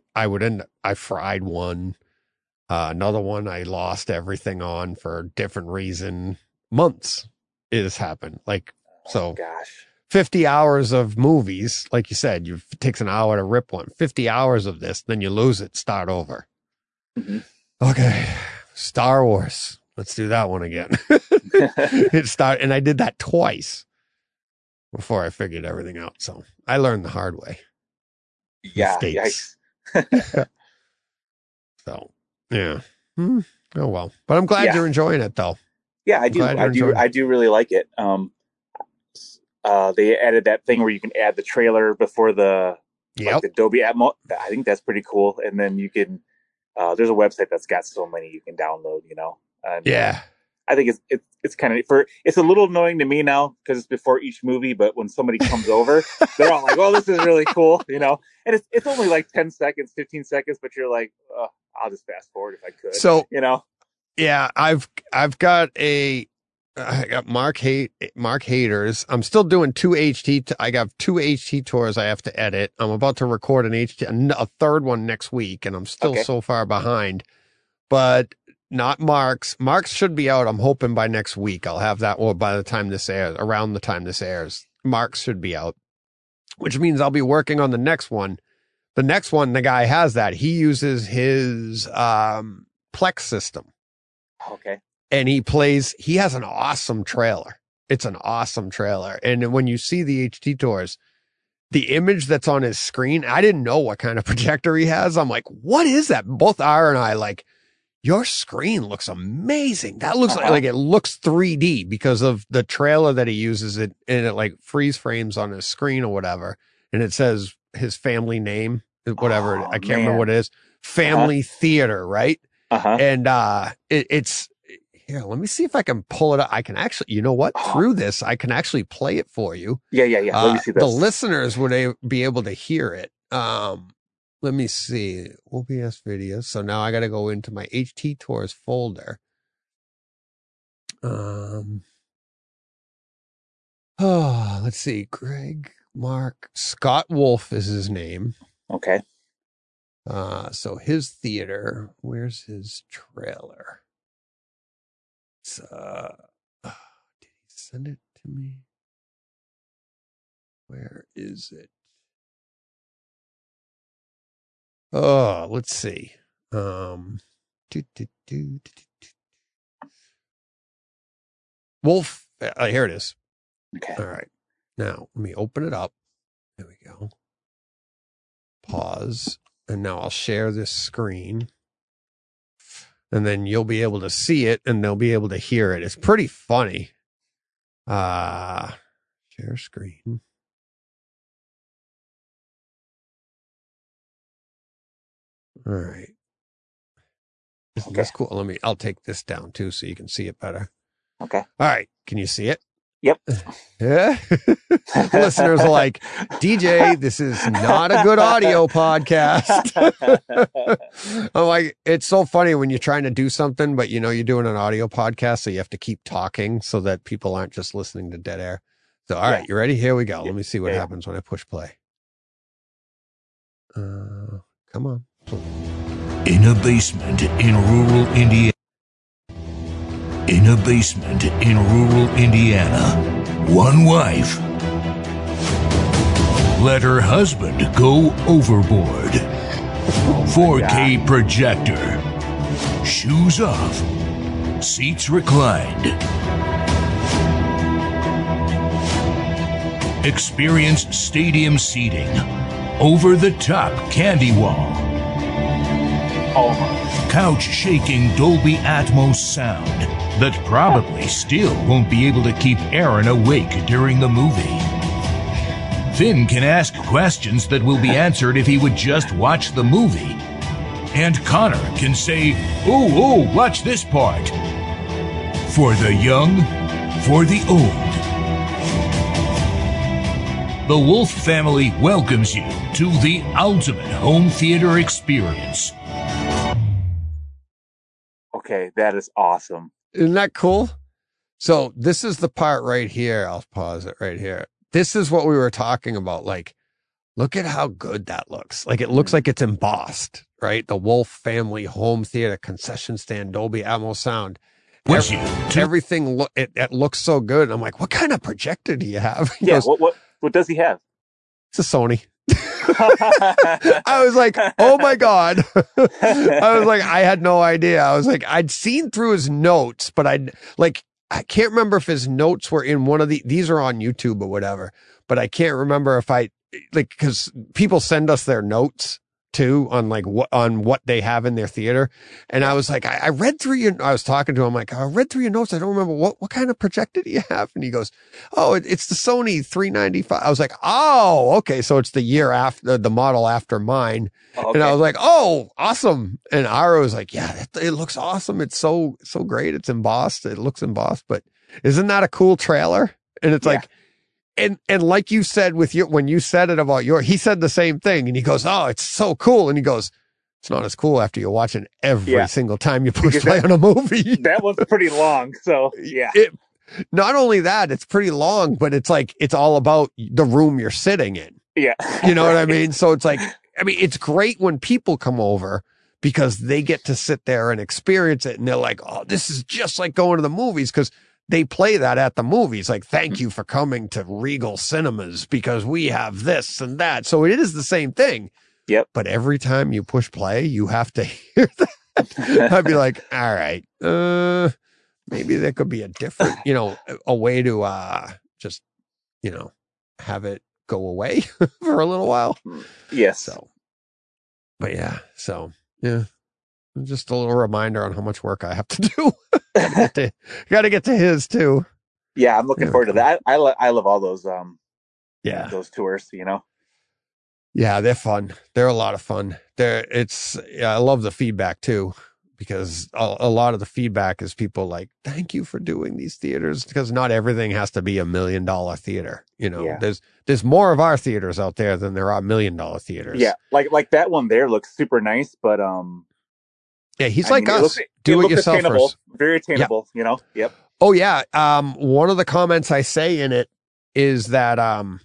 Speaker 2: I fried one. Another one I lost everything on for a different reason. Months it has happened. Gosh. 50 hours of movies, like you said, it takes an hour to rip one. 50 hours of this, then you lose it, start over. Mm-hmm. Okay. Star Wars. Let's do that one again. And I did that twice before I figured everything out. So I learned the hard way.
Speaker 3: Yeah. Yikes.
Speaker 2: So. Yeah. Oh well, but I'm glad you're enjoying it though.
Speaker 3: Yeah, I do. I do really like it. They added that thing where you can add the trailer before the Dolby Atmos. I think that's pretty cool. And then you can. There's a website that's got so many you can download. And, I think it's kind of it's a little annoying to me now because it's before each movie. But when somebody comes over, they're all like, "Oh, this is really cool," And it's only like 10 seconds, 15 seconds, but you're like, "Oh, I'll just fast forward if I could."
Speaker 2: So yeah, I've got Mark Haters. I'm still doing 2 HT. I got 2 HT tours I have to edit. I'm about to record a third one next week, and I'm still so far behind. But not Mark's. Mark's should be out. I'm hoping by next week. I'll have that. Or by the time this airs, around the time this airs, Mark's should be out, which means I'll be working on the next one. The next one, the guy has that. He uses his Plex system.
Speaker 3: Okay.
Speaker 2: And he has an awesome trailer. It's an awesome trailer. And when you see the HT tours, the image that's on his screen, I didn't know what kind of projector he has. I'm like, what is that? Both R and I your screen looks amazing. That looks like it looks 3D because of the trailer that he uses it, and it like freeze frames on his screen or whatever. And it says his family name, whatever. I can't remember what it is. Family Theater, right? And it's here. Let me see if I can pull it up. I can actually, you know what? Through this, I can actually play it for you.
Speaker 3: Yeah. Let me see this.
Speaker 2: The listeners would be able to hear it. Let me see. OBS videos. So now I got to go into my HT Tours folder. Let's see. Greg, Mark, Scott Wolf is his name.
Speaker 3: Okay.
Speaker 2: So his theater, where's his trailer? It's, did he send it to me? Where is it? Oh, let's see. Wolf. Here it is.
Speaker 3: Okay.
Speaker 2: All right. Now let me open it up. There we go. Pause. And now I'll share this screen. And then you'll be able to see it and they'll be able to hear it. It's pretty funny. Share screen. All right. That's cool. I'll take this down too so you can see it better.
Speaker 3: Okay.
Speaker 2: All right. Can you see it?
Speaker 3: Yep.
Speaker 2: Yeah. Listeners are like, DJ, this is not a good audio podcast. I'm like, it's so funny when you're trying to do something, but you're doing an audio podcast, so you have to keep talking so that people aren't just listening to dead air. So, all right, you ready? Here we go. Let me see what happens when I push play. Come on.
Speaker 4: In a basement in rural Indiana. In a basement in rural Indiana, one wife let her husband go overboard. 4K projector, shoes off, seats reclined. Experience stadium seating, over-the-top candy wall. Couch shaking Dolby Atmos sound that probably still won't be able to keep Aaron awake during the movie. Finn can ask questions that will be answered if he would just watch the movie. And Connor can say, oh, watch this part. For the young, for the old. The Wolf family welcomes you to the ultimate home theater experience.
Speaker 3: Okay, that is awesome.
Speaker 2: Isn't that cool? So this is the part right here. I'll pause it right here. This is what we were talking about. Like, look at how good that looks. Like, it looks like it's embossed, right? The Wolf family home theater, concession stand, Dolby Atmos sound. Everything it looks so good. I'm like, what kind of projector do you have? He goes,
Speaker 3: what does he have?
Speaker 2: It's a Sony. I was like, oh my God. I was like, I had no idea. I was like, I'd seen through his notes, but I can't remember if his notes were in one of these are on YouTube or whatever, but I can't remember if because people send us their notes too on what they have in their theater. And I was like, I read through I was talking to him, like, I read through your notes. I don't remember what kind of projector do you have? And he goes, oh, it's the Sony 395. I was like, oh, okay. So it's the year after the model after mine. Okay. And I was like, oh, awesome. And Ara was like, yeah, it looks awesome. It's so great. It's embossed. It looks embossed, but isn't that a cool trailer? And it's like, and like you said when you said it about he said the same thing and he goes, oh, it's so cool. And he goes, it's not as cool after you're watching every single time you push play on a movie.
Speaker 3: That one's pretty long. So yeah.
Speaker 2: Not only that, it's pretty long, but it's like, it's all about the room you're sitting in.
Speaker 3: Yeah.
Speaker 2: You know what I mean? So it's like, it's great when people come over because they get to sit there and experience it. And they're like, oh, this is just like going to the movies. Cause they play that at the movies. Like, thank you for coming to Regal Cinemas because we have this and that. So it is the same thing.
Speaker 3: Yep.
Speaker 2: But every time you push play, you have to hear that. I'd be like, all right, maybe there could be a different, a way to just, have it go away for a little while.
Speaker 3: Yes.
Speaker 2: So, but yeah. So, yeah. Just a little reminder on how much work I have to do. Got to get to his too.
Speaker 3: Yeah, I'm looking forward to that. I love all those those tours,
Speaker 2: Yeah, they're fun. They're a lot of fun. I love the feedback too, because a lot of the feedback is people like, thank you for doing these theaters, because not everything has to be $1 million theater. There's more of our theaters out there than there are $1 million theaters.
Speaker 3: Yeah. Like that one there looks super nice, but
Speaker 2: yeah, he's like us. Do it yourself
Speaker 3: attainable,
Speaker 2: first.
Speaker 3: very attainable, Yep.
Speaker 2: Oh yeah. One of the comments I say in it is that,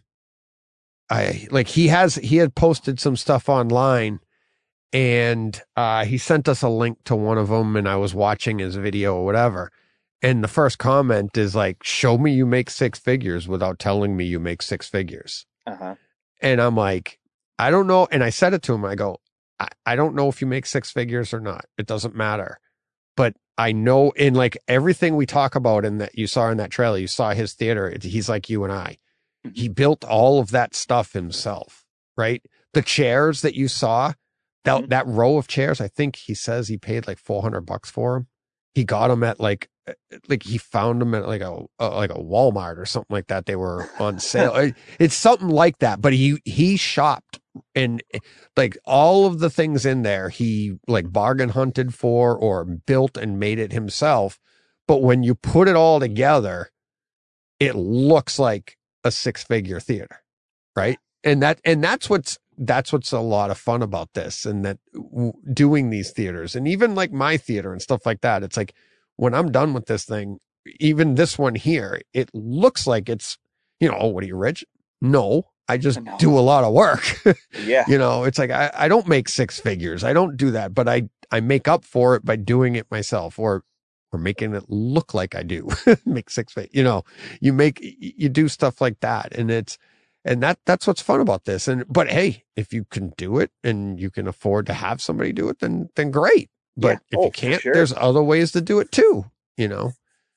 Speaker 2: he had posted some stuff online, and he sent us a link to one of them, and I was watching his video or whatever. And the first comment is like, show me you make six figures without telling me you make six figures.
Speaker 3: Uh-huh.
Speaker 2: And I'm like, I don't know. And I said it to him. I go, I don't know if you make six figures or not. It doesn't matter. But I know in like everything we talk about in that you saw in that trailer, you saw his theater. He's like you and I. He built all of that stuff himself, right? The chairs that you saw, that row of chairs, I think he says he paid like $400 for them. He got them at like he found them at like a Walmart or something like that. They were on sale. It's something like that. But he shopped, and like all of the things in there, he like bargain hunted for or built and made it himself. But when you put it all together, it looks like a six-figure theater, right? And that's what's a lot of fun about this, and that doing these theaters, and even like my theater and stuff like that. It's like when I'm done with this thing, even this one here, it looks like it's, oh, what are you, rich? No, I just do a lot of work.
Speaker 3: Yeah.
Speaker 2: It's like, I don't make six figures. I don't do that, but I make up for it by doing it myself, or making it look like I do. Make six figures, you do stuff like that. And that's what's fun about this. But hey, if you can do it and you can afford to have somebody do it, then great. But if you can't, there's other ways to do it too, and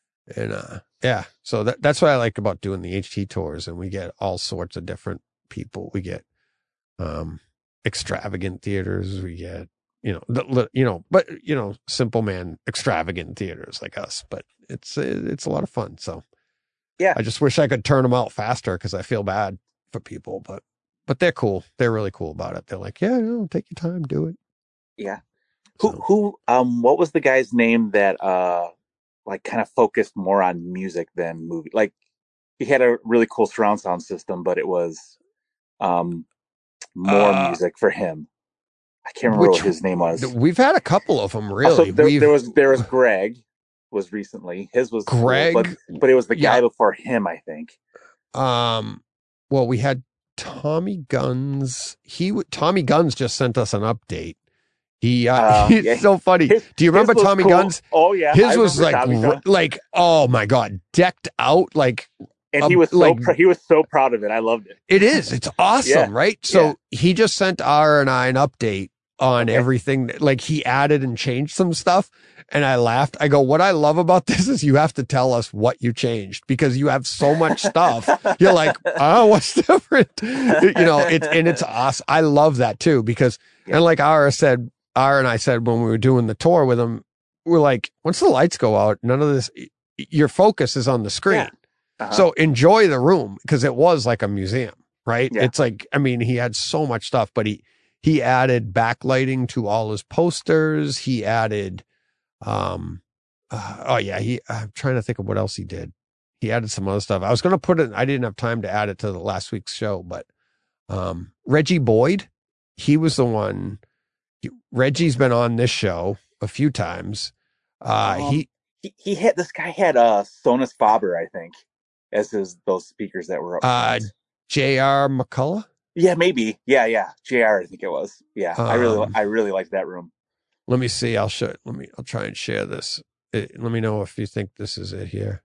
Speaker 2: so that's what I like about doing the HT tours. And we get all sorts of different people. We get, extravagant theaters. We get, but simple man, extravagant theaters like us, but it's a lot of fun. So
Speaker 3: yeah,
Speaker 2: I just wish I could turn them out faster, because I feel bad for people, but they're cool. They're really cool about it. They're like, yeah, take your time, do it.
Speaker 3: Yeah. What was the guy's name that like kind of focused more on music than movie? Like he had a really cool surround sound system, but it was more music for him. I can't remember what his name was.
Speaker 2: We've had a couple of them, really.
Speaker 3: Also, there was Greg was recently. His was
Speaker 2: Greg,
Speaker 3: cool, but it was the guy before him, I think.
Speaker 2: Well, we had Tommy Guns. Tommy Guns just sent us an update. He's so funny. Do you remember Tommy Guns?
Speaker 3: Oh yeah,
Speaker 2: his was like oh my god, decked out like.
Speaker 3: And he was he was so proud of it. I loved it.
Speaker 2: It's awesome, right? So he just sent R and I an update on everything. Like he added and changed some stuff, and I laughed. I go, what I love about this is you have to tell us what you changed, because you have so much stuff. You're like, oh, what's different? It's awesome. I love that too, because and like R and I said when we were doing the tour with him, we're like, once the lights go out, none of this. Your focus is on the screen.
Speaker 3: Yeah. Uh-huh.
Speaker 2: So enjoy the room, because it was like a museum, right?
Speaker 3: Yeah.
Speaker 2: It's like, he had so much stuff, but he added backlighting to all his posters. He added, I'm trying to think of what else he did. He added some other stuff. I was going to put it, I didn't have time to add it to the last week's show, but, Reggie Boyd, he was the one. Reggie's been on this show a few times. This
Speaker 3: guy had Sonus Faber, I think, as those speakers that were up.
Speaker 2: J.R. McCullough?
Speaker 3: Yeah, maybe. Yeah. JR, I think it was. Yeah. I really liked that room.
Speaker 2: Let me see. I'll show it. I'll try and share this. Let me know if you think this is it here.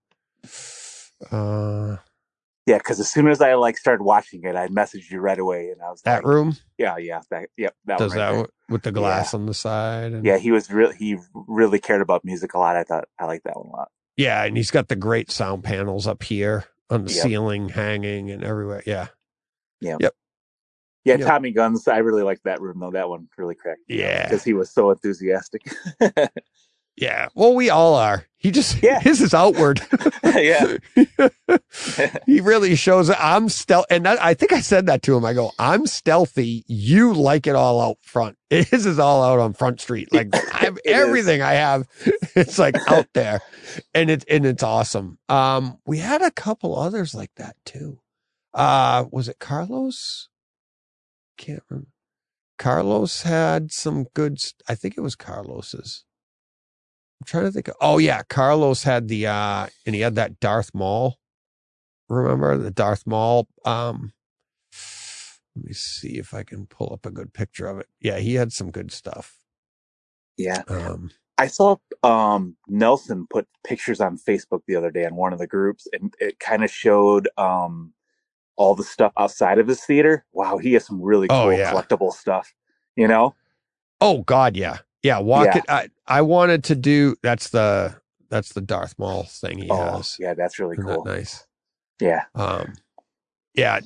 Speaker 3: Yeah, because as soon as I started watching it, I messaged you right away, and I was
Speaker 2: that room.
Speaker 3: Yeah, that
Speaker 2: does
Speaker 3: one right
Speaker 2: that
Speaker 3: there.
Speaker 2: With the glass on the side. And...
Speaker 3: Yeah, he really cared about music a lot. I liked that one a lot.
Speaker 2: Yeah, and he's got the great sound panels up here on the ceiling, hanging and everywhere. Yeah.
Speaker 3: Yeah.
Speaker 2: Yep.
Speaker 3: Yeah,
Speaker 2: Yep.
Speaker 3: Tommy Guns. I really liked that room though. That one really cracked me up
Speaker 2: Yeah.
Speaker 3: because he was so enthusiastic.
Speaker 2: Yeah. Well, we all are. He just,
Speaker 3: Yeah.
Speaker 2: his is outward.
Speaker 3: Yeah.
Speaker 2: He really shows it. I'm stealth. And I think I said that to him. I go, I'm stealthy. You like it all out front. His is all out on Front Street. Like I have everything I have. It's like out there and it's awesome. We had a couple others like that too. Was it Carlos? Can't remember. Carlos had some good, I think it was Carlos's. I'm trying to think. Oh yeah, Carlos had the and he had that Darth Maul. Remember the Darth Maul? Let me see if I can pull up a good picture of it. Yeah, he had some good stuff.
Speaker 3: Yeah. I saw Nelson put pictures on Facebook the other day on one of the groups, and it kind of showed all the stuff outside of his theater. Wow, he has some really cool collectible stuff. You know?
Speaker 2: Oh God, yeah. Yeah, it. I wanted to do that's the Darth Maul thing he has.
Speaker 3: Yeah, that's really cool.
Speaker 2: That nice.
Speaker 3: Yeah.
Speaker 2: Yeah,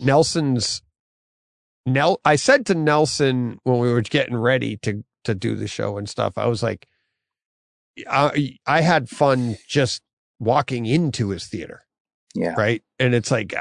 Speaker 2: I said to Nelson when we were getting ready to do the show and stuff, I was like, I had fun just walking into his theater.
Speaker 3: Yeah.
Speaker 2: Right. And it's like,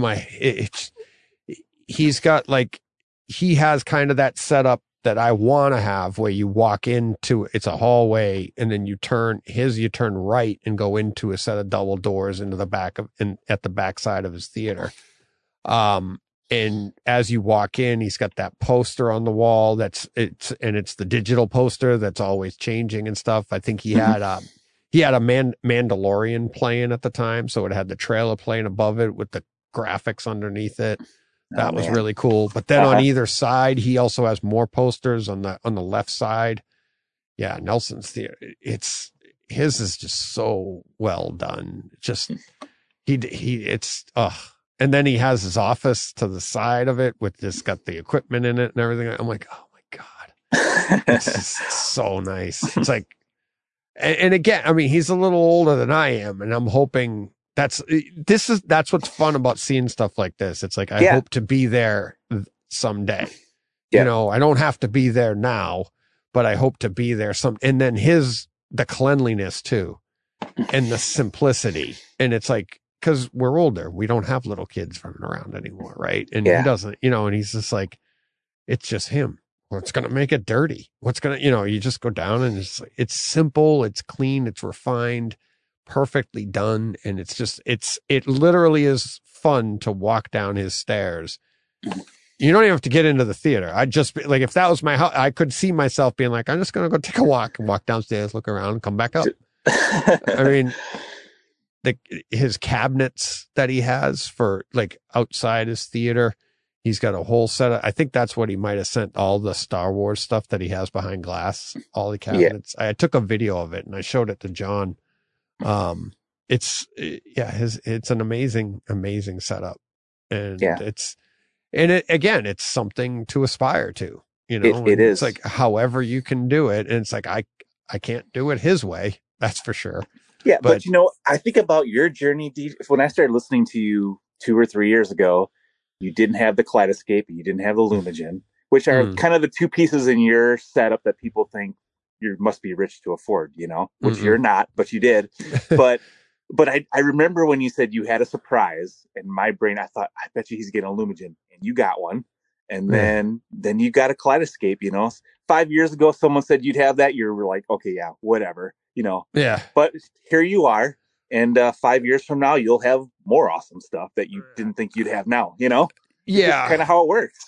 Speaker 2: he's got like, he has kind of that setup that I want to have where you walk into, it's a hallway and then you turn right and go into a set of double doors into the back at the back side of his theater. And as you walk in, he's got that poster on the wall it's the digital poster that's always changing and stuff. I think he had a Mandalorian playing at the time. So it had the trailer playing above it with the graphics underneath it. That was really cool. But then on either side, he also has more posters on the left side. Yeah. Nelson's theater. His is just so well done. Just, and then he has his office to the side of it with just got the equipment in it and everything. I'm like, oh my God, this is so nice. It's like, and again, I mean, he's a little older than I am, and I'm hoping that's what's fun about seeing stuff like this. It's like, I hope to be there someday. Yeah. You know, I don't have to be there now, but I hope to be there and then the cleanliness too, and the simplicity. And it's like, cause we're older, we don't have little kids running around anymore. Right. And he doesn't, and he's just like, it's just him. What's going to make it dirty? What's going to, you just go down and it's simple, it's clean, it's refined, perfectly done. And it literally is fun to walk down his stairs. You don't even have to get into the theater. I'd just be like, if that was my house, I could see myself being like, I'm just going to go take a walk and walk downstairs, look around and come back up. I mean, his cabinets that he has for like outside his theater, he's got a whole set of, I think that's what he might have sent all the Star Wars stuff that he has behind glass, all the cabinets. I took a video of it and I showed it to John. It's an amazing setup. And it's something to aspire to, it is. It's like, however you can do it. And it's like, I can't do it his way. That's for sure.
Speaker 3: Yeah. But I think about your journey. When I started listening to you 2 or 3 years ago, you didn't have the Kaleidoscape, you didn't have the Lumigen, which are kind of the two pieces in your setup that people think you must be rich to afford, which you're not, but you did. But I remember when you said you had a surprise, and my brain, I thought, I bet you he's getting a Lumigen, and you got one. And then you got a Kaleidoscape, 5 years ago, someone said you'd have that. You were like, okay, yeah, whatever,
Speaker 2: Yeah.
Speaker 3: But here you are. And 5 years from now, you'll have more awesome stuff that you didn't think you'd have now, Yeah. It's kind of how it works,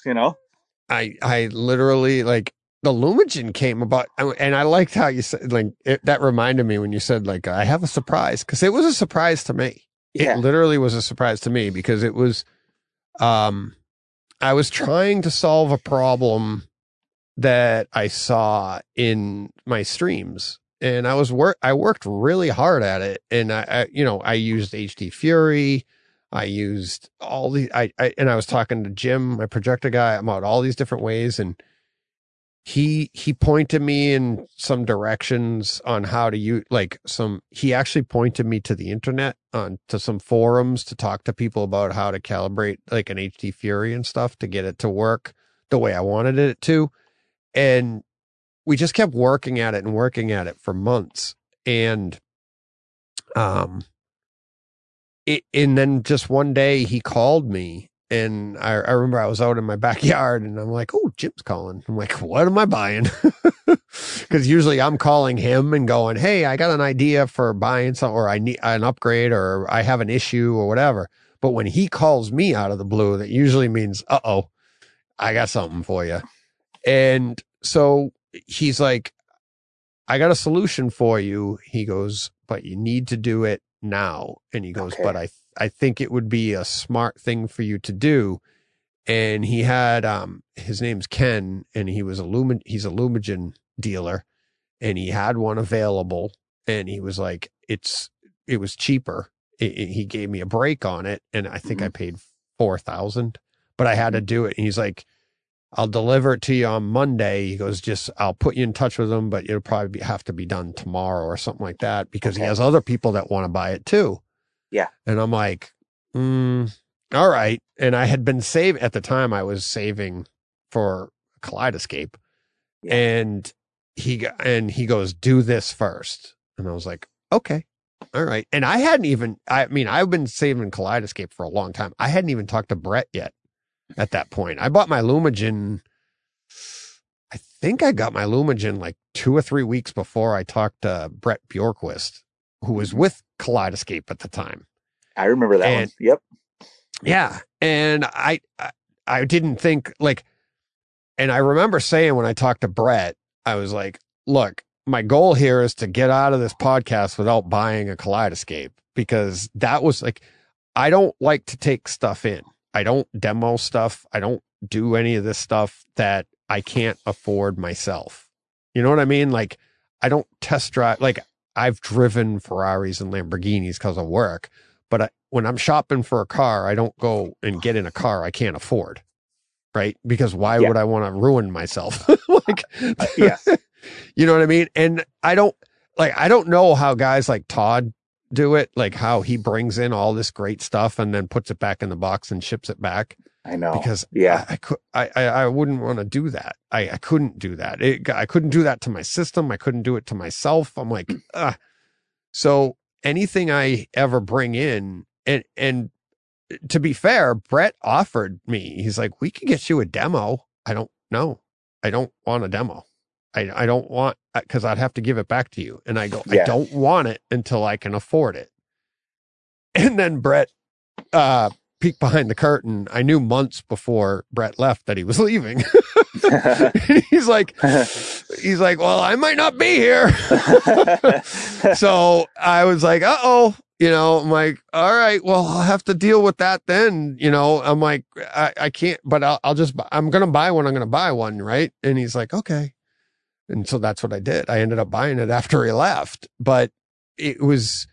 Speaker 2: I literally, like, the Lumigen came about, and I liked how you said, like, that reminded me when you said, like, I have a surprise, because it was a surprise to me. Yeah. It literally was a surprise to me, because it was, I was trying to solve a problem that I saw in my streams. And I worked really hard at it. And I used HD Fury. I used all the, and I was talking to Jim, my projector guy, about all these different ways. And he pointed me in some directions on how to use, he actually pointed me to the internet to some forums to talk to people about how to calibrate like an HD Fury and stuff to get it to work the way I wanted it to. And we just kept working at it for months. And, and then just one day he called me, and I remember I was out in my backyard, and I'm like, oh, Jim's calling. I'm like, what am I buying? Because usually I'm calling him and going, hey, I got an idea for buying something, or I need an upgrade, or I have an issue or whatever. But when he calls me out of the blue, that usually means, uh-oh, I got something for you. And so he's like, I got a solution for you. He goes, but you need to do it now. And he goes, but I think it would be a smart thing for you to do. And he had, his name's Ken, and he's a Lumagen dealer, and he had one available, and he was like, it was cheaper. He gave me a break on it, and I think I paid $4,000, but I had to do it. And he's like, I'll deliver it to you on Monday. He goes, I'll put you in touch with him, but it'll probably have to be done tomorrow or something like that, because he has other people that want to buy it too. Yeah. And I'm like, all right. And I had been at the time I was saving for Kaleidoscape, and he goes, do this first. And I was like, okay. All right. And I've been saving Kaleidoscape for a long time. I hadn't even talked to Brett yet at that point. I bought my Lumagen. I think I got my Lumagen like 2 or 3 weeks before I talked to Brett Bjorkquist, who was with Kaleidoscape at the time.
Speaker 3: I remember that one. Yep.
Speaker 2: Yeah. And I didn't think and I remember saying when I talked to Brett, I was like, look, my goal here is to get out of this podcast without buying a Kaleidoscape, because that was like, I don't like to take stuff in. I don't demo stuff. I don't do any of this stuff that I can't afford myself. You know what I mean? Like, I don't test drive. Like, I've driven Ferraris and Lamborghinis because of work, but when I'm shopping for a car, I don't go and get in a car I can't afford. Right? Because why would I want to ruin myself? You know what I mean? And I don't know how guys like Todd do it, like how he brings in all this great stuff and then puts it back in the box and ships it back. I know. Because I wouldn't want to do that. I couldn't do that. I couldn't do that to my system. I couldn't do it to myself. I'm like, So anything I ever bring in, and to be fair, Brett offered me, he's like, we could get you a demo. I don't know. I don't want a demo. I don't want, because I'd have to give it back to you. And I go, I don't want it until I can afford it. And then Brett peeked behind the curtain. I knew months before Brett left that he was leaving. he's like, well, I might not be here. So I was like, uh-oh. I'm like, all right, well, I'll have to deal with that then. I'm like, I can't, but I'm going to buy one. I'm going to buy one. Right. And he's like, okay. And so that's what I did. I ended up buying it after he left, but it was,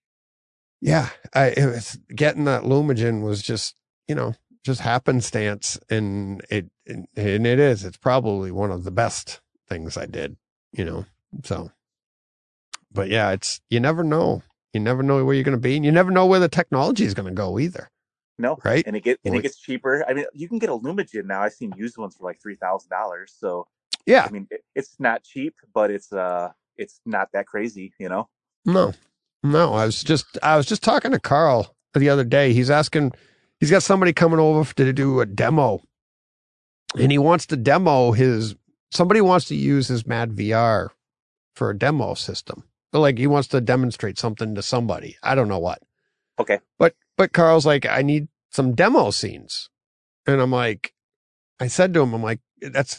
Speaker 2: getting that Lumagen was just, just happenstance. And it's probably one of the best things I did, so, but yeah, you never know. You never know where you're going to be, and you never know where the technology is going to go either.
Speaker 3: No.
Speaker 2: Right.
Speaker 3: And it gets cheaper. I mean, you can get a Lumagen now. I've seen used ones for like $3,000. So yeah, I mean, it's not cheap, but it's not that crazy, No. I was just talking to Carl the other day. He's got somebody coming over to do a demo, and he wants to demo somebody wants to use his Mad VR for a demo system. Like, he wants to demonstrate something to somebody. I don't know what. Okay. But Carl's like, I need some demo scenes. And I'm like, I said to him, I'm like,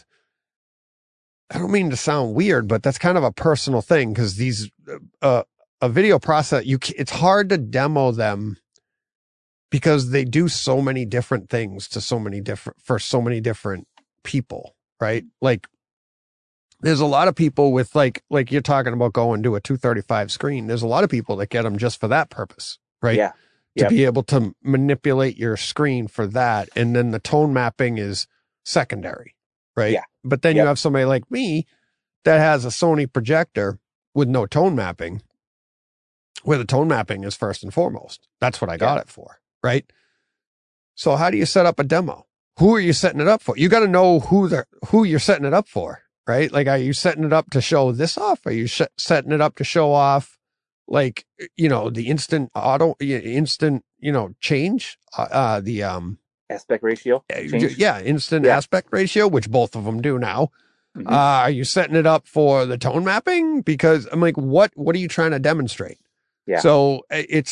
Speaker 3: I don't mean to sound weird, but that's kind of a personal thing, because these, a video process, it's hard to demo them because they do so many different things for so many different people, right? Like, there's a lot of people with like you're talking about going to a 235 screen. There's a lot of people that get them just for that purpose, right? Yeah. To be able to manipulate your screen for that. And then the tone mapping is secondary, right? Yeah. But then you have somebody like me that has a Sony projector with no tone mapping, where the tone mapping is first and foremost. That's what I got it for, right? So how do you set up a demo?
Speaker 2: who are you setting it up for? You got to know who you're setting it up for, right? Like, are you setting it up to show this off? Are you setting it up to show off, like, the instant, change, the
Speaker 3: aspect ratio change?
Speaker 2: instant aspect ratio, which both of them do now.
Speaker 3: Mhm.
Speaker 2: Are you setting it up for the tone mapping? Because I'm like, what are you trying to demonstrate?
Speaker 3: Yeah.
Speaker 2: So it's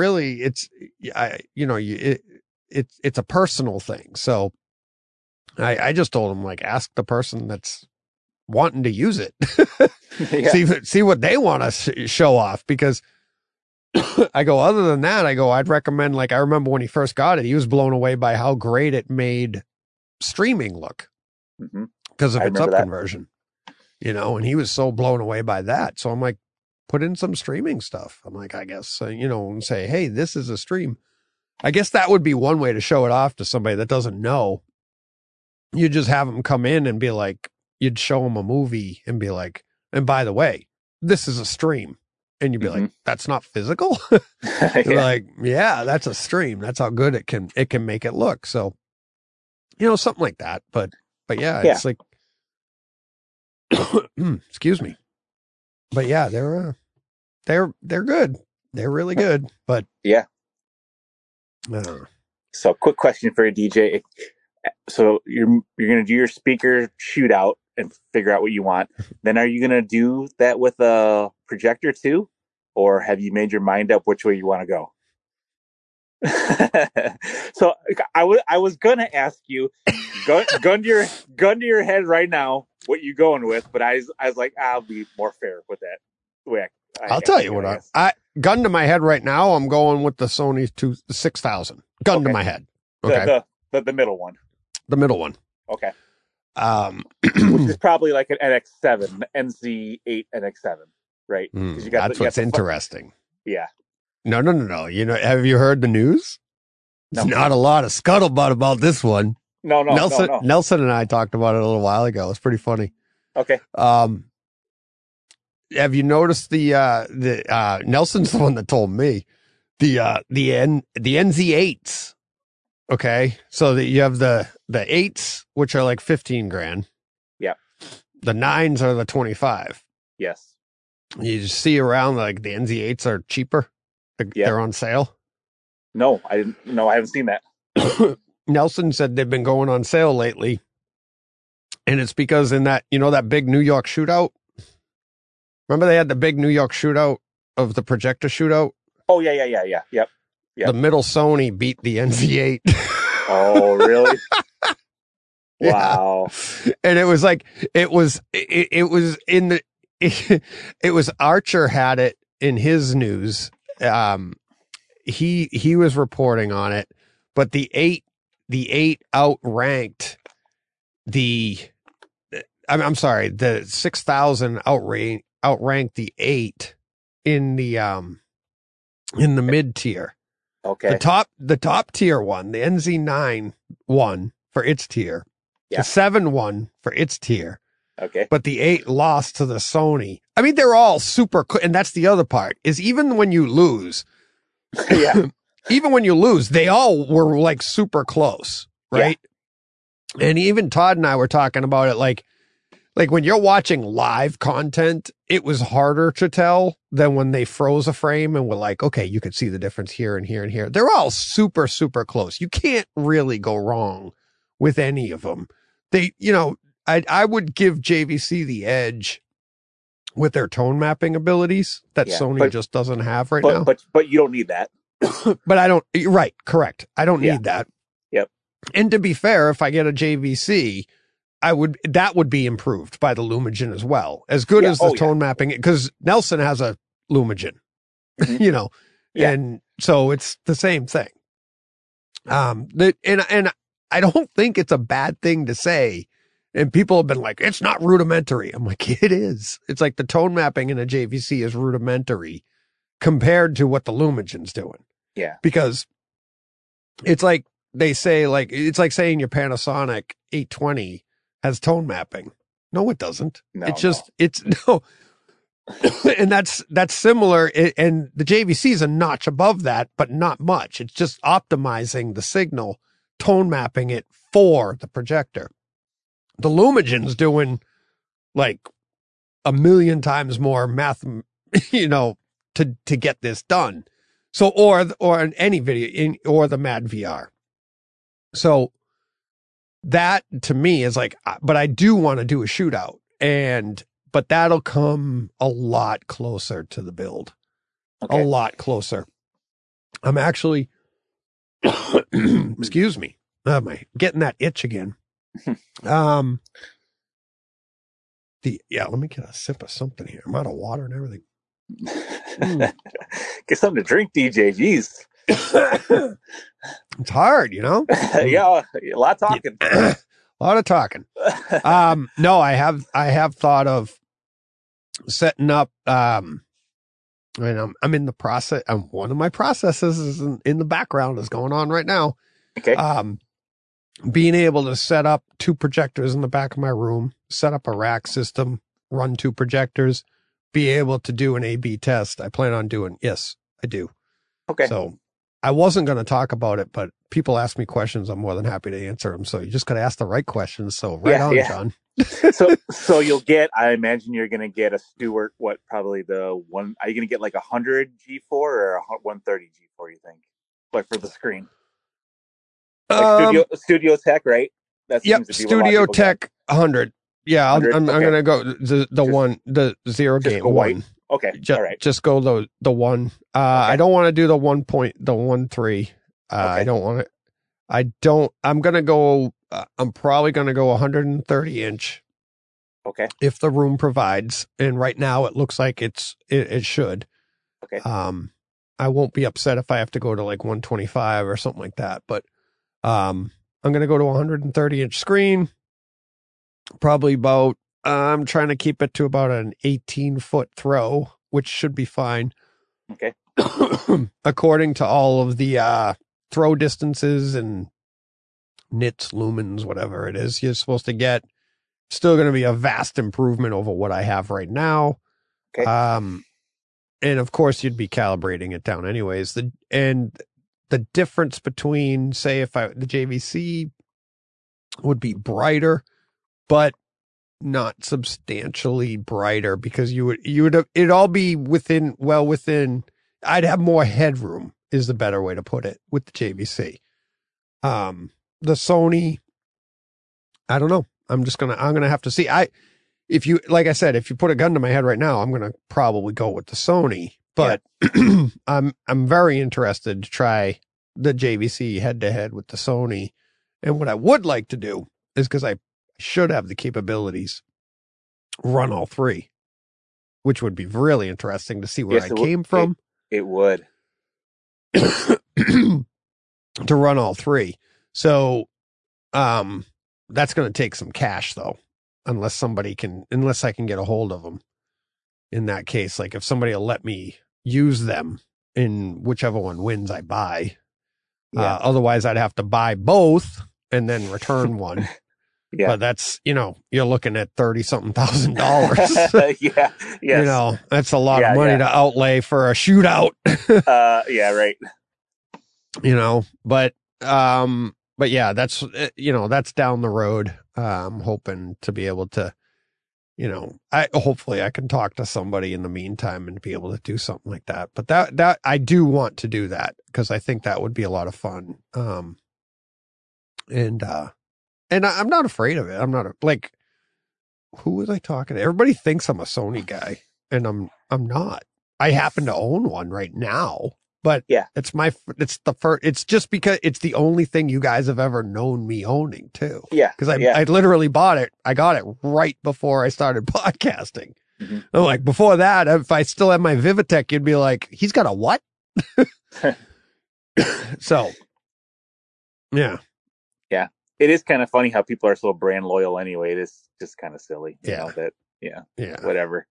Speaker 2: a personal thing. So I just told him, like, ask the person that's wanting to use it.
Speaker 3: Yeah.
Speaker 2: see what they want to show off, because I go, other than that, I'd recommend, like, I remember when he first got it, he was blown away by how great it made streaming look
Speaker 3: Mhm.
Speaker 2: because of
Speaker 3: I
Speaker 2: its
Speaker 3: remember
Speaker 2: up
Speaker 3: that.
Speaker 2: conversion, and he was so blown away by that. So I'm like, put in some streaming stuff. I'm like, I guess, and say, hey, this is a stream. I guess that would be one way to show it off to somebody that doesn't know. You just have them come in and be like, you'd show them a movie and be like, and by the way, this is a stream. And you'd be like, that's not physical. You're
Speaker 3: Yeah.
Speaker 2: like, yeah, that's a stream. That's how good it can make it look. So, something like that. But yeah,
Speaker 3: Yeah.
Speaker 2: it's like, excuse me. But yeah, they're good. They're really good. But
Speaker 3: Yeah.
Speaker 2: I don't know.
Speaker 3: So, quick question for you, DJ. So you're going to do your speaker shootout and figure out what you want. Then are you going to do that with a projector too? Or have you made your mind up which way you want to go? So I was going to ask you, gun to your head right now, what you going with? But I was like, I'll be more fair with that.
Speaker 2: I'll tell you what I gun to my head right now. I'm going with the Sony 6000. Gun to my head. Okay.
Speaker 3: The middle one.
Speaker 2: The middle one.
Speaker 3: Okay. Which is probably like an NX7, NZ8 NX7, right? 'Cause
Speaker 2: that's what's interesting.
Speaker 3: Yeah.
Speaker 2: No. Have you heard the news? It's not a lot of scuttlebutt about this one.
Speaker 3: No.
Speaker 2: Nelson and I talked about it a little while ago. It's pretty funny.
Speaker 3: Okay.
Speaker 2: Have you noticed the Nelson's the one that told me the NZ8s? Okay. So that you have the 8s, which are like 15 grand.
Speaker 3: Yeah.
Speaker 2: The 9s are the 25.
Speaker 3: Yes.
Speaker 2: You just see around, like, the NZ8s are cheaper. They're on sale.
Speaker 3: No, I didn't. No, I haven't seen that.
Speaker 2: Nelson said they've been going on sale lately. And it's because in that, that big New York shootout. Remember they had the big New York shootout of the projector shootout?
Speaker 3: Oh, yeah. Yep.
Speaker 2: The middle Sony beat the NZ8.
Speaker 3: Oh, really?
Speaker 2: Yeah.
Speaker 3: Wow.
Speaker 2: And it was like, it was Archer had it in his news. He was reporting on it, but the 8 outranked I'm sorry, the 6000 outranked the 8 in the mid tier.
Speaker 3: Okay.
Speaker 2: The top tier one, the NZ9 won for its tier.
Speaker 3: Yeah.
Speaker 2: The 7 won for its tier.
Speaker 3: Okay.
Speaker 2: But the 8 lost to the Sony. I mean, they're all super, and that's the other part, is even when you lose,
Speaker 3: Yeah.
Speaker 2: even when you lose, they all were like super close, right? Yeah. And even Todd and I were talking about it, like when you're watching live content, it was harder to tell than when they froze a frame and were like, okay, you could see the difference here and here and here. They're all super, super close. You can't really go wrong with any of them. I would give JVC the edge with their tone mapping abilities that Sony just doesn't have now.
Speaker 3: But you don't need that.
Speaker 2: But I don't. Right. Correct. I don't need that.
Speaker 3: Yep.
Speaker 2: And to be fair, if I get a JVC, that would be improved by the Lumigen as well. As good as the tone mapping, because Nelson has a Lumigen, and so it's the same thing. And I don't think it's a bad thing to say. And people have been like, it's not rudimentary. I'm like, it is. It's like the tone mapping in a JVC is rudimentary compared to what the Lumigen's doing.
Speaker 3: Yeah.
Speaker 2: Because it's like they say, like, it's like saying your Panasonic 820 has tone mapping. No, it doesn't.
Speaker 3: No,
Speaker 2: and that's similar. And the JVC is a notch above that, but not much. It's just optimizing the signal tone mapping it for the projector. The Lumigen's doing like 1,000,000 times more math, to get this done. So, or in any video or the Mad VR. So that to me is like, but I do want to do a shootout, but that'll come a lot closer to the build. Okay. A lot closer. I'm actually, excuse me, am I getting that itch again? Let me get a sip of something here. I'm out of water and everything.
Speaker 3: Get something to drink, DJ. Jeez.
Speaker 2: It's hard,
Speaker 3: Yeah, a lot of talking.
Speaker 2: A lot of talking. No, I have thought of setting up, and I'm in the process. One of my processes is in the background is going on right now.
Speaker 3: Okay.
Speaker 2: Being able to set up 2 projectors in the back of my room, set up a rack system, run 2 projectors, be able to do an A/B test. I plan on doing. Yes, I do.
Speaker 3: Okay.
Speaker 2: So I wasn't going to talk about it, but people ask me questions. I'm more than happy to answer them. So you just got to ask the right questions. So John.
Speaker 3: So you'll get, I imagine you're going to get a Stewart, probably are you going to get like 100 G4 or 130 G4, you think? Like for the screen? Like Studio Tech, right? That seems to be
Speaker 2: Studio Tech 100. Yeah, 100? I'm going to go the zero gain one.
Speaker 3: White. Okay, all right.
Speaker 2: Just go the one. Okay. I don't want to do the 1.3. I don't want it. I'm going to go, I'm probably going to go 130 inch.
Speaker 3: Okay.
Speaker 2: If the room provides. And right now it looks like it should.
Speaker 3: Okay.
Speaker 2: I won't be upset if I have to go to like 125 or something like that. But, I'm going to go to 130 inch screen. Probably about, I'm trying to keep it to about an 18-foot throw, which should be fine.
Speaker 3: Okay.
Speaker 2: According to all of the throw distances and nits, lumens, whatever it is you're supposed to get, still going to be a vast improvement over what I have right now.
Speaker 3: Okay.
Speaker 2: And of course you'd be calibrating it down anyways. The difference between, say, the JVC would be brighter, but not substantially brighter, because it'd all be within, I'd have more headroom is the better way to put it with the JVC. The Sony, I don't know. I'm going to have to see. Like I said, if you put a gun to my head right now, I'm going to probably go with the Sony, but yeah. I'm very interested to try the JVC head to head with the Sony. And what I would like to do is, because I should have the capabilities, run all 3, which would be really interesting to see where I came from.
Speaker 3: It would.
Speaker 2: To run all 3. So, that's going to take some cash though, unless I can get a hold of them. In that case, like if somebody will let me use them in whichever one wins, I buy. Yeah. Otherwise I'd have to buy both and then return one.
Speaker 3: Yeah.
Speaker 2: But that's, you're looking at $30,000.
Speaker 3: Yeah. Yes.
Speaker 2: That's a lot of money to outlay for a shootout.
Speaker 3: Yeah, right.
Speaker 2: But yeah, that's, that's down the road. I'm hoping to be able to, hopefully I can talk to somebody in the meantime and be able to do something like that. But that I do want to do that, because I think that would be a lot of fun. And I'm not afraid of it. I'm not who was I talking to? Everybody thinks I'm a Sony guy, and I'm not. I happen to own one right now, but
Speaker 3: yeah,
Speaker 2: it's just because it's the only thing you guys have ever known me owning too.
Speaker 3: Yeah.
Speaker 2: Cause I literally bought it. I got it right before I started podcasting. Mm-hmm. I'm like, before that, if I still had my Vivitech, you'd be like, he's got a what? So yeah.
Speaker 3: Yeah. It is kind of funny how people are so brand loyal anyway. It is just kind of silly. Whatever.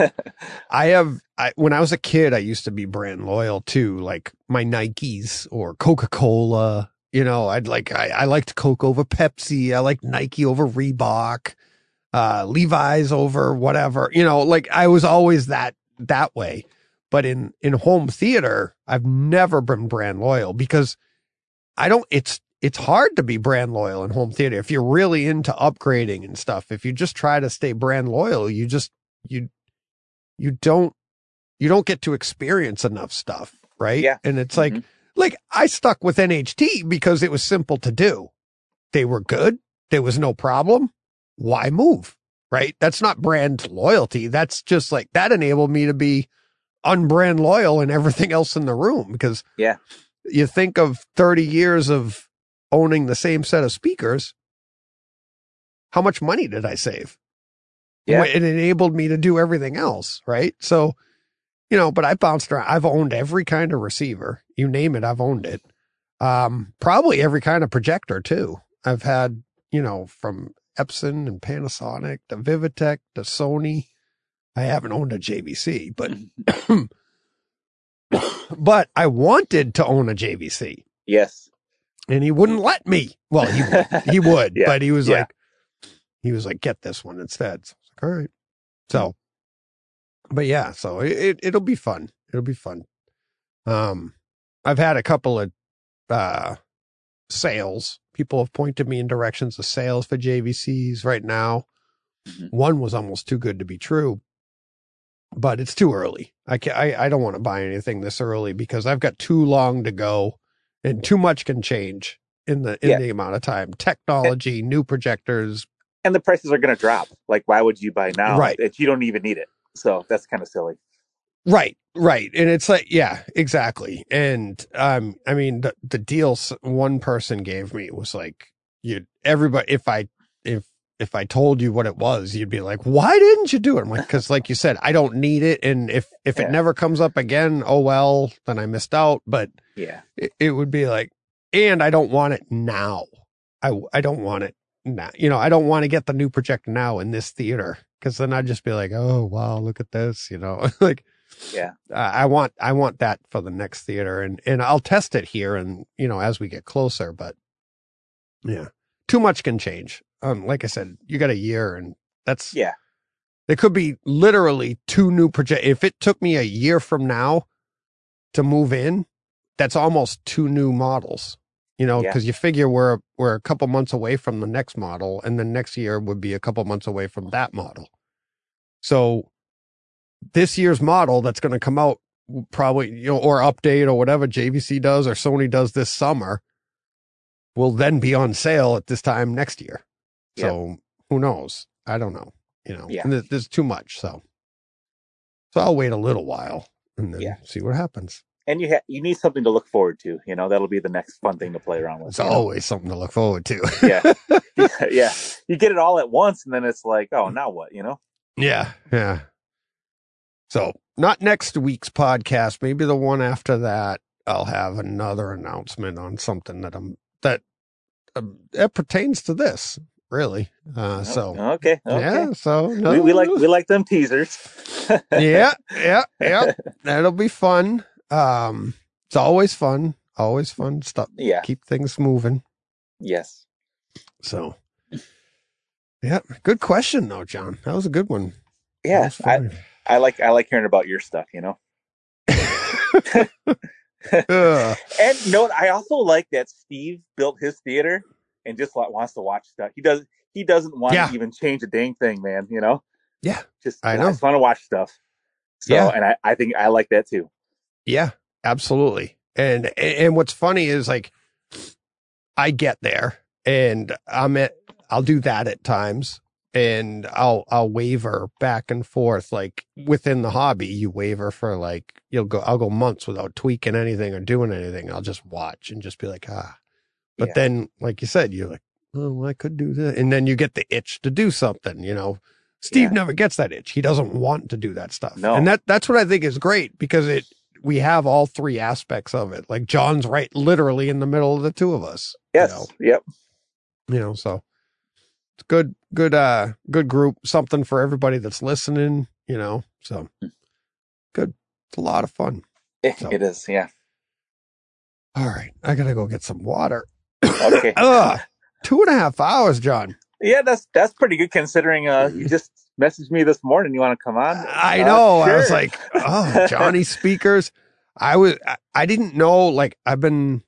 Speaker 2: When I was a kid, I used to be brand loyal too, like my Nikes or Coca-Cola. I liked Coke over Pepsi. I liked Nike over Reebok, Levi's over whatever, I was always that way. But in home theater, I've never been brand loyal, because it's hard to be brand loyal in home theater. If you're really into upgrading and stuff, if you just try to stay brand loyal, you don't get to experience enough stuff. Right.
Speaker 3: Yeah.
Speaker 2: And it's like I stuck with NHT because it was simple to do. They were good. There was no problem. Why move? Right. That's not brand loyalty. That's just like that enabled me to be unbrand loyal in everything else in the room, because you think of 30 years of owning the same set of speakers. How much money did I save?
Speaker 3: Yeah.
Speaker 2: It enabled me to do everything else. Right. So, but I bounced around. I've owned every kind of receiver. You name it, I've owned it. Probably every kind of projector too. I've had, from Epson and Panasonic to Vivitech to Sony. I haven't owned a JVC, but I wanted to own a JVC.
Speaker 3: Yes.
Speaker 2: And he wouldn't let me. Well, he would, but he was like, get this one instead. So I was like, all right. So, but yeah, so it'll be fun. It'll be fun. I've had a couple of, sales. People have pointed me in directions of sales for JVCs right now. One was almost too good to be true, but it's too early. I don't want to buy anything this early because I've got too long to go and too much can change in the amount of time. Technology, new projectors.
Speaker 3: And the prices are going to drop. Like, why would you buy now?
Speaker 2: Right.
Speaker 3: If you don't even need it. So that's kind of silly.
Speaker 2: Right. And it's like, yeah, exactly. And, I mean, the deals one person gave me was like, everybody, if I told you what it was, you'd be like, why didn't you do it? I'm like, cause like you said, I don't need it. And if it never comes up again, oh, well, then I missed out. But it would be like, and I don't want it now. I don't want it now. I don't want to get the new projector now in this theater. Cause then I'd just be like, oh, wow, look at this, like, I want that for the next theater and I'll test it here and, as we get closer, but too much can change. Like I said, you got a year and that's, there could be literally 2 new project. If it took me a year from now to move in, that's almost 2 new models, cause you figure we're a couple months away from the next model and then next year would be a couple months away from that model. So this year's model that's going to come out probably, or update or whatever JVC does or Sony does this summer will then be on sale at this time next year. So who knows? I don't know, and there's too much. So I'll wait a little while and then see what happens.
Speaker 3: And you need something to look forward to, that'll be the next fun thing to play around with.
Speaker 2: It's always something to look forward to.
Speaker 3: Yeah. You get it all at once and then it's like, oh, now what,
Speaker 2: Yeah. So not next week's podcast, maybe the one after that, I'll have another announcement on something that pertains to this, really. So
Speaker 3: okay.
Speaker 2: Yeah. So
Speaker 3: no. we like them teasers.
Speaker 2: Yeah. That'll be fun. It's always fun stuff.
Speaker 3: Yeah.
Speaker 2: Keep things moving.
Speaker 3: Yes.
Speaker 2: So. Yeah. Good question though, John. That was a good one.
Speaker 3: Yeah. I like hearing about your stuff, And I also like that Steve built his theater and just wants to watch stuff. He doesn't want to even change a dang thing, man.
Speaker 2: Yeah.
Speaker 3: I just want to watch stuff. So, and I think I like that too.
Speaker 2: Yeah, absolutely. And what's funny is like, I get there and I'll do that at times. And I'll waver back and forth, like within the hobby, you waver for like, I'll go months without tweaking anything or doing anything. I'll just watch and just be like, but then like you said, you're like, oh, I could do that. And then you get the itch to do something, Steve never gets that itch. He doesn't want to do that stuff.
Speaker 3: No.
Speaker 2: And that's what I think is great because we have all 3 aspects of it. Like John's right, literally in the middle of the 2 of us.
Speaker 3: Yep.
Speaker 2: So it's good group, something for everybody that's listening, so good. It's a lot of fun.
Speaker 3: It is. Yeah.
Speaker 2: All right. I got to go get some water.
Speaker 3: Okay.
Speaker 2: 2.5 hours, John.
Speaker 3: Yeah. That's pretty good considering, you just messaged me this morning. You want to come on?
Speaker 2: I know.
Speaker 3: Sure.
Speaker 2: I was like, oh, Johnny speakers. I didn't know, like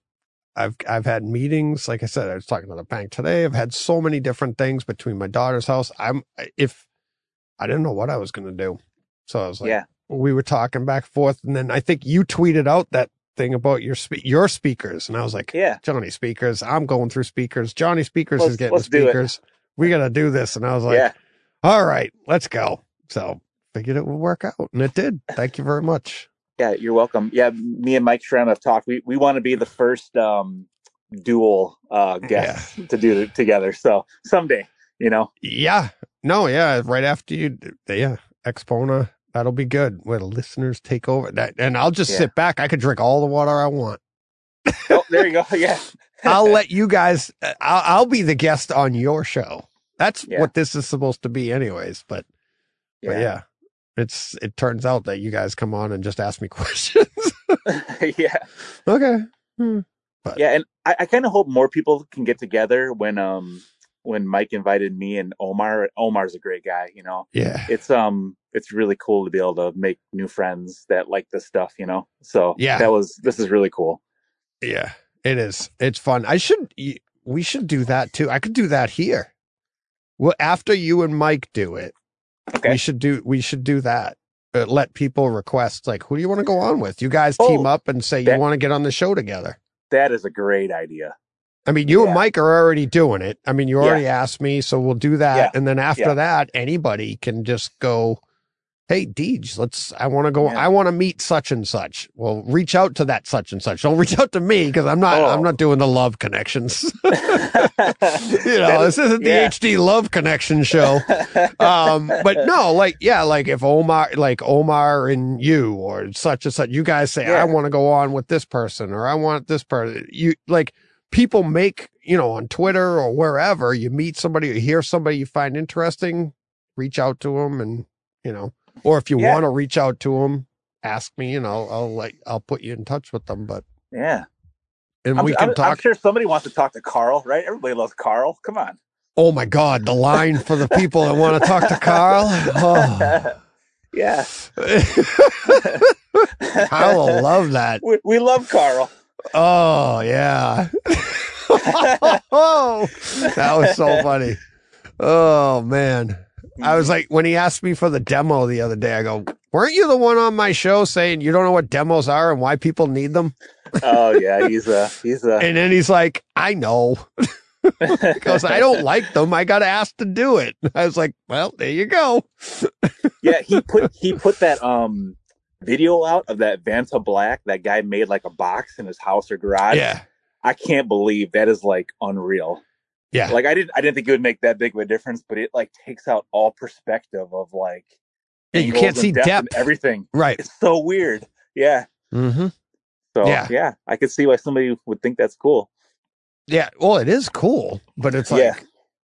Speaker 2: I've had meetings. Like I said, I was talking to the bank today. I've had so many different things between my daughter's house. I didn't know what I was going to do. So I was like, we were talking back and forth. And then I think you tweeted out that thing about your speakers. And I was like, Johnny speakers. I'm going through speakers. Johnny speakers is getting speakers. We got to do this. And I was like, all right, let's go. So figured it would work out, and it did. Thank you very much.
Speaker 3: Yeah, you're welcome. Yeah, me and Mike Schramm have talked. We want to be the first dual guests to do it together. So someday,
Speaker 2: Yeah. No, yeah. Right after you, Expona, that'll be good. Where the listeners take over that, and I'll just sit back. I could drink all the water I want.
Speaker 3: Oh, there you go. Yeah.
Speaker 2: I'll let you guys. I'll be the guest on your show. That's what this is supposed to be, anyways. But yeah. It turns out that you guys come on and just ask me questions.
Speaker 3: Yeah.
Speaker 2: Okay.
Speaker 3: But. Yeah, and I kind of hope more people can get together when Mike invited me and Omar. Omar's a great guy,
Speaker 2: Yeah.
Speaker 3: It's really cool to be able to make new friends that like this stuff, So this is really cool.
Speaker 2: Yeah, it is. It's fun. We should do that too. I could do that here. Well, after you and Mike do it.
Speaker 3: Okay.
Speaker 2: We should do that. Let people request, like, who do you want to go on with? You guys team up and say you want to get on the show together.
Speaker 3: That is a great idea.
Speaker 2: I mean, you and Mike are already doing it. I mean, you already asked me, so we'll do that. Yeah. And then after that, anybody can just go, hey, Deej, I want to go, I want to meet such and such. Well, reach out to that such and such. Don't reach out to me because I'm not doing the love connections. This isn't the HD love connection show. But no, like if Omar and you or such and such, you guys say, I want to go on with this person or I want this person. You like people make, on Twitter or wherever you meet somebody or hear somebody you find interesting, reach out to them and, or if you want to reach out to them, ask me and I'll put you in touch with them. But and we can talk.
Speaker 3: I'm sure somebody wants to talk to Carl, right? Everybody loves Carl. Come on.
Speaker 2: Oh my God. The line for the people that want to talk to Carl. Oh.
Speaker 3: Yeah.
Speaker 2: I will love that.
Speaker 3: We love Carl.
Speaker 2: Oh yeah. Oh, that was so funny. Oh man. I was like, when he asked me for the demo the other day, I go, weren't you the one on my show saying you don't know what demos are and why people need them?
Speaker 3: Oh yeah, he's a.
Speaker 2: And then he's like, I know. Because I don't like them. I got asked to do it. I was like, well, there you go.
Speaker 3: Yeah, he put that video out of that Vanta Black that guy made like a box in his house or garage.
Speaker 2: Yeah.
Speaker 3: I can't believe that is like unreal.
Speaker 2: Yeah.
Speaker 3: Like I didn't think it would make that big of a difference, but it like takes out all perspective of like
Speaker 2: you can't see depth
Speaker 3: and everything.
Speaker 2: Right.
Speaker 3: It's so weird. Yeah.
Speaker 2: Mm-hmm.
Speaker 3: So yeah, I could see why somebody would think that's cool.
Speaker 2: Yeah. Well, it is cool, but it's like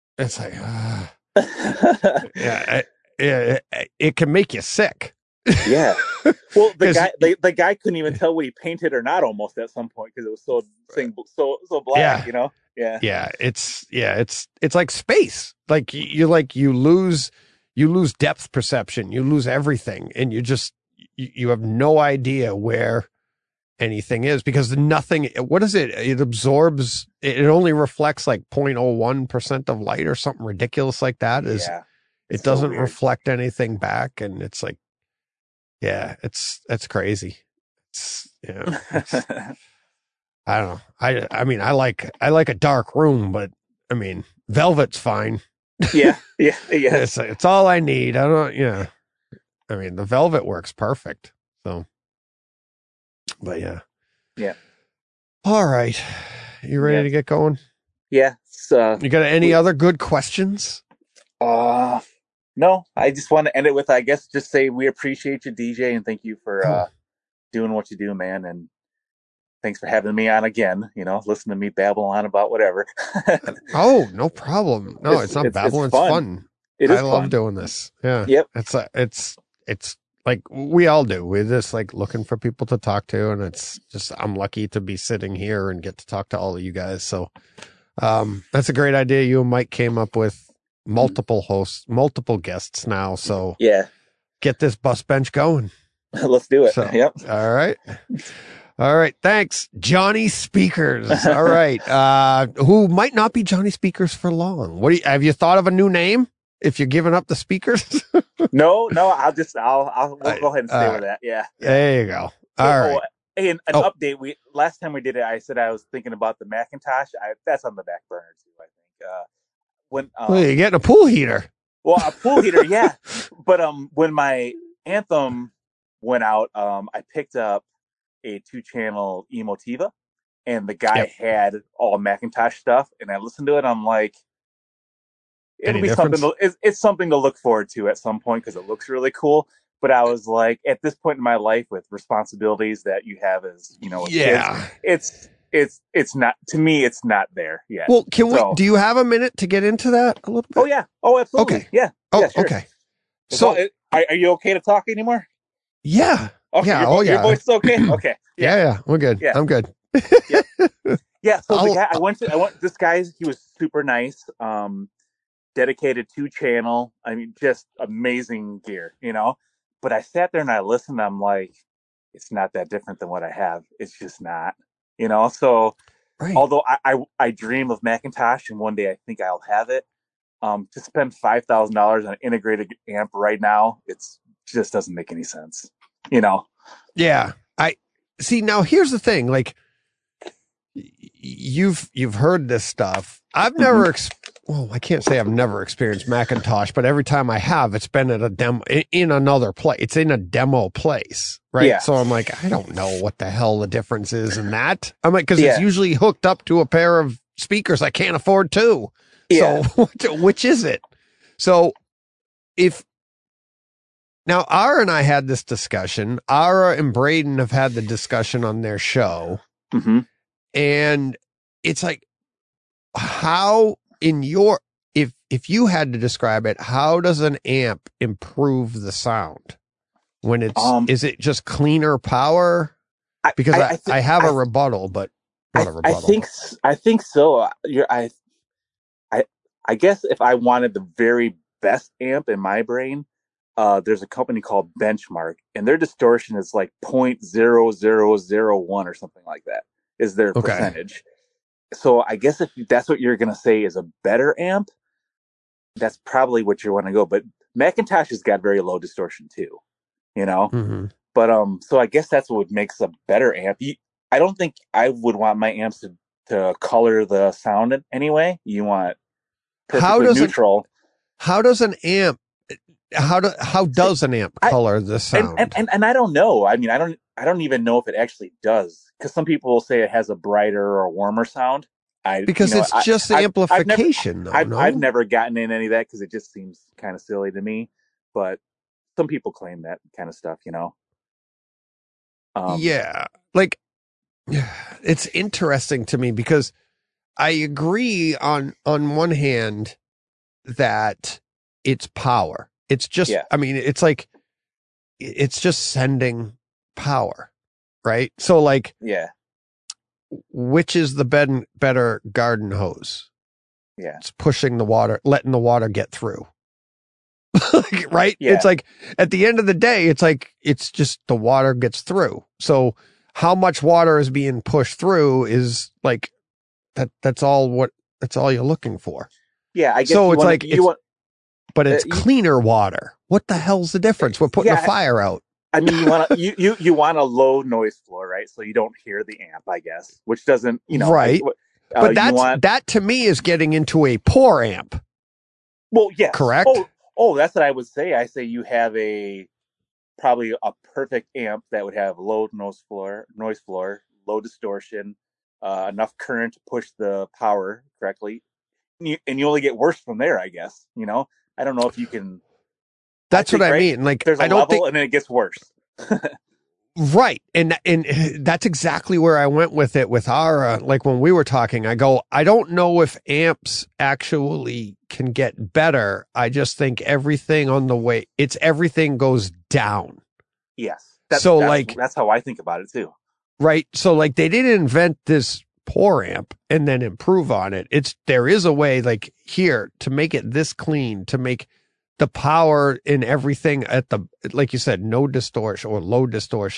Speaker 2: it can make you sick.
Speaker 3: Yeah. Well, the guy couldn't even tell what he painted or not almost at some point because it was so black, Yeah.
Speaker 2: Yeah. It's like space. Like you lose depth perception. You lose everything. And you have no idea where anything is because what is it? It absorbs, it only reflects like 0.01% of light or something ridiculous like that. It doesn't reflect anything back. And it's like, it's crazy. I don't know. I mean, I like a dark room, but I mean, velvet's fine.
Speaker 3: Yeah.
Speaker 2: It's all I need. I don't, I mean, the velvet works perfect. So, but yeah. All right. You ready to get going?
Speaker 3: Yeah.
Speaker 2: You got any other good questions?
Speaker 3: No, I just want to end it with, I guess, just say we appreciate you, DJ, and thank you for doing what you do, man. And thanks for having me on again. Listen to me babble on about whatever.
Speaker 2: Oh, no problem. No, it's not babbling. It's fun. I love doing this. Yeah.
Speaker 3: Yep.
Speaker 2: It's like we all do. We're just like looking for people to talk to, and it's just I'm lucky to be sitting here and get to talk to all of you guys. So, that's a great idea. You and Mike came up with. Multiple hosts, multiple guests now. So get this bus bench going.
Speaker 3: Let's do it.
Speaker 2: So,
Speaker 3: yep.
Speaker 2: All right. All right. Thanks, Johnny Speakers. All right. Who might not be Johnny Speakers for long. Have you thought of a new name if you're giving up the speakers?
Speaker 3: No, we'll go ahead and stay with that. Yeah.
Speaker 2: There you go. All right.
Speaker 3: Hey, an update. Last time we did it, I said I was thinking about the Macintosh. That's on the back burner too, I think.
Speaker 2: Well, you're getting a pool heater.
Speaker 3: Well, a pool heater, yeah. But when my Anthem went out, I picked up a 2-channel Emotiva, and the guy had all Macintosh stuff, and I listened to it. I'm like, it'll be something. It's something to look forward to at some point because it looks really cool. But I was like, at this point in my life, with responsibilities that you have as kids, it's not, to me, it's not there yet.
Speaker 2: Well, do you have a minute to get into that a little bit?
Speaker 3: Oh yeah. Oh, absolutely.
Speaker 2: Okay.
Speaker 3: Yeah.
Speaker 2: Oh,
Speaker 3: yeah, sure.
Speaker 2: Okay.
Speaker 3: So, are you okay to talk anymore?
Speaker 2: Yeah.
Speaker 3: Okay,
Speaker 2: yeah.
Speaker 3: Your voice is okay. Okay.
Speaker 2: Yeah. We're good. Yeah. I'm good.
Speaker 3: Yeah. So the guy I went. This guy. He was super nice. Dedicated 2-channel. I mean, just amazing gear. But I sat there and I listened. I'm like, it's not that different than what I have. It's just not. So
Speaker 2: right.
Speaker 3: Although I dream of Macintosh, and one day I think I'll have it. To spend $5,000 on an integrated amp right now, it's just doesn't make any sense.
Speaker 2: Yeah. I see. Now here's the thing. Like, you've heard this stuff. I've never, I can't say I've never experienced Macintosh, but every time I have, it's been at a demo in another place. It's in a demo place. Right.
Speaker 3: Yeah.
Speaker 2: So I'm like, I don't know what the hell the difference is in that. I'm like, cause it's usually hooked up to a pair of speakers I can't afford too.
Speaker 3: Yeah.
Speaker 2: So which is it? So now Ara and I had this discussion. Ara and Braden have had the discussion on their show.
Speaker 3: Mm-hmm.
Speaker 2: And it's like, how if you had to describe it, how does an amp improve the sound when it's, is it just cleaner power? Because I have a rebuttal, but not a rebuttal.
Speaker 3: I think so. I guess if I wanted the very best amp in my brain, there's a company called Benchmark, and their distortion is like 0.0001 or something like that is their percentage. So I guess if that's what you're going to say is a better amp, that's probably what you want to go. But Macintosh has got very low distortion too,
Speaker 2: Mm-hmm.
Speaker 3: But so I guess that's what makes a better amp. I don't think I would want my amps to color the sound anyway. You want perfectly neutral.
Speaker 2: How does an amp color the sound?
Speaker 3: And I don't know. I mean, I don't even know if it actually does, because some people will say it has a brighter or warmer sound.
Speaker 2: It's just the amplification.
Speaker 3: I've never gotten in any of that because it just seems kind of silly to me. But some people claim that kind of stuff,
Speaker 2: Yeah, like, it's interesting to me because I agree on one hand that it's power. It's just, I mean, it's like, it's just sending power, right? So like, which is the better garden hose? Yeah. It's pushing the water, letting the water get through. Right? Yeah. It's like, at the end of the day, it's like, it's just the water gets through. So how much water is being pushed through is like, that's all you're looking for.
Speaker 3: Yeah. I guess
Speaker 2: so it's like, but it's cleaner water. What the hell's the difference? We're putting a fire out.
Speaker 3: I mean, you want a low noise floor, right? So you don't hear the amp, I guess, which doesn't,
Speaker 2: right. But that to me is getting into a poor amp.
Speaker 3: Well, yeah.
Speaker 2: Correct.
Speaker 3: Oh, that's what I would say. I say you have probably a perfect amp that would have low noise floor, low distortion, enough current to push the power correctly. And you only get worse from there, I guess. I don't know if you can.
Speaker 2: That's what I mean. Like,
Speaker 3: there's a level and then it gets worse.
Speaker 2: Right. And that's exactly where I went with it with Ara. Like when we were talking, I go, I don't know if amps actually can get better. I just think everything goes down.
Speaker 3: Yes. That's how I think about it too.
Speaker 2: Right. So like they didn't invent this poor amp and then improve on it. There is a way like here to make it this clean, to make the power in everything like you said, no distortion or low distortion,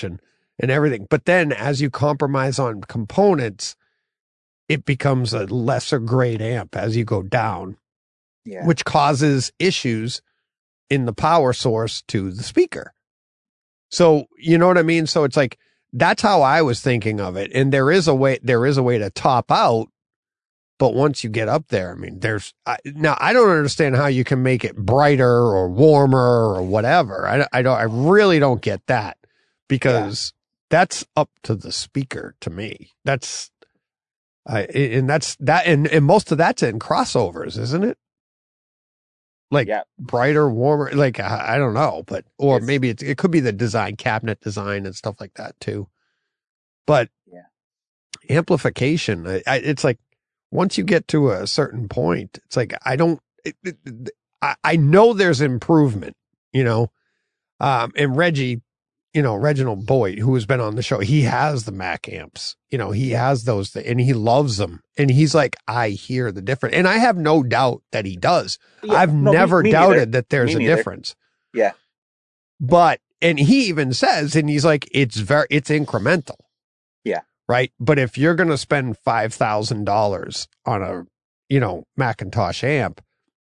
Speaker 2: and everything. But then as you compromise on components, it becomes a lesser grade amp as you go down, which causes issues in the power source to the speaker. So, you know what I mean? So it's like, that's how I was thinking of it. And there is a way to top out. But once you get up there, I mean, now I don't understand how you can make it brighter or warmer or whatever. I really don't get that, because that's up to the speaker to me. And most of that's in crossovers, isn't it? Like brighter, warmer, like, I don't know, but, or maybe it could be the design, cabinet design and stuff like that too. But amplification, it's like, once you get to a certain point, it's like, I know there's improvement, you know, and Reggie, you know, Reginald Boyd, who has been on the show, he has the Mac amps, you know, he has those and he loves them. And he's like, I hear the difference. And I have no doubt that he does. I've never doubted that there's a difference.
Speaker 3: Yeah.
Speaker 2: But, and he even says, and he's like, it's incremental.
Speaker 3: Yeah.
Speaker 2: Right. But if you're going to spend $5,000 on a, you know, Macintosh amp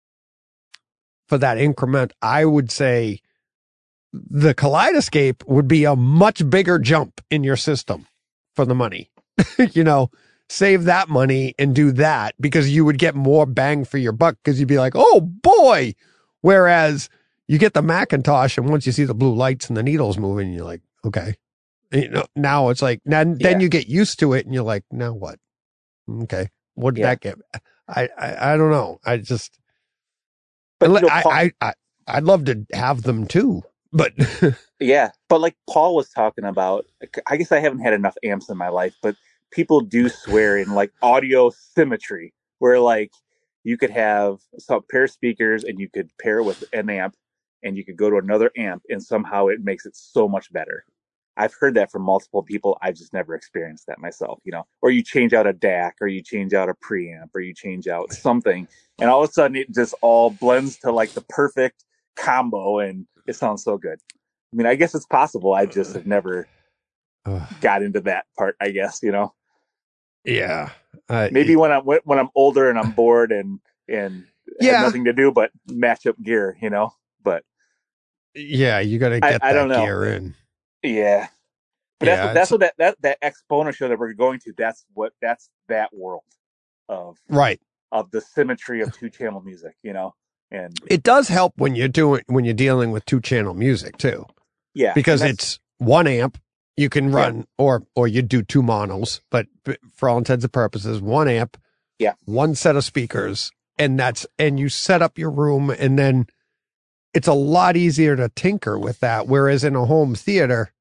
Speaker 2: for that increment, I would say the Kaleidoscape would be a much bigger jump in your system for the money. You know, save that money and do that, because you would get more bang for your buck, because you'd be like, oh boy. Whereas you get the Macintosh, and once you see the blue lights and the needles moving, you're like, okay. You know, now it's like, then you get used to it and you're like, now what? Okay. What did that get? I don't know. I just, but you know, I'd love to have them too, but
Speaker 3: yeah. But like Paul was talking about, I guess I haven't had enough amps in my life, but people do swear in like audio symmetry, where like you could have some pair of speakers and you could pair with an amp and you could go to another amp and somehow it makes it so much better. I've heard that from multiple people. I've just never experienced that myself, you know, or you change out a DAC, or you change out a preamp, or you change out something, and all of a sudden it just all blends to like the perfect combo, and it sounds so good. I mean, I guess it's possible. I just have never got into that part, I guess, you know?
Speaker 2: Yeah.
Speaker 3: Maybe when I'm older and I'm bored and have nothing to do but match up gear, you know, but
Speaker 2: yeah, you got to get that gear in.
Speaker 3: Yeah, but that's what that Exponent show that we're going to. That's that world of the symmetry of 2-channel music, you know. And
Speaker 2: it does help when you're dealing with 2-channel music too.
Speaker 3: Yeah,
Speaker 2: because it's one amp you can run, or you do 2 monos, but for all intents and purposes, one amp, one set of speakers, and you set up your room, and then it's a lot easier to tinker with that. Whereas in a home theater,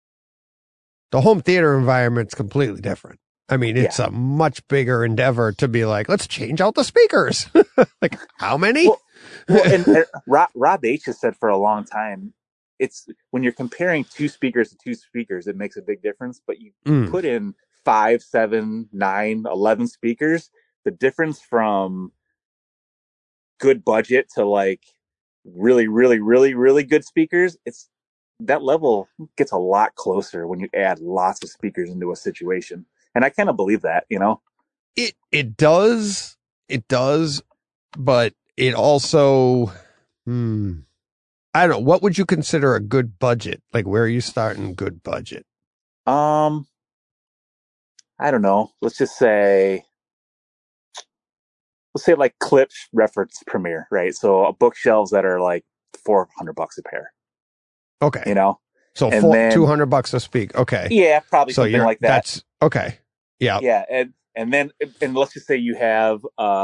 Speaker 2: the home theater environment's completely different. I mean, it's a much bigger endeavor to be like, let's change out the speakers. Like, how many?
Speaker 3: And Rob H has said for a long time, it's when you're comparing 2 speakers to 2 speakers, it makes a big difference. But you put in 5, 7, 9, 11 speakers, the difference from good budget to like really, really, really, really good speakers, that level gets a lot closer when you add lots of speakers into a situation. And I kind of believe that, you know?
Speaker 2: It does, but it also, I don't know. What would you consider a good budget? Like, where are you starting good budget?
Speaker 3: I don't know. Let's say like Klipsch Reference Premiere, right? So bookshelves that are like $400 a pair.
Speaker 2: Okay.
Speaker 3: You know?
Speaker 2: So $200 a speak. Okay.
Speaker 3: Yeah, probably something like that.
Speaker 2: That's okay. Yeah.
Speaker 3: Yeah. And then let's just say you have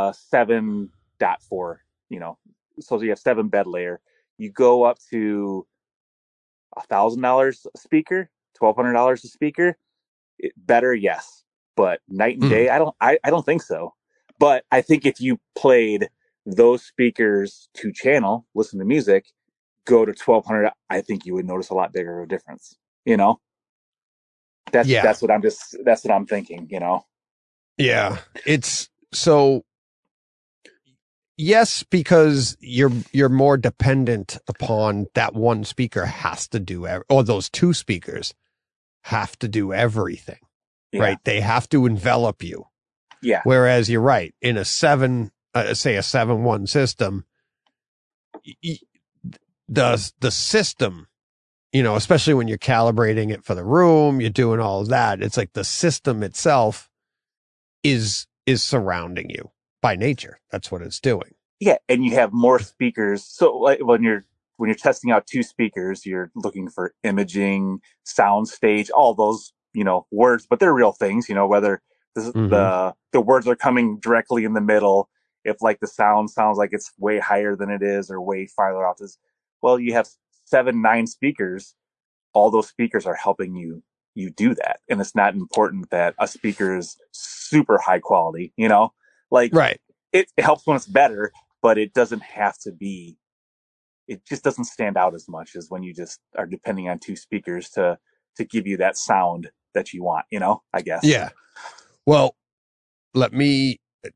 Speaker 3: 7.4, you know, so you have 7 bed layer. You go up to $1,000 a speaker, $1,200 a speaker. Better, yes. But night and day, I don't think so. But I think if you played those speakers 2-channel, listen to music, go to 1,200, I think you would notice a lot bigger of a difference. You know, that's what I'm thinking. You know,
Speaker 2: yeah, it's so. Yes, because you're more dependent upon that one speaker has to do, or those 2 speakers have to do everything,
Speaker 3: Yeah.
Speaker 2: right? They have to envelop you.
Speaker 3: Yeah.
Speaker 2: Whereas you're right, in a say a 7.1 system, the system, especially when you're calibrating it for the room, you're doing all of that. It's like the system itself is surrounding you by nature. That's what it's doing.
Speaker 3: Yeah. And you have more speakers. So like when you're testing out 2 speakers, you're looking for imaging, sound stage, all those, words, but they're real things, whether the words are coming directly in the middle, if like the sound sounds like it's way higher than it is or way farther off. Well, you have 7, 9 speakers. All those speakers are helping you do that. And it's not important that a speaker is super high quality, like
Speaker 2: Right.
Speaker 3: It helps when it's better, but it doesn't have to be. It just doesn't stand out as much as when you just are depending on 2 speakers to give you that sound that you want, I guess.
Speaker 2: Yeah. Well, I'm going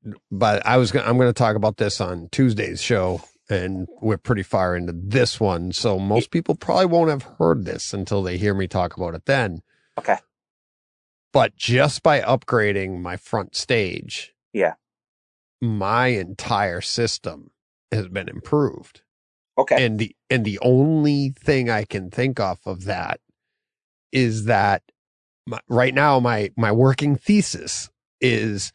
Speaker 2: to talk about this on Tuesday's show, and we're pretty far into this one. So most people probably won't have heard this until they hear me talk about it then.
Speaker 3: Okay.
Speaker 2: But just by upgrading my front stage,
Speaker 3: yeah,
Speaker 2: my entire system has been improved.
Speaker 3: Okay.
Speaker 2: And the only thing I can think of that is that right now my working thesis is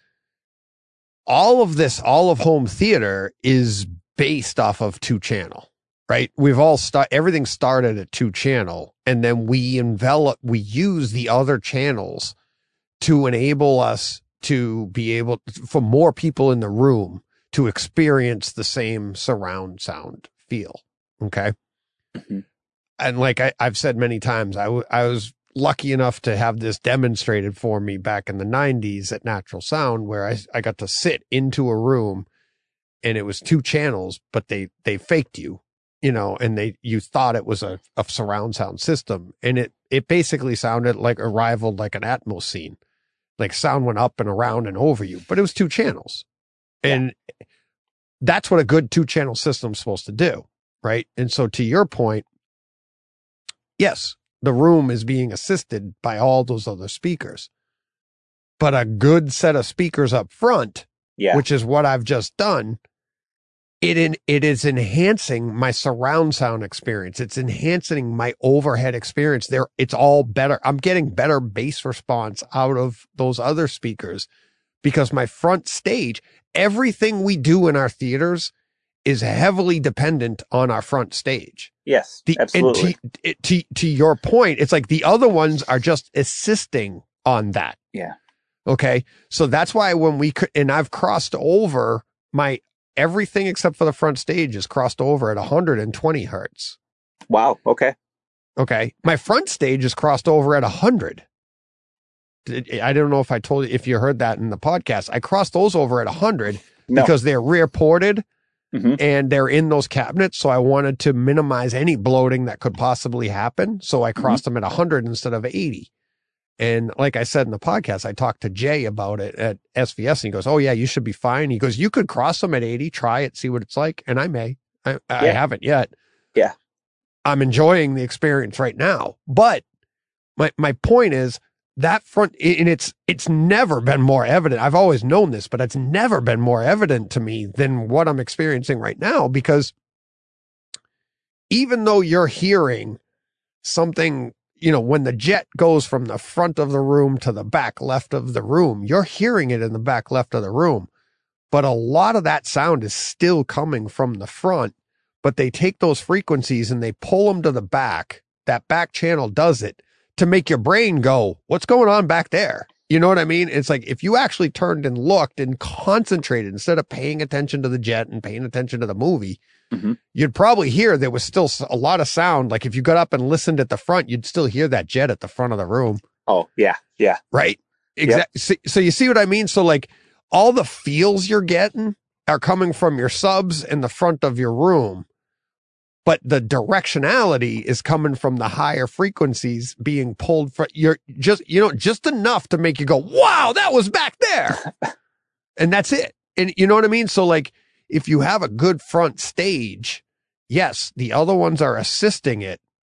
Speaker 2: all of home theater is based off of 2-channel, right? Everything started at 2-channel, and then we use the other channels to enable us to be able for more people in the room to experience the same surround sound feel. Okay.
Speaker 3: Mm-hmm.
Speaker 2: And like I've said many times, I was lucky enough to have this demonstrated for me back in the 90s at Natural Sound, where I got to sit into a room and it was 2 channels, but they faked you, and you thought it was a surround sound system. And it basically sounded like rivaled like an Atmos scene, like sound went up and around and over you, but it was 2 channels.
Speaker 3: Yeah.
Speaker 2: And that's what a good 2-channel system is supposed to do. Right. And so to your point, yes, the room is being assisted by all those other speakers, but a good set of speakers up front, which is what I've just done. It is enhancing my surround sound experience. It's enhancing my overhead experience there. It's all better. I'm getting better bass response out of those other speakers because my front stage, everything we do in our theaters is heavily dependent on our front stage.
Speaker 3: Yes, absolutely.
Speaker 2: And to your point, it's like the other ones are just assisting on that.
Speaker 3: Yeah.
Speaker 2: Okay. So that's why and I've crossed over everything except for the front stage is crossed over at 120 hertz.
Speaker 3: Wow. Okay.
Speaker 2: Okay. My front stage is crossed over at 100. I don't know if you heard that in the podcast. I crossed those over at 100 because they're rear ported. Mm-hmm. And they're in those cabinets. So I wanted to minimize any bloating that could possibly happen. So I crossed them at 100 instead of 80. And like I said in the podcast, I talked to Jay about it at SVS, and he goes, "Oh yeah, you should be fine." He goes, "You could cross them at 80, try it, see what it's like." And I may. I haven't yet.
Speaker 3: Yeah.
Speaker 2: I'm enjoying the experience right now. But my point is, that front, and it's never been more evident. I've always known this, but it's never been more evident to me than what I'm experiencing right now, because even though you're hearing something, when the jet goes from the front of the room to the back left of the room, you're hearing it in the back left of the room, but a lot of that sound is still coming from the front, but they take those frequencies and they pull them to the back. That back channel does it to make your brain go, what's going on back there? You know what I mean? It's like if you actually turned and looked and concentrated instead of paying attention to the jet and paying attention to the movie, you'd probably hear there was still a lot of sound. Like if you got up and listened at the front, you'd still hear that jet at the front of the room.
Speaker 3: Oh, yeah. Yeah.
Speaker 2: Right. Exactly. Yep. So you see what I mean? So like all the feels you're getting are coming from your subs in the front of your room. But the directionality is coming from the higher frequencies being pulled from just enough to make you go, wow, that was back there. And that's it. And you know what I mean? So like, if you have a good front stage, yes, the other ones are assisting it,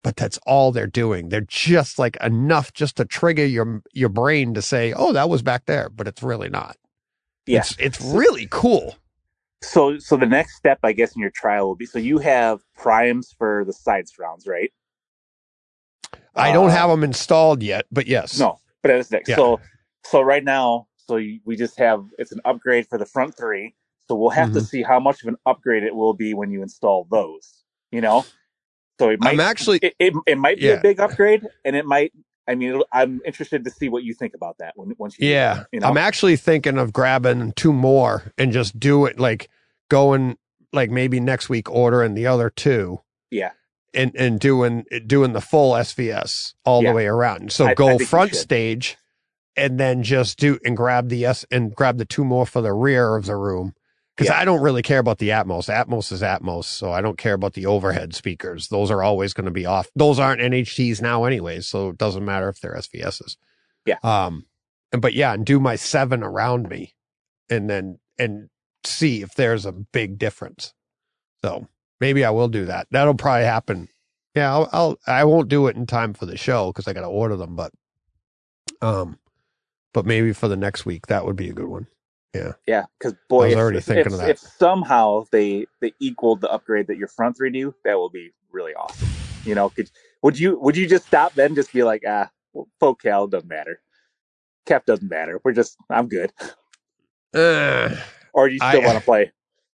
Speaker 2: but that's all they're doing. They're just like enough just to trigger your brain to say, oh, that was back there, but it's really not.
Speaker 3: Yeah.
Speaker 2: It's really cool.
Speaker 3: So the next step, I guess, in your trial will be, so you have primes for the side surrounds, right?
Speaker 2: I don't have them installed yet, but yes.
Speaker 3: No, but that's next.
Speaker 2: Yeah.
Speaker 3: So right now, we just have, it's an upgrade for the front three. So we'll have to see how much of an upgrade it will be when you install those, you know? So it might it might be a big upgrade, and it might, I mean, I'm interested to see what you think about that once you do that, you know?
Speaker 2: I'm actually thinking of grabbing 2 more and just do it, like going like maybe next week ordering the other 2.
Speaker 3: Yeah.
Speaker 2: And doing the full SVS all the way around. So go front stage and then just grab the 2 more for the rear of the room. Because I don't really care about the Atmos. Atmos is Atmos, so I don't care about the overhead speakers. Those are always going to be off. Those aren't NHTs now anyways, so it doesn't matter if they're SVSs.
Speaker 3: Yeah.
Speaker 2: And do my 7 around me and see if there's a big difference. So maybe I will do that. That'll probably happen. Yeah, I won't do it in time for the show because I got to order them, but maybe for the next week, that would be a good one. Yeah.
Speaker 3: Yeah, because boy,
Speaker 2: I was already thinking of that.
Speaker 3: If somehow they equaled the upgrade that your front 3 do, that will be really awesome. You know, would you just stop then? Just be like, folk Cal doesn't matter. Cap doesn't matter. I'm good. Or do you still want to play?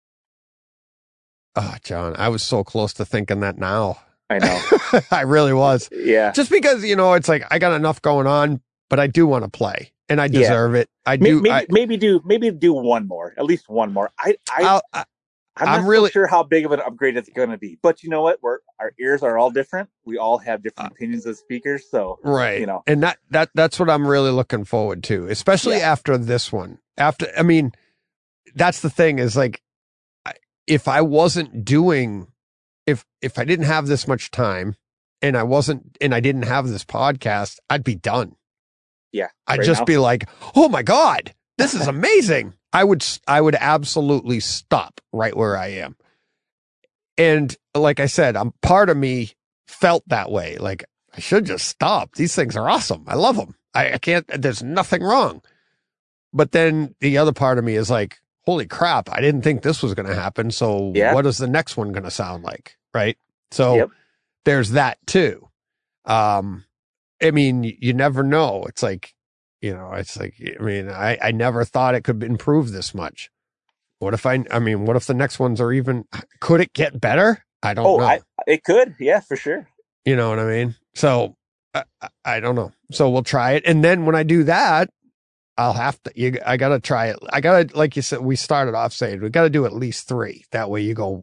Speaker 2: Oh, John, I was so close to thinking that now.
Speaker 3: I know.
Speaker 2: I really was.
Speaker 3: Yeah.
Speaker 2: Just because, it's like I got enough going on, but I do want to play. And I deserve it. I do.
Speaker 3: Maybe do one more, at least one more. I'm not really sure how big of an upgrade it's going to be, but you know what? Our ears are all different. We all have different opinions of speakers, so
Speaker 2: right. And that's what I'm really looking forward to, especially after this one. That's the thing is like, if I wasn't doing, if I didn't have this much time, and I didn't have this podcast, I'd be done.
Speaker 3: Yeah.
Speaker 2: I'd just be like, oh my God, this is amazing. I would absolutely stop right where I am. And like I said, part of me felt that way. Like I should just stop. These things are awesome. I love them. I can't, there's nothing wrong. But then the other part of me is like, holy crap, I didn't think this was going to happen. So what is the next one going to sound like? Right. So there's that too. I mean, you never know. It's like, I never thought it could improve this much. What if the next ones are even, could it get better? I don't know.
Speaker 3: It could. Yeah, for sure.
Speaker 2: You know what I mean? So I don't know. So we'll try it. And then when I do that, I got to try it. Like you said, we started off saying, we got to do at least 3. That way you go,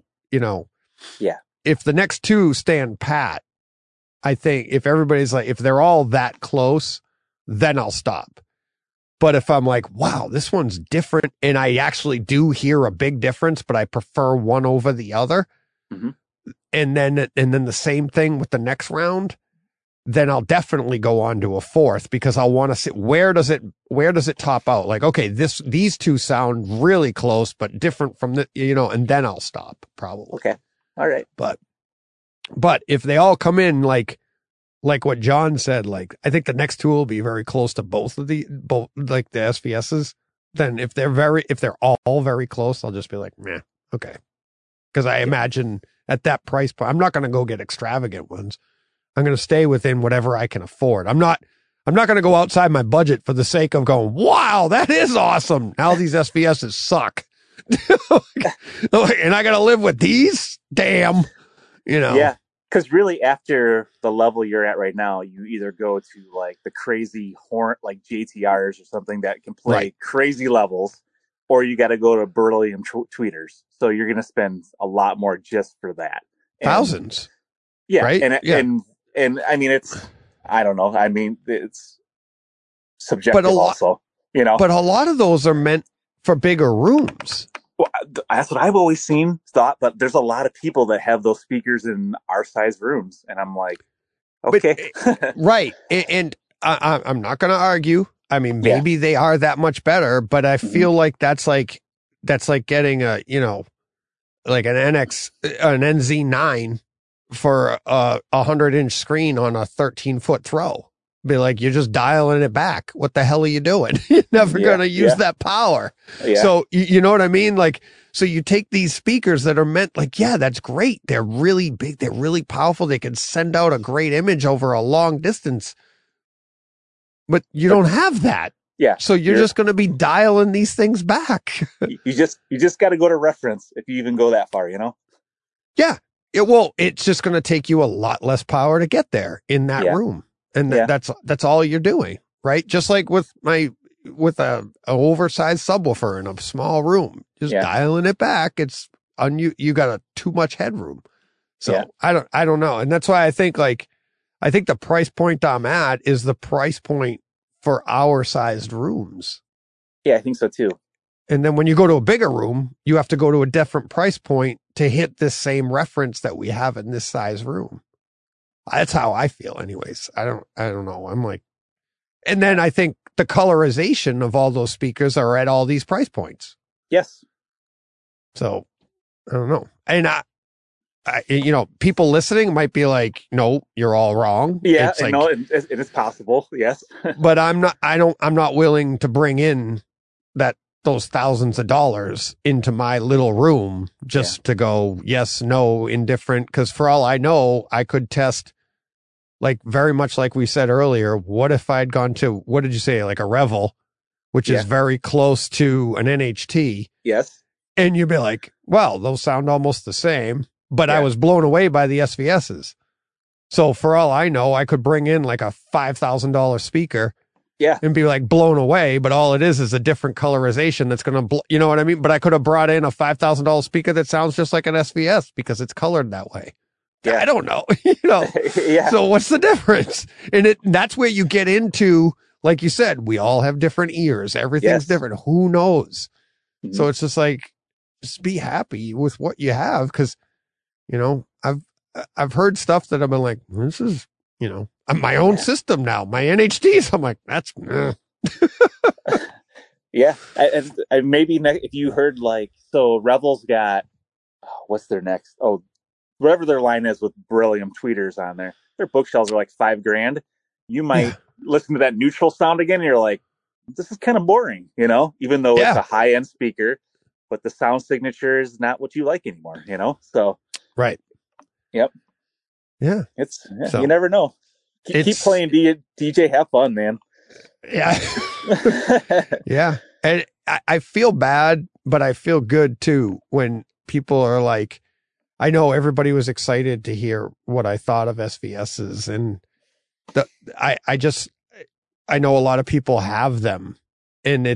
Speaker 2: if the next 2 stand pat, I think if everybody's like, if they're all that close, then I'll stop. But if I'm like, wow, this one's different, and I actually do hear a big difference, but I prefer one over the other, and then the same thing with the next round, then I'll definitely go on to a 4th because I'll want to see where does it top out? Like, okay, these 2 sound really close, but different from the, and then I'll stop probably.
Speaker 3: Okay. All right.
Speaker 2: But if they all come in like what John said, like I think the next 2 will be very close to both like the SVSs. Then if they're all very close, I'll just be like, meh, okay. Because I imagine at that price point, I'm not going to go get extravagant ones. I'm going to stay within whatever I can afford. I'm not going to go outside my budget for the sake of going, wow, that is awesome. Now these SVSs suck. And I got to live with these? Damn.
Speaker 3: Yeah, because really after the level you're at right now, you either go to like the crazy horn, like JTRs or something that can play crazy levels, or you got to go to beryllium tweeters. So you're going to spend a lot more just for that.
Speaker 2: Thousands.
Speaker 3: Yeah.
Speaker 2: Right?
Speaker 3: And I mean, I don't know. I mean, it's subjective also,
Speaker 2: But a lot of those are meant for bigger rooms.
Speaker 3: Well, that's what I've always thought, but there's a lot of people that have those speakers in our size rooms. And I'm like, okay.
Speaker 2: Right. And I'm not going to argue. I mean, maybe they are that much better, but I feel like that's like getting like an NZ9 for a 100-inch screen on a 13-foot throw. Be like, you're just dialing it back. What the hell are you doing? You're never going to use that power.
Speaker 3: Yeah.
Speaker 2: So you know what I mean? Like, so you take these speakers that are meant like, yeah, that's great. They're really big. They're really powerful. They can send out a great image over a long distance, but you don't have that.
Speaker 3: Yeah.
Speaker 2: So you're just going to be dialing these things back.
Speaker 3: you just got to go to reference if you even go that far, you know?
Speaker 2: Yeah. It's just going to take you a lot less power to get there in that room. And that's all you're doing, right? Just like with a oversized subwoofer in a small room, just dialing it back. It's you got too much headroom. So I don't know. And that's why I think the price point I'm at is the price point for our sized rooms.
Speaker 3: Yeah, I think so too.
Speaker 2: And then when you go to a bigger room, you have to go to a different price point to hit this same reference that we have in this size room. That's how I feel anyways. I don't know. I'm like, and then I think the colorization of all those speakers are at all these price points.
Speaker 3: Yes.
Speaker 2: So I don't know. And I people listening might be like, no, you're all wrong.
Speaker 3: Yeah.
Speaker 2: It's like,
Speaker 3: no, it is possible. Yes.
Speaker 2: But I'm not willing to bring in those thousands of dollars into my little room just to go, yes, no, indifferent. Cause for all I know, I could test like very much like we said earlier. What if I'd gone to, what did you say? Like a Revel, which is very close to an NHT.
Speaker 3: Yes.
Speaker 2: And you'd be like, well, those sound almost the same, but I was blown away by the SVSs. So for all I know, I could bring in like a $5,000 speaker.
Speaker 3: Yeah.
Speaker 2: And be like blown away, but all it is a different colorization that's going to, you know what I mean? But I could have brought in a $5,000 speaker that sounds just like an SVS because it's colored that way. Yeah. I don't know, So what's the difference? And that's where you get into, like you said, we all have different ears. Everything's different. Who knows? Mm-hmm. So it's just like, just be happy with what you have. Cause I've heard stuff that I've been like, this is, my own system now, my NHTs. I'm like, that's,
Speaker 3: yeah. And maybe if you heard so Revel's got, what's their next? Oh, whatever their line is with beryllium tweeters on there, their bookshelves are like $5,000. You might listen to that neutral sound again. And you're like, this is kind of boring, even though it's a high end speaker, but the sound signature is not what you like anymore, So,
Speaker 2: right.
Speaker 3: Yep.
Speaker 2: Yeah.
Speaker 3: So, you never know. Keep playing DJ. Have fun, man.
Speaker 2: Yeah. Yeah. And I feel bad, but I feel good too when people are like, I know everybody was excited to hear what I thought of SVSs, and I know a lot of people have them, and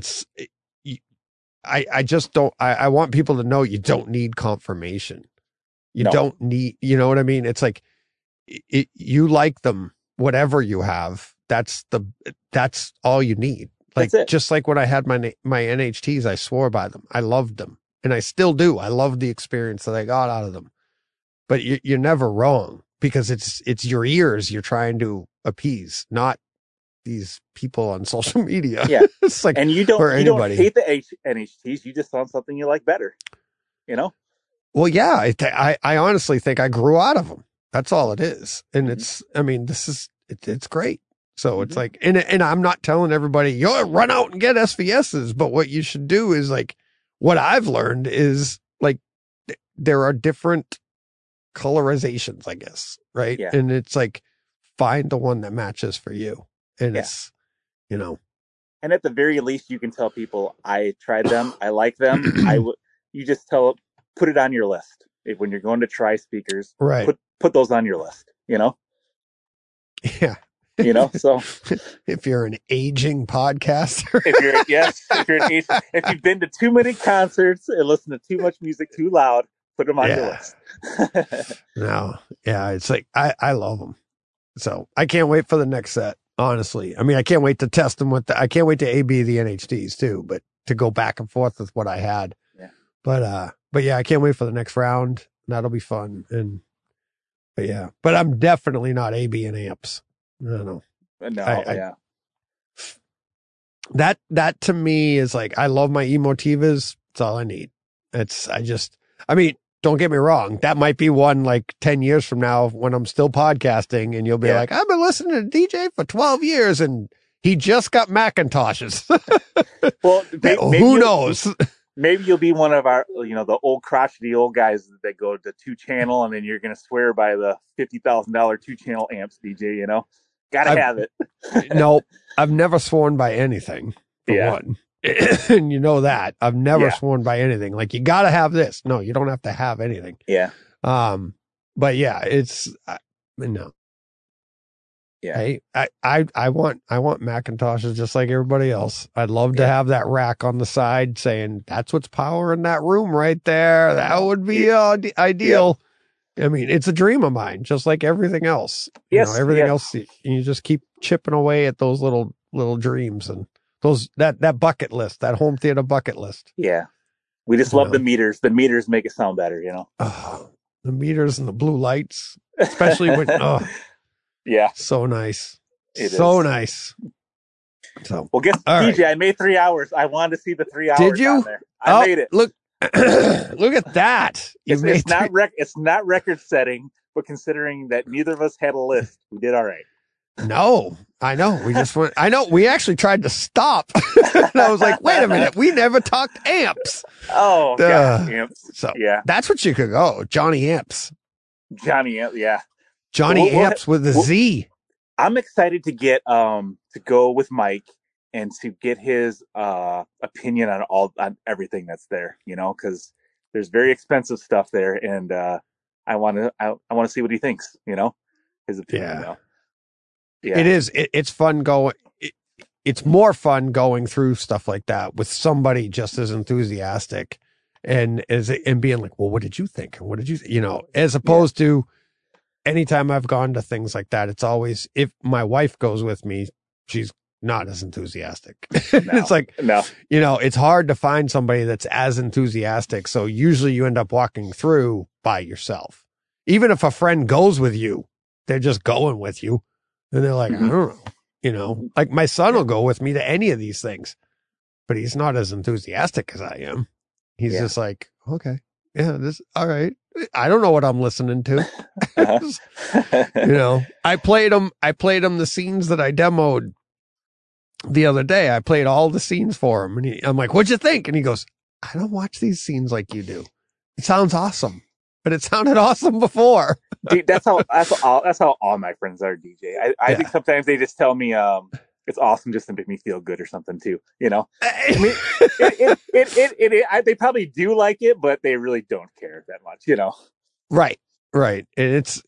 Speaker 2: I just don't, I want people to know you don't need confirmation. You don't need, you know what I mean? It's like, you like them, whatever you have, that's all you need. Like, just like when I had my NHTs, I swore by them. I loved them, and I still do. I love the experience that I got out of them, but you're never wrong because it's your ears you're trying to appease, not these people on social media.
Speaker 3: Yeah.
Speaker 2: It's like,
Speaker 3: and you don't hate the NHTs. You just found something you like better,
Speaker 2: Well, yeah, I honestly think I grew out of them. That's all it is. And it's great. So it's like, and I'm not telling everybody, run out and get SVSs, but what you should do is like, what I've learned is like, there are different colorizations, I guess. Right. Yeah. And it's like, find the one that matches for you. And it's,
Speaker 3: and at the very least, you can tell people, I tried them. I like them. You just put it on your list. When you're going to try speakers,
Speaker 2: right.
Speaker 3: Put those on your list,
Speaker 2: Yeah.
Speaker 3: So
Speaker 2: if you're an aging podcaster,
Speaker 3: if you've been to too many concerts and listened to too much music too loud, put them on your list.
Speaker 2: No. Yeah. It's like, I love them. So I can't wait for the next set. Honestly. I mean, I can't wait to test them I can't wait to AB the NHTs too, but to go back and forth with what I had.
Speaker 3: Yeah.
Speaker 2: But yeah, I can't wait for the next round. That'll be fun. But I'm definitely not AB and amps. No. That to me is like, I love my Emotivas. It's all I need. I mean, don't get me wrong. That might be one like 10 years from now when I'm still podcasting and you'll be like, I've been listening to DJ for 12 years and he just got Macintoshes.
Speaker 3: Well,
Speaker 2: who knows?
Speaker 3: Maybe you'll be one of our, the old crotchety old guys that go to 2-channel, and then you're going to swear by the $50,000 2-channel amps, DJ, Gotta have it.
Speaker 2: No, I've never sworn by anything, for one. And you know that. I've never sworn by anything. Like, you got to have this. No, you don't have to have anything.
Speaker 3: Yeah.
Speaker 2: But yeah, it's, no.
Speaker 3: Yeah.
Speaker 2: Hey, I want Macintoshes just like everybody else. I'd love to have that rack on the side saying that's what's powering that room right there. That would be ideal. I mean, it's a dream of mine, just like everything else.
Speaker 3: Yes,
Speaker 2: everything else. You just keep chipping away at those little dreams and that bucket list, that home theater bucket list.
Speaker 3: Yeah, we just love the meters. The meters make it sound better,
Speaker 2: Oh, the meters and the blue lights, especially when.
Speaker 3: Yeah.
Speaker 2: So nice.
Speaker 3: It
Speaker 2: so
Speaker 3: is.
Speaker 2: Nice. So,
Speaker 3: well, guess DJ, right. I made 3 hours. I wanted to see the 3 hours.
Speaker 2: Did you?
Speaker 3: On there. I made it.
Speaker 2: Look, look at that.
Speaker 3: It's not record setting, but considering that neither of us had a list, we did all right.
Speaker 2: No, I know. We just went, I know we actually tried to stop. And I was like, wait a minute. We never talked amps.
Speaker 3: Oh, gosh, amps.
Speaker 2: So that's what you could go. Johnny Amps.
Speaker 3: Johnny Amps. Yeah.
Speaker 2: Johnny Amps with a Z.
Speaker 3: I'm excited to get to go with Mike and to get his opinion on everything that's there, because there's very expensive stuff there, and I want to see what he thinks, his opinion. Yeah.
Speaker 2: It is. It's fun going. It's more fun going through stuff like that with somebody just as enthusiastic and being like, well, what did you think? What did you, as opposed to. Anytime I've gone to things like that, it's always, if my wife goes with me, she's not as enthusiastic. It's like, it's hard to find somebody that's as enthusiastic. So usually you end up walking through by yourself. Even if a friend goes with you, they're just going with you. And they're like, I don't know, like my son will go with me to any of these things, but he's not as enthusiastic as I am. He's just like, okay, all right. I don't know what I'm listening to. I played him the scenes that I demoed the other day. I played all the scenes for him and I'm like, what'd you think? And he goes, I don't watch these scenes like you do. It sounds awesome, but it sounded awesome before.
Speaker 3: Dude, that's how all my friends are, DJ. I think sometimes they just tell me, it's awesome just to make me feel good or something too, I mean, they probably do like it, but they really don't care that much,
Speaker 2: Right. And it's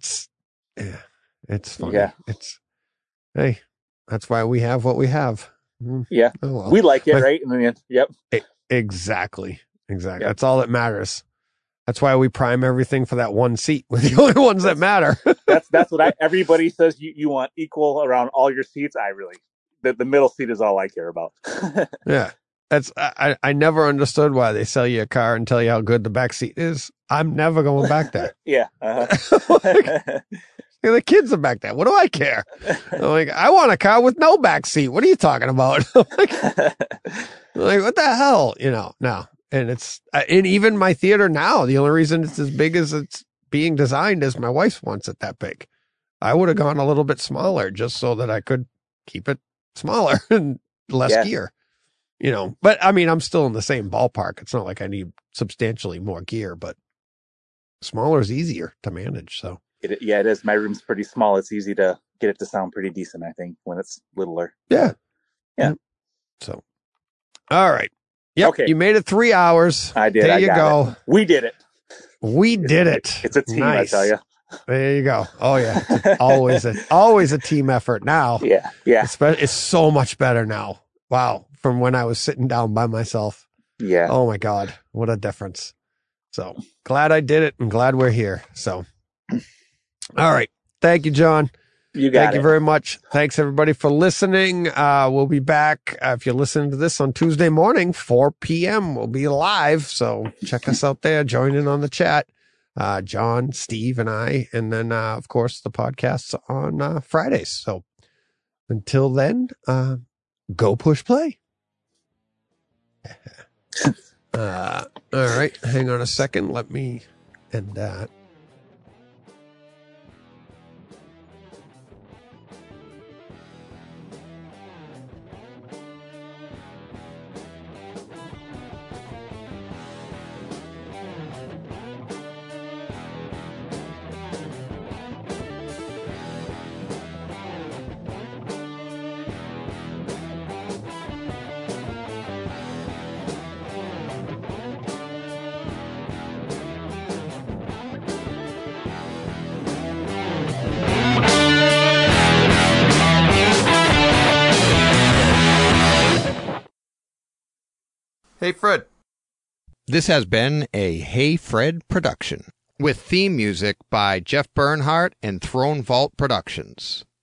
Speaker 2: funny. Yeah. Hey, that's why we have what we have.
Speaker 3: Yeah.
Speaker 2: Oh, well.
Speaker 3: We like it, right? In the end. Yep.
Speaker 2: Exactly.
Speaker 3: Yep.
Speaker 2: That's all that matters. That's why we prime everything for that one seat. We're the only ones that matter.
Speaker 3: That's what everybody says you want equal around all your seats. The middle seat is all I care about.
Speaker 2: Yeah. I never understood why they sell you a car and tell you how good the back seat is. I'm never going back there.
Speaker 3: Yeah.
Speaker 2: The kids are back there. What do I care? I'm like, I want a car with no back seat. What are you talking about? I'm like, what the hell? No. And and even my theater now, the only reason it's as big as it's being designed is my wife wants it that big. I would have gone a little bit smaller just so that I could keep it smaller and less gear, but I mean, I'm still in the same ballpark. It's not like I need substantially more gear, but smaller is easier to manage. So
Speaker 3: it is. My room's pretty small. It's easy to get it to sound pretty decent, I think, when it's littler.
Speaker 2: Yeah. So, all right. Yep. Okay. You made it 3 hours.
Speaker 3: I did.
Speaker 2: There you go.
Speaker 3: It. We did it.
Speaker 2: We did it.
Speaker 3: It's a team,
Speaker 2: nice.
Speaker 3: I tell you.
Speaker 2: There you go. Oh yeah. It's always a team effort now.
Speaker 3: Yeah.
Speaker 2: It's so much better now. Wow. From when I was sitting down by myself.
Speaker 3: Yeah.
Speaker 2: Oh my God. What a difference. So glad I did it and glad we're here. So, all right. Thank you, John. Thank you very much. Thanks everybody for listening. We'll be back. If you're listening to this on Tuesday morning, 4 p.m. we'll be live. So check us out there. Join in on the chat. John, Steve, and I, and then, of course, the podcasts on Fridays. So until then, go push play. All right, hang on a second. Let me end that.
Speaker 5: Hey, Fred.
Speaker 2: This has been a Hey Fred production with theme music by Jeff Bernhardt and Throne Vault Productions.